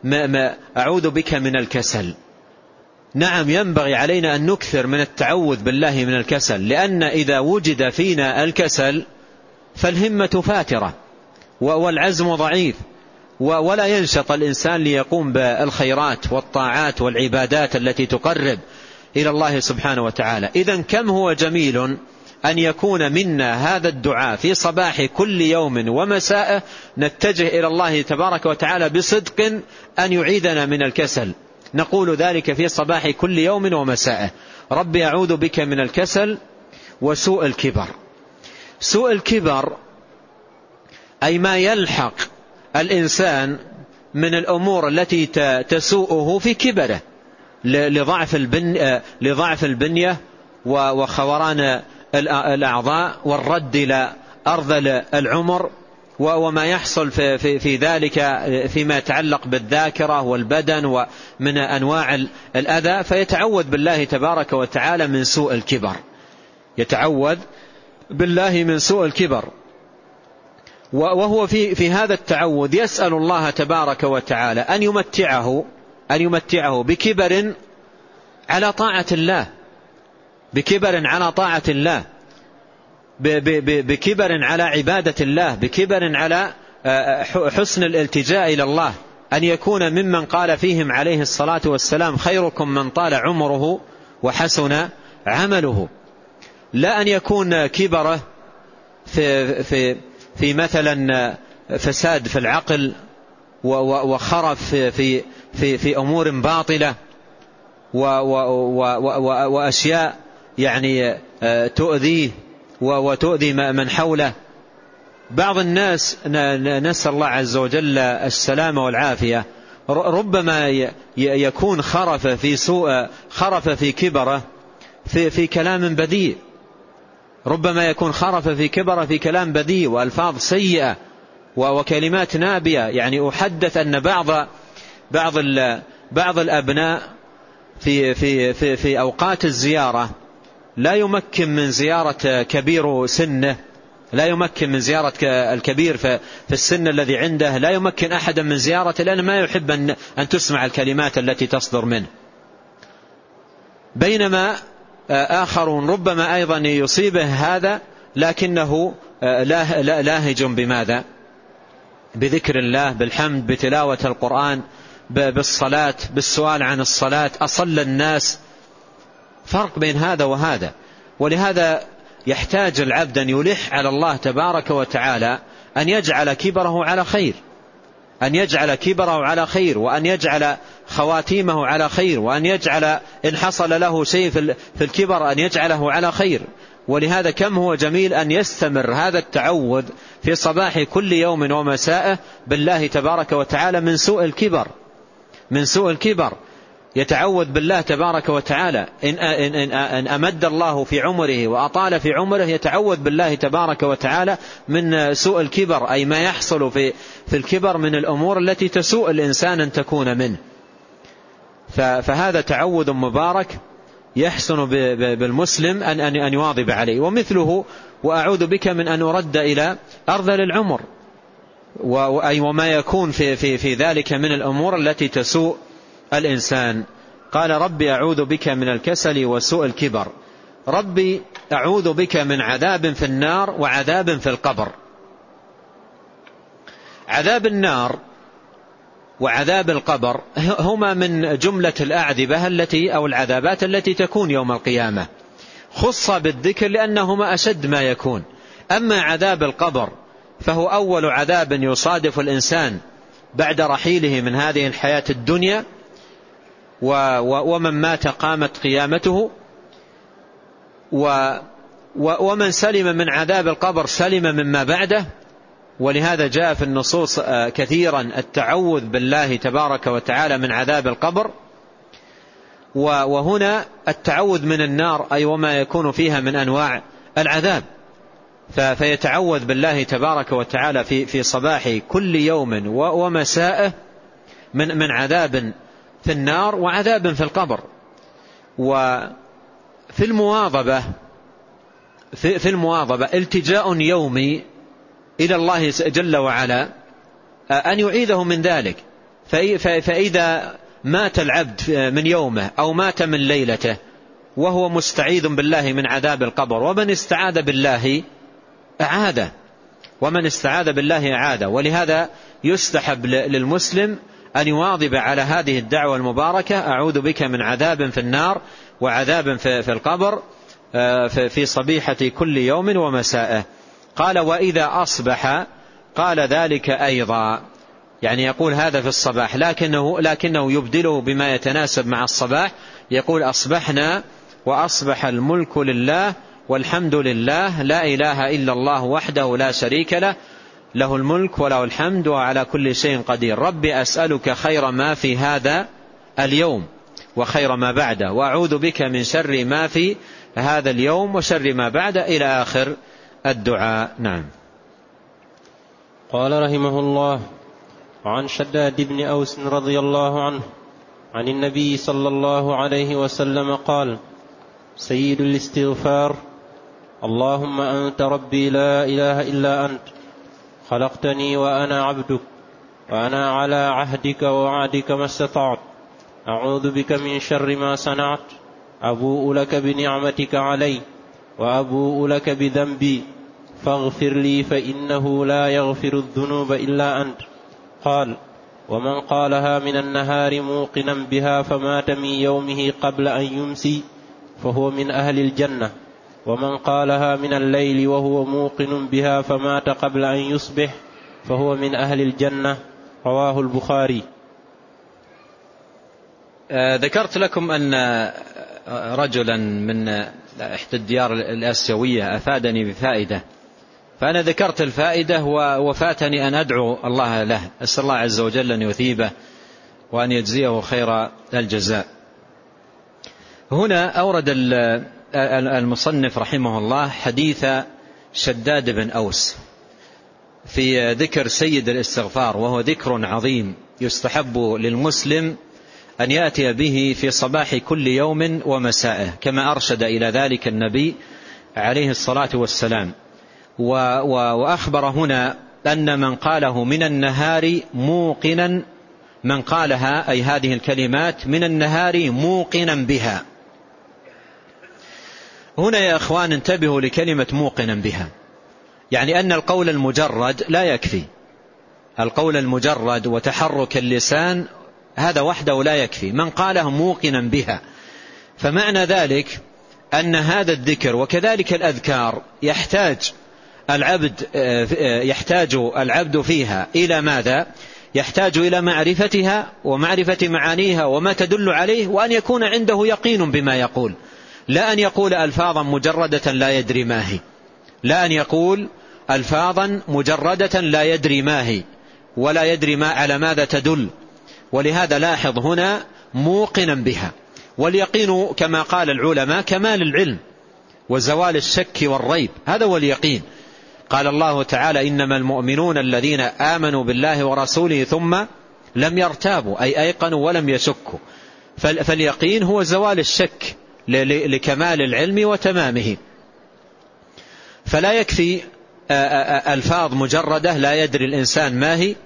ما ما أعوذ بك من الكسل. نعم ينبغي علينا أن نكثر من التعوذ بالله من الكسل، لأن إذا وجد فينا الكسل فالهمة فاترة والعزم ضعيف، ولا ينشط الإنسان ليقوم بالخيرات والطاعات والعبادات التي تقرب إلى الله سبحانه وتعالى. إذن كم هو جميل أن يكون منا هذا الدعاء في صباح كل يوم ومساء، نتجه إلى الله تبارك وتعالى بصدق أن يعيذنا من الكسل. نقول ذلك في صباح كل يوم ومساء: ربي أعوذ بك من الكسل وسوء الكبر. سوء الكبر أي ما يلحق الإنسان من الأمور التي تسوءه في كبره، لضعف البنية, لضعف البنية وخوران الأعضاء والرد إلى أرذل العمر، وما يحصل في, في, في ذلك فيما يتعلق بالذاكرة والبدن ومن أنواع الأذى، فيتعوذ بالله تبارك وتعالى من سوء الكبر، يتعوذ بالله من سوء الكبر. وهو في, في هذا التعوذ يسأل الله تبارك وتعالى أن يمتعه أن يمتعه بكبر على طاعة الله، بكبر على طاعة الله، بكبر على عبادة الله، بكبر على حسن الالتجاء إلى الله، أن يكون ممن قال فيهم عليه الصلاة والسلام: خيركم من طال عمره وحسن عمله. لا أن يكون كبره في, في, في مثلا فساد في العقل وخرف في, في, في أمور باطلة وأشياء يعني تؤذيه وتؤذي من حوله. بعض الناس نسأل الله عز وجل السلامة والعافية ربما يكون خرف في سوء خرف في كبره في, في كلام بذيء، ربما يكون خرف في كبره في كلام بذيء وألفاظ سيئة وكلمات نابية. يعني أحدث أن بعض بعض بعض الأبناء في في في في أوقات الزيارة لا يمكن من زيارة كبير سنه، لا يمكن من زيارة الكبير في السن الذي عنده، لا يمكن أحدا من زيارته، لأنه ما يحب أن أن تسمع الكلمات التي تصدر منه. بينما آخرون ربما أيضا يصيبه هذا، لكنه لاهج بماذا؟ بذكر الله، بالحمد، بتلاوة القرآن، بالصلاة، بالسؤال عن الصلاة، أصل الناس. فرق بين هذا وهذا. ولهذا يحتاج العبد أن يلح على الله تبارك وتعالى أن يجعل كبره على خير، أن يجعل كبره على خير، وأن يجعل خواتيمه على خير، وأن يجعل إن حصل له شيء في الكبر أن يجعله على خير. ولهذا كم هو جميل أن يستمر هذا التعوذ في صباح كل يوم ومساء بالله تبارك وتعالى من سوء الكبر، من سوء الكبر. يتعوذ بالله تبارك وتعالى إن, إن, إن, إن أمد الله في عمره وأطال في عمره، يتعوذ بالله تبارك وتعالى من سوء الكبر، أي ما يحصل في, في الكبر من الأمور التي تسوء الإنسان أن تكون منه. فهذا تعوذ مبارك يحسن بالمسلم أن, أن, أن يواظب عليه. ومثله: وأعوذ بك من أن أرد إلى أرذل العمر، وأي وما يكون في, في, في ذلك من الأمور التي تسوء الإنسان. قال: ربي أعوذ بك من الكسل وسوء الكبر. ربي أعوذ بك من عذاب في النار وعذاب في القبر. عذاب النار وعذاب القبر هما من جملة الأعذبة التي أو العذابات التي تكون يوم القيامة، خص بالذكر لأنهما أشد ما يكون. أما عذاب القبر فهو أول عذاب يصادف الإنسان بعد رحيله من هذه الحياة الدنيا، ومن مات قامت قيامته، ومن سلم من عذاب القبر سلم مما بعده. ولهذا جاء في النصوص كثيرا التعوذ بالله تبارك وتعالى من عذاب القبر. وهنا التعوذ من النار أي وما يكون فيها من أنواع العذاب، فيتعوذ بالله تبارك وتعالى في في صباح كل يوم ومساء من من عذاب في النار وعذاب في القبر. وفي المواظبة في, في المواظبة التجاء يومي إلى الله جل وعلا أن يعيذه من ذلك، فإذا مات العبد من يومه أو مات من ليلته وهو مستعيذ بالله من عذاب القبر، ومن استعاذ بالله أعاده ومن استعاذ بالله أعاده ولهذا يستحب للمسلم أن يواظب على هذه الدعوة المباركة: أعوذ بك من عذاب في النار وعذاب في القبر في صبيحة كل يوم ومساءه. قال: وإذا أصبح قال ذلك أيضا، يعني يقول هذا في الصباح، لكنه, لكنه يبدله بما يتناسب مع الصباح، يقول: أصبحنا وأصبح الملك لله والحمد لله لا إله إلا الله وحده لا شريك له، له الملك وله الحمد وعلى كل شيء قدير، ربي أسألك خير ما في هذا اليوم وخير ما بعده، وأعوذ بك من شر ما في هذا اليوم وشر ما بعده، إلى آخر الدعاء. نعم. قال رحمه الله: وعن شداد بن أوس رضي الله عنه عن النبي صلى الله عليه وسلم قال: سيد الاستغفار: اللهم أنت ربي لا إله إلا أنت، خلقتني وأنا عبدك، وأنا على عهدك ووعدك ما استطعت، أعوذ بك من شر ما صنعت، أبوء لك بنعمتك علي وأبوء لك بذنبي، فاغفر لي فإنه لا يغفر الذنوب إلا أنت. قال: ومن قالها من النهار موقنا بها فمات من يومه قبل أن يمسي فهو من أهل الجنة، ومن قالها من الليل وهو موقن بها فمات قبل أن يصبح فهو من أهل الجنة. رواه البخاري. آه ذكرت لكم أن رجلا من إحدى الديار الآسيوية أفادني بفائدة، فأنا ذكرت الفائدة وفاتني أن أدعو الله له، أسأل الله عز وجل أن يثيبه وأن يجزيه خير الجزاء. هنا أورد المصنف رحمه الله حديث شداد بن أوس في ذكر سيد الاستغفار، وهو ذكر عظيم يستحب للمسلم أن يأتي به في صباح كل يوم ومسائه، كما أرشد إلى ذلك النبي عليه الصلاة والسلام. وأخبر هنا أن من قاله من النهار موقنا، من قالها أي هذه الكلمات من النهار موقنا بها. هنا يا أخوان انتبهوا لكلمة موقنا بها، يعني أن القول المجرد لا يكفي، القول المجرد وتحرك اللسان هذا وحده لا يكفي، من قاله موقنا بها. فمعنى ذلك أن هذا الذكر وكذلك الأذكار يحتاج العبد يحتاج العبد فيها إلى ماذا؟ يحتاج إلى معرفتها ومعرفة معانيها وما تدل عليه، وأن يكون عنده يقين بما يقول، لا أن يقول ألفاظا مجردة لا يدري ما هي، لا أن يقول ألفاظا مجردة لا يدري ما هي ولا يدري ما على ماذا تدل. ولهذا لاحظ هنا موقنا بها، واليقين كما قال العلماء كمال العلم وزوال الشك والريب، هذا هو اليقين. قال الله تعالى: إنما المؤمنون الذين آمنوا بالله ورسوله ثم لم يرتابوا، أي أيقنوا ولم يشكوا. فاليقين هو زوال الشك لكمال العلم وتمامه. فلا يكفي ألفاظ مجردة لا يدري الإنسان ما هي،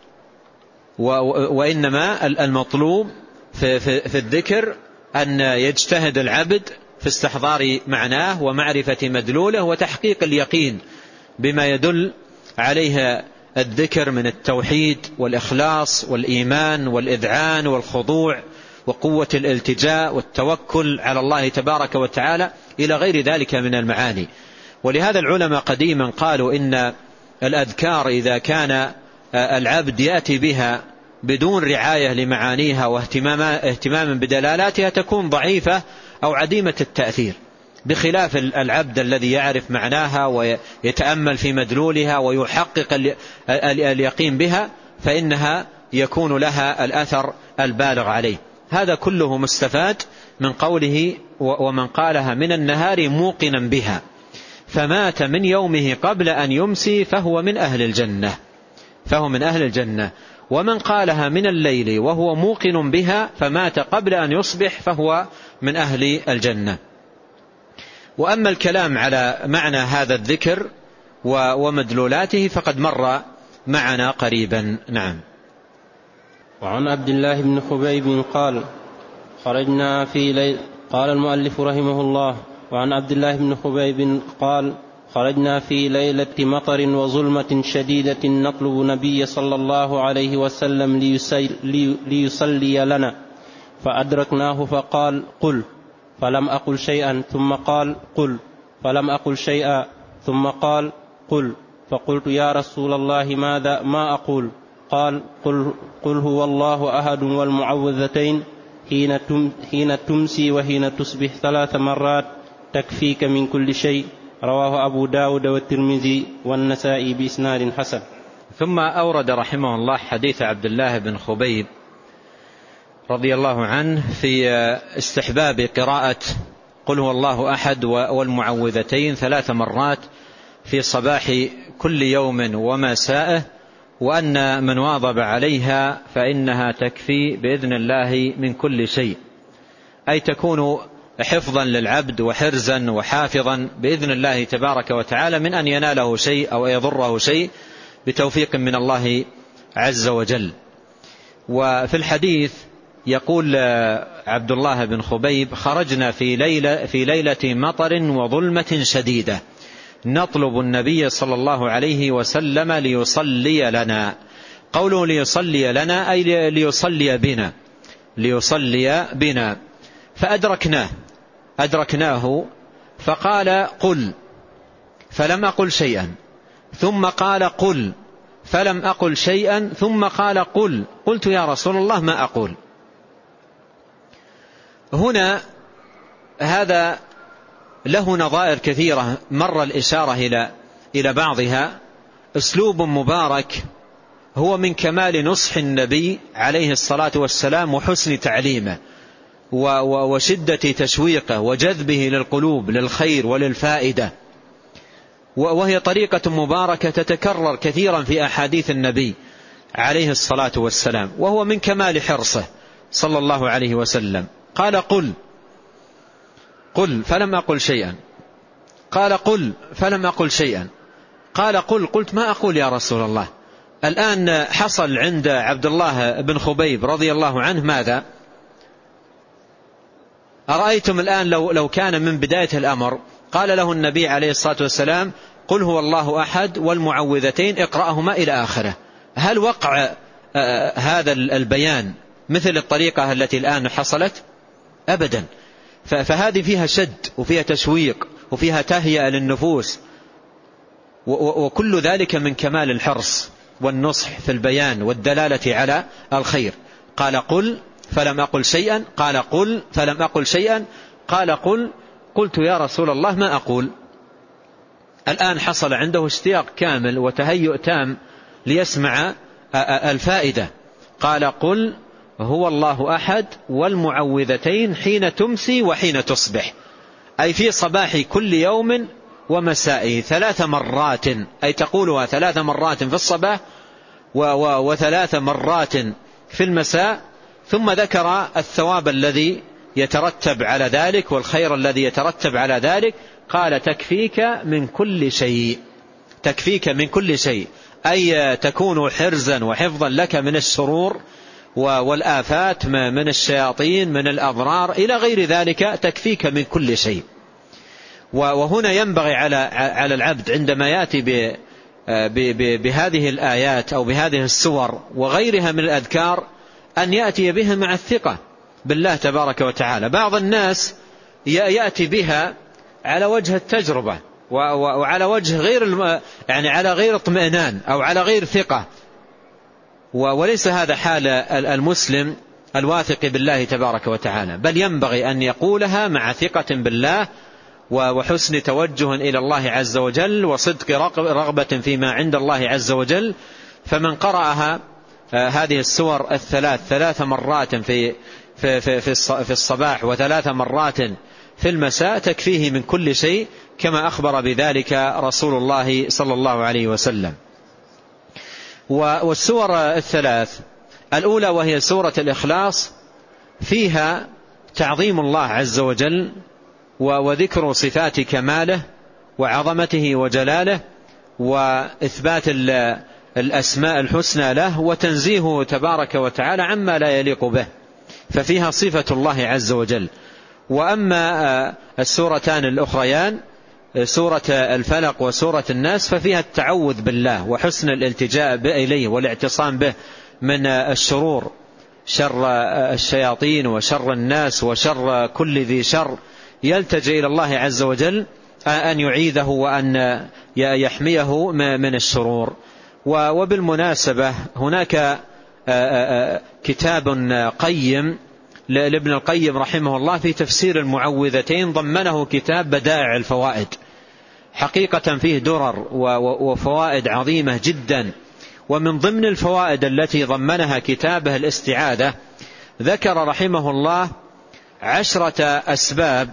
وإنما المطلوب في الذكر أن يجتهد العبد في استحضار معناه ومعرفة مدلوله وتحقيق اليقين بما يدل عليه الذكر من التوحيد والإخلاص والإيمان والإذعان والخضوع وقوة الالتجاء والتوكل على الله تبارك وتعالى إلى غير ذلك من المعاني. ولهذا العلماء قديما قالوا إن الأذكار إذا كان العبد يأتي بها بدون رعاية لمعانيها واهتماما بدلالاتها تكون ضعيفة أو عديمة التأثير، بخلاف العبد الذي يعرف معناها ويتأمل في مدلولها ويحقق اليقين بها، فإنها يكون لها الأثر البالغ عليه. هذا كله مستفاد من قوله: ومن قالها من النهار موقنا بها فمات من يومه قبل أن يمسي فهو من أهل الجنة، فهو من أهل الجنة. ومن قالها من الليل وهو موقن بها فمات قبل أن يصبح فهو من أهل الجنة. وأما الكلام على معنى هذا الذكر ومدلولاته فقد مر معنا قريبا. نعم. وعن عبد الله بن خبيب قال خرجنا في ليل قال المؤلف رحمه الله وعن عبد الله بن خبيب قال خرجنا في ليلة مطر وظلمة شديدة نطلب نبي صلى الله عليه وسلم ليصلي لنا فأدركناه فقال قل فلم أقل شيئا ثم قال قل فلم أقل شيئا ثم قال قل فقلت يا رسول الله ماذا ما أقول قال قل, قل هو الله أحد والمعوذتين حين تمسي وحين تصبح ثلاث مرات تكفيك من كل شيء رواه أبو داود والترمذي والنسائي بإسناد حسن. ثم أورد رحمه الله حديث عبد الله بن خبيب رضي الله عنه في استحباب قراءة قل هو الله أحد والمعوذتين ثلاث مرات في صباح كل يوم ومساءه، وأن من واظب عليها فإنها تكفي بإذن الله من كل شيء، أي تكون حفظا للعبد وحرزا وحافظا بإذن الله تبارك وتعالى من أن يناله شيء أو يضره شيء بتوفيق من الله عز وجل. وفي الحديث يقول عبد الله بن خبيب خرجنا في ليلة, في ليلة مطر وظلمة شديدة نطلب النبي صلى الله عليه وسلم ليصلي لنا. قوله ليصلي لنا أي ليصلي بنا ليصلي بنا فأدركناه أدركناه فقال قل فلم أقل شيئا ثم قال قل فلم أقل شيئا ثم قال قل قلت يا رسول الله ما أقول. هنا هذا له نظائر كثيرة مر الإشارة إلى إلى بعضها. أسلوب مبارك هو من كمال نصح النبي عليه الصلاة والسلام وحسن تعليمه وشدة تشويقه وجذبه للقلوب للخير وللفائدة، وهي طريقة مباركة تتكرر كثيرا في أحاديث النبي عليه الصلاة والسلام، وهو من كمال حرصه صلى الله عليه وسلم. قال قل قل فلم أقل شيئا، قال قل فلم أقل شيئا، قال قل قلت ما أقول يا رسول الله. الآن حصل عند عبد الله بن خبيب رضي الله عنه ماذا؟ أرأيتم الآن لو, لو كان من بداية الأمر قال له النبي عليه الصلاة والسلام قل هو الله أحد والمعوذتين اقرأهما إلى آخره، هل وقع آه هذا البيان مثل الطريقة التي الآن حصلت؟ أبدا. فهذه فيها شد وفيها تشويق وفيها تهيئة للنفوس، وكل ذلك من كمال الحرص والنصح في البيان والدلالة على الخير. قال قل فلم أقل شيئا، قال قل فلم أقل شيئا، قال قل قلت يا رسول الله ما أقول. الآن حصل عنده اشتياق كامل وتهيؤ تام ليسمع الفائدة. قال قل هو الله أحد والمعوذتين حين تمسي وحين تصبح، أي في صباح كل يوم ومسائه ثلاث مرات، أي تقولها ثلاث مرات في الصباح وثلاث مرات في المساء. ثم ذكر الثواب الذي يترتب على ذلك والخير الذي يترتب على ذلك. قال تكفيك من كل شيء، تكفيك من كل شيء، أي تكون حرزا وحفظا لك من الشرور والآفات من الشياطين من الأضرار إلى غير ذلك، تكفيك من كل شيء. وهنا ينبغي على على العبد عندما يأتي بهذه الآيات أو بهذه السور وغيرها من الأذكار أن يأتي بها مع الثقة بالله تبارك وتعالى. بعض الناس يأتي بها على وجه التجربة وعلى وجه غير يعني على غير اطمئنان أو على غير ثقة، وليس هذا حال المسلم الواثق بالله تبارك وتعالى، بل ينبغي أن يقولها مع ثقة بالله وحسن توجه إلى الله عز وجل وصدق رغبة فيما عند الله عز وجل. فمن قرأها هذه السور الثلاث ثلاث مرات في في في في الصباح وثلاث مرات في المساء تكفيه من كل شيء، كما أخبر بذلك رسول الله صلى الله عليه وسلم. والسور الثلاث الأولى وهي سورة الإخلاص فيها تعظيم الله عز وجل وذكر صفات كماله وعظمته وجلاله وإثبات الأسماء الحسنى له وتنزيهه تبارك وتعالى عما لا يليق به، ففيها صفة الله عز وجل. وأما السورتان الأخريان سورة الفلق وسورة الناس ففيها التعوذ بالله وحسن الالتجاء إليه والاعتصام به من الشرور، شر الشياطين وشر الناس وشر كل ذي شر، يلتجئ إلى الله عز وجل أن يعيذه وأن يحميه من الشرور. وبالمناسبة هناك كتاب قيم لابن القيم رحمه الله في تفسير المعوذتين، ضمنه كتاب بدائع الفوائد، حقيقة فيه درر وفوائد عظيمة جدا. ومن ضمن الفوائد التي ضمنها كتابه الاستعاذة، ذكر رحمه الله عشرة أسباب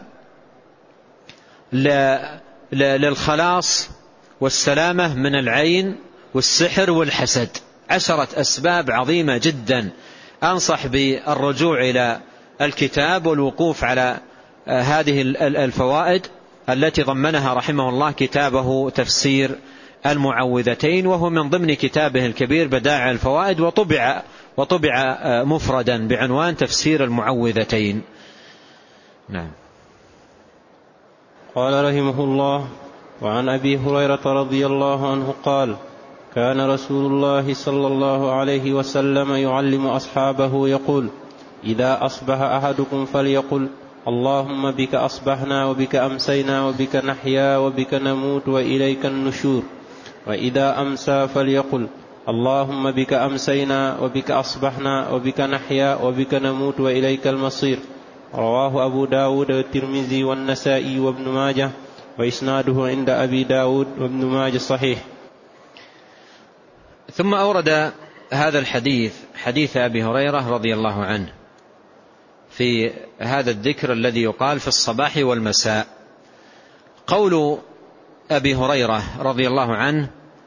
للخلاص والسلامة من العين والسحر والحسد، عشرة أسباب عظيمة جدا. أنصح بالرجوع إلى الكتاب والوقوف على هذه الفوائد التي ضمنها رحمه الله كتابه تفسير المعوذتين، وهو من ضمن كتابه الكبير بدائع الفوائد، وطبع وطبع مفردا بعنوان تفسير المعوذتين. نعم. قال رحمه الله: وعن أبي هريرة رضي الله عنه قال: كان رسول الله صلى الله عليه وسلم يعلم أصحابه يقول: إذا أصبح أحدكم فليقل: اللهم بك أصبحنا وبك أمسينا وبك نحيا وبك نموت وإليك النشور. وإذا أمسى فليقل: اللهم بك أمسينا وبك أصبحنا وبك نحيا وبك نموت وإليك المصير. رواه أبو داود والترمذي والنسائي وابن ماجه، وإسناده عند أبي داود وابن ماجه صحيح. ثم أورد هذا الحديث حديث أبي هريرة رضي الله عنه في هذا الذكر الذي يقال في الصباح والمساء. قول أبي هريرة رضي الله عنه: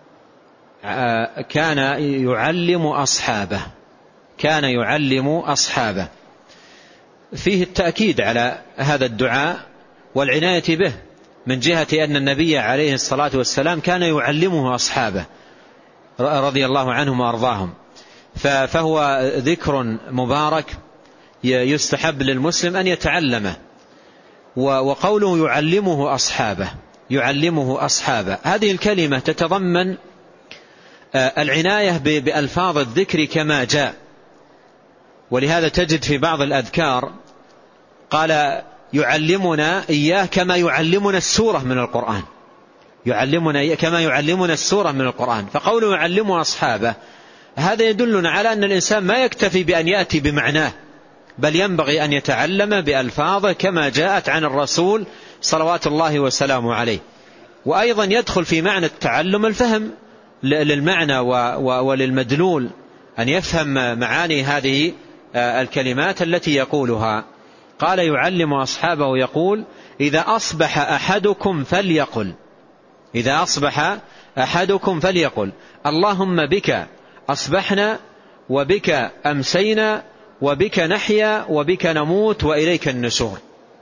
كان يعلم أصحابه، كان يعلم أصحابه، فيه التأكيد على هذا الدعاء والعناية به، من جهة أن النبي عليه الصلاة والسلام كان يعلمه أصحابه رضي الله عنهم وأرضاهم، فهو ذكر مبارك يستحب للمسلم أن يتعلمه. وقوله يعلمه أصحابه، يعلمه أصحابه، هذه الكلمة تتضمن العناية بألفاظ الذكر كما جاء، ولهذا تجد في بعض الأذكار قال يعلمنا إياه كما يعلمنا السورة من القرآن، يعلمنا كما يعلمنا السورة من القرآن. فقوله يعلمه أصحابه هذا يدلنا على أن الإنسان ما يكتفي بأن يأتي بمعناه، بل ينبغي أن يتعلم بألفاظه كما جاءت عن الرسول صلوات الله وسلامه عليه. وأيضا يدخل في معنى التعلم الفهم للمعنى وللمدلول، أن يفهم معاني هذه الكلمات التي يقولها. قال يعلم أصحابه يقول: إذا أصبح أحدكم فليقل، إذا أصبح أحدكم فليقل: اللهم بك أصبحنا وبك أمسينا وبك نحيا وبك نموت وإليك النشور.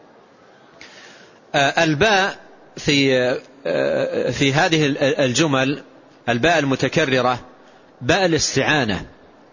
الباء في في هذه الجمل، الباء المتكررة باء الاستعانة.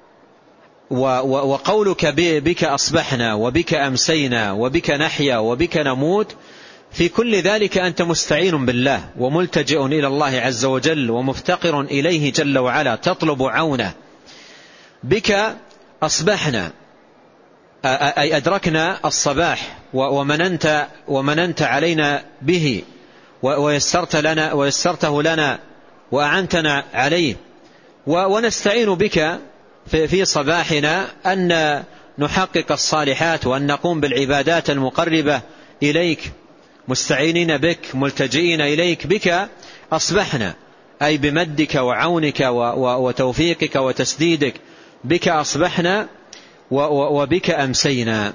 وقولك بك أصبحنا وبك أمسينا وبك نحيا وبك نموت، في كل ذلك أنت مستعين بالله وملتجئ إلى الله عز وجل ومفتقر إليه جل وعلا، تطلب عونه. بك أصبحنا أي أدركنا الصباح ومننت, ومننت علينا به ويسرت لنا ويسرته لنا وأعنتنا عليه، ونستعين بك في صباحنا أن نحقق الصالحات وأن نقوم بالعبادات المقربة إليك، مستعينين بك ملتجئين إليك. بك أصبحنا أي بمدك وعونك وتوفيقك وتسديدك، بك أصبحنا وبك أمسينا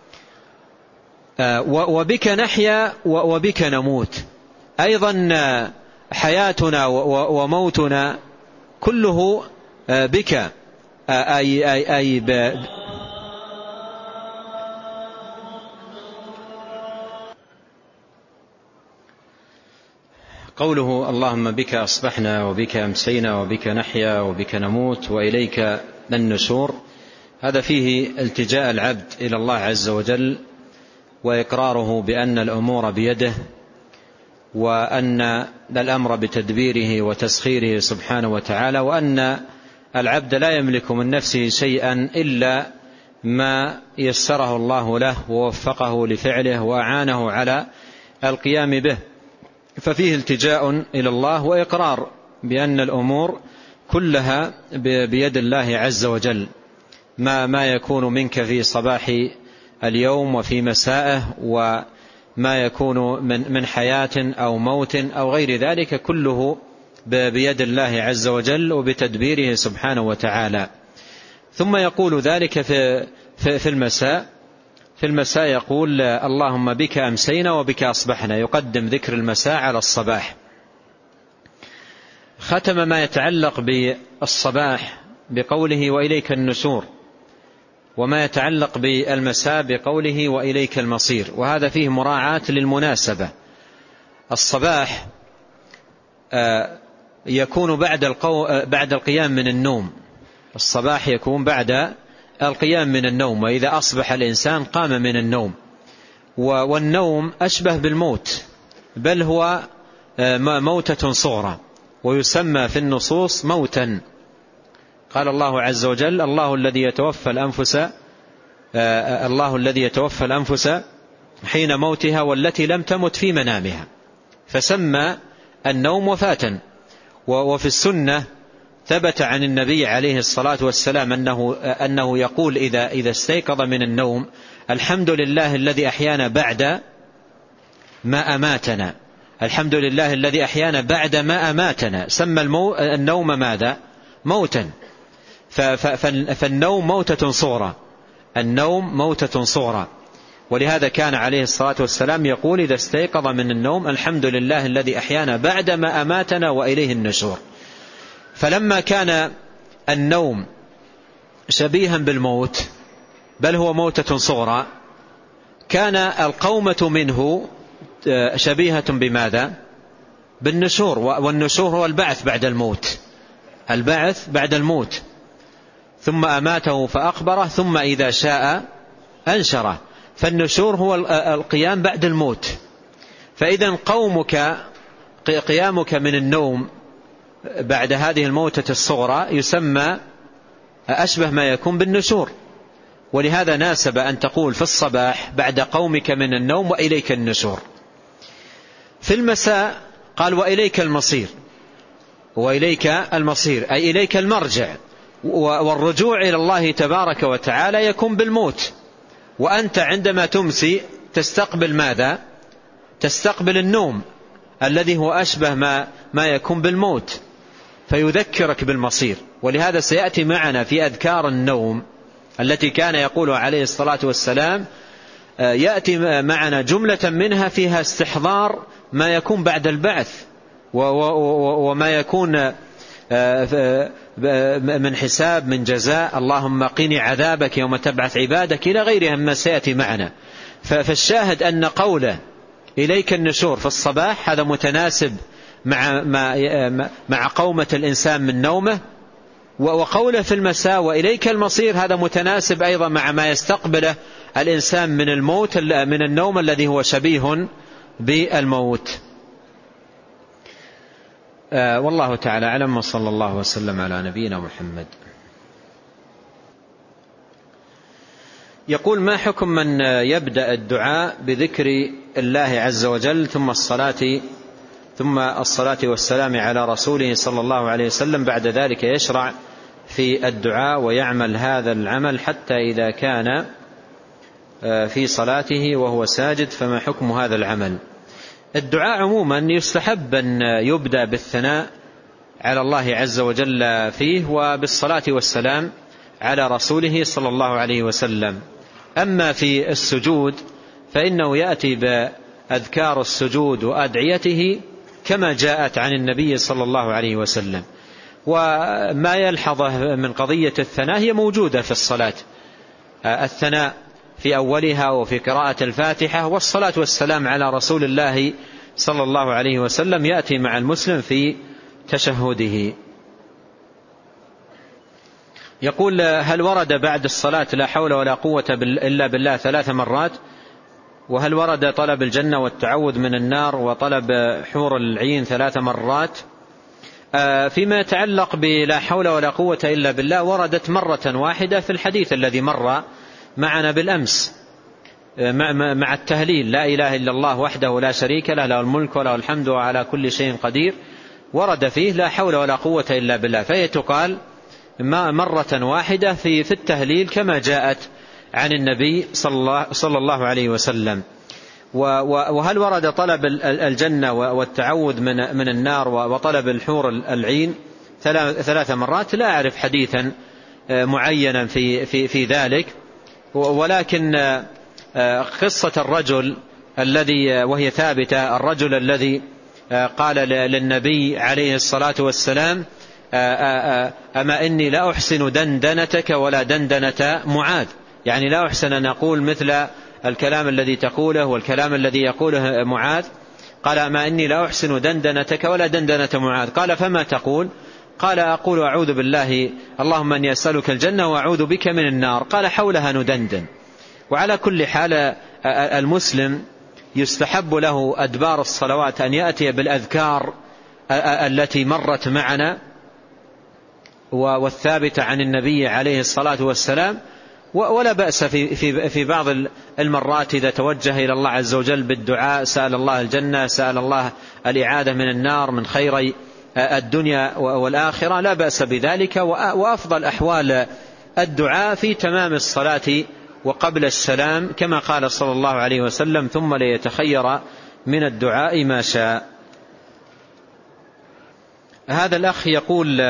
وبك نحيا وبك نموت. أيضا حياتنا وموتنا كله بك، أي, أي, أي ب... قوله اللهم بك أصبحنا وبك أمسينا وبك نحيا وبك نموت وإليك النشور، هذا فيه التجاء العبد إلى الله عز وجل وإقراره بأن الأمور بيده، وأن الأمر بتدبيره وتسخيره سبحانه وتعالى، وأن العبد لا يملك من نفسه شيئا إلا ما يسره الله له ووفقه لفعله وأعانه على القيام به. ففيه التجاء إلى الله وإقرار بأن الأمور كلها بيد الله عز وجل، ما ما يكون منك في صباح اليوم وفي مسائه، وما يكون من من حياة أو موت أو غير ذلك، كله بيد الله عز وجل وبتدبيره سبحانه وتعالى. ثم يقول ذلك في في المساء في المساء يقول اللهم بك أمسينا وبك أصبحنا، يقدم ذكر المساء على الصباح. ختم ما يتعلق بالصباح بقوله وإليك النشور، وما يتعلق بالمساء بقوله وإليك المصير، وهذا فيه مراعاة للمناسبة. الصباح يكون بعد القو... بعد القيام من النوم، الصباح يكون بعد القيام من النوم، وإذا أصبح الإنسان قام من النوم، والنوم أشبه بالموت، بل هو موتة صغرى، ويسمى في النصوص موتا. قال الله عز وجل الله الذي يتوفى الأنفس الله الذي يتوفى الأنفس حين موتها والتي لم تمت في منامها، فسمى النوم وفاة. وفي السنة ثبت عن النبي عليه الصلاة والسلام أنه, أنه يقول إذا, إذا استيقظ من النوم الحمد لله الذي أحيانا بعد ما أماتنا، الحمد لله الذي أحيانا بعد ما أماتنا. سمى المو... النوم ماذا؟ موتا. ف... ف... فالنوم موتة صغرى، النوم موتة صغرى. ولهذا كان عليه الصلاة والسلام يقول إذا استيقظ من النوم الحمد لله الذي أحيانا بعد ما أماتنا وإليه النشور. فلما كان النوم شبيها بالموت، بل هو موتة صغرى، كان القومة منه شبيهة بماذا؟ بالنشور. والنشور هو البعث بعد الموت، البعث بعد الموت، ثم أماته فأقبره ثم إذا شاء أنشره. فالنشور هو القيام بعد الموت. فإذا قومك قيامك من النوم بعد هذه الموتة الصغرى يسمى أشبه ما يكون بالنشور. ولهذا ناسب أن تقول في الصباح بعد قومك من النوم وإليك النشور. في المساء قال وإليك المصير، وإليك المصير أي إليك المرجع، والرجوع إلى الله تبارك وتعالى يكون بالموت. وأنت عندما تمسي تستقبل ماذا؟ تستقبل النوم الذي هو أشبه ما, ما يكون بالموت، فيذكرك بالمصير. ولهذا سيأتي معنا في أذكار النوم التي كان يقول عليه الصلاة والسلام، يأتي معنا جملة منها فيها استحضار ما يكون بعد البعث وما يكون من حساب من جزاء، اللهم قني عذابك يوم تبعث عبادك، إلى غيرها مما سيأتي معنا. فالشاهد أن قوله إليك النشور في الصباح هذا متناسب مع, مع قومة الإنسان من نومه، وقوله في المساء وإليك المصير هذا متناسب أيضا مع ما يستقبله الإنسان من الموت من النوم الذي هو شبيه بالموت. آه والله تعالى أعلم، وصلى الله وسلم على نبينا محمد. يقول ما حكم من يبدأ الدعاء بذكر الله عز وجل ثم الصلاة ثم الصلاة والسلام على رسوله صلى الله عليه وسلم، بعد ذلك يشرع في الدعاء ويعمل هذا العمل حتى إذا كان في صلاته وهو ساجد، فما حكم هذا العمل؟ الدعاء عموما يستحب أن يبدأ بالثناء على الله عز وجل فيه وبالصلاة والسلام على رسوله صلى الله عليه وسلم. أما في السجود فإنه يأتي بأذكار السجود وأدعيته كما جاءت عن النبي صلى الله عليه وسلم. وما يلحظه من قضية الثناء هي موجودة في الصلاة، الثناء في أولها وفي قراءة الفاتحة، والصلاة والسلام على رسول الله صلى الله عليه وسلم يأتي مع المسلم في تشهده. يقول: هل ورد بعد الصلاة لا حول ولا قوة إلا بالله ثلاث مرات؟ وهل ورد طلب الجنة والتعوذ من النار وطلب حور العين ثلاث مرات؟ فيما يتعلق بلا حول ولا قوة إلا بالله وردت مرة واحدة في الحديث الذي مر معنا بالأمس مع التهليل: لا إله إلا الله وحده لا شريك له، له الملك وله الحمد وعلى كل شيء قدير. ورد فيه لا حول ولا قوة إلا بالله، فهي تقال مرة واحدة في في التهليل كما جاءت عن النبي صلى الله عليه وسلم. وهل ورد طلب الجنة والتعوذ من من النار وطلب الحور العين ثلاث مرات؟ لا أعرف حديثا معينا في في في ذلك، ولكن قصة الرجل الذي وهي ثابتة، الرجل الذي قال للنبي عليه الصلاة والسلام: أما إني لا أحسن دندنتك ولا دندنة معاذ، يعني لا أحسن أن أقول مثل الكلام الذي تقوله والكلام الذي يقوله معاذ. قال: أما إني لا أحسن دندنتك ولا دندنة معاذ. قال: فما تقول؟ قال: أقول أعوذ بالله اللهم أني أسألك الجنة وأعوذ بك من النار. قال: حولها ندندن. وعلى كل حال المسلم يستحب له أدبار الصلوات أن يأتي بالأذكار التي مرت معنا والثابتة عن النبي عليه الصلاة والسلام، ولا بأس في, في, في بعض المرات إذا توجه إلى الله عز وجل بالدعاء، سأل الله الجنة، سأل الله الإعادة من النار، من خير الدنيا والآخرة، لا بأس بذلك. وأفضل أحوال الدعاء في تمام الصلاة وقبل السلام، كما قال صلى الله عليه وسلم: ثم ليتخير من الدعاء ما شاء. هذا الأخ يقول: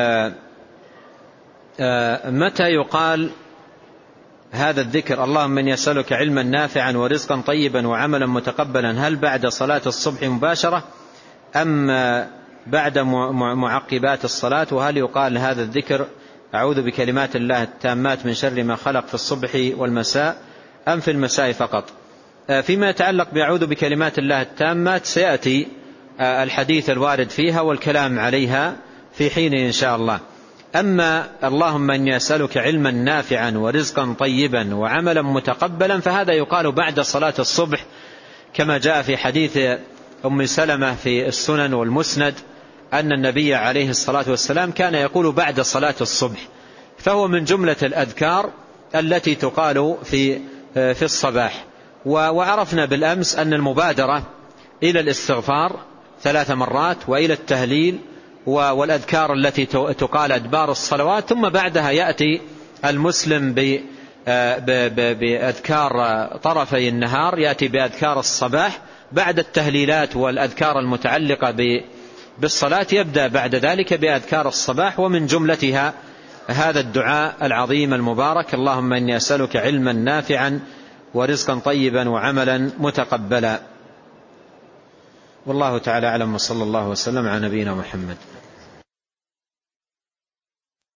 متى يقال هذا الذكر اللهم من يسألك علما نافعا ورزقا طيبا وعملا متقبلا؟ هل بعد صلاة الصبح مباشرة أم بعد معقبات الصلاة؟ وهل يقال هذا الذكر أعوذ بكلمات الله التامات من شر ما خلق في الصبح والمساء أم في المساء فقط؟ فيما يتعلق بأعوذ بكلمات الله التامات سيأتي الحديث الوارد فيها والكلام عليها في حين إن شاء الله. أما اللهم أني أسألك علما نافعا ورزقا طيبا وعملا متقبلا فهذا يقال بعد صلاة الصبح، كما جاء في حديث أم سلمة في السنن والمسند أن النبي عليه الصلاة والسلام كان يقول بعد صلاة الصبح، فهو من جملة الأذكار التي تقال في في الصباح. وعرفنا بالأمس أن المبادرة إلى الاستغفار ثلاث مرات وإلى التهليل والأذكار التي تقال أدبار الصلوات، ثم بعدها يأتي المسلم بأذكار طرفي النهار، يأتي بأذكار الصباح بعد التهليلات والأذكار المتعلقة بالصلاة، يبدأ بعد ذلك بأذكار الصباح، ومن جملتها هذا الدعاء العظيم المبارك: اللهم إني أسألك علما نافعا ورزقا طيبا وعملا متقبلا. والله تعالى أعلم، وصلى الله وسلم على نبينا محمد.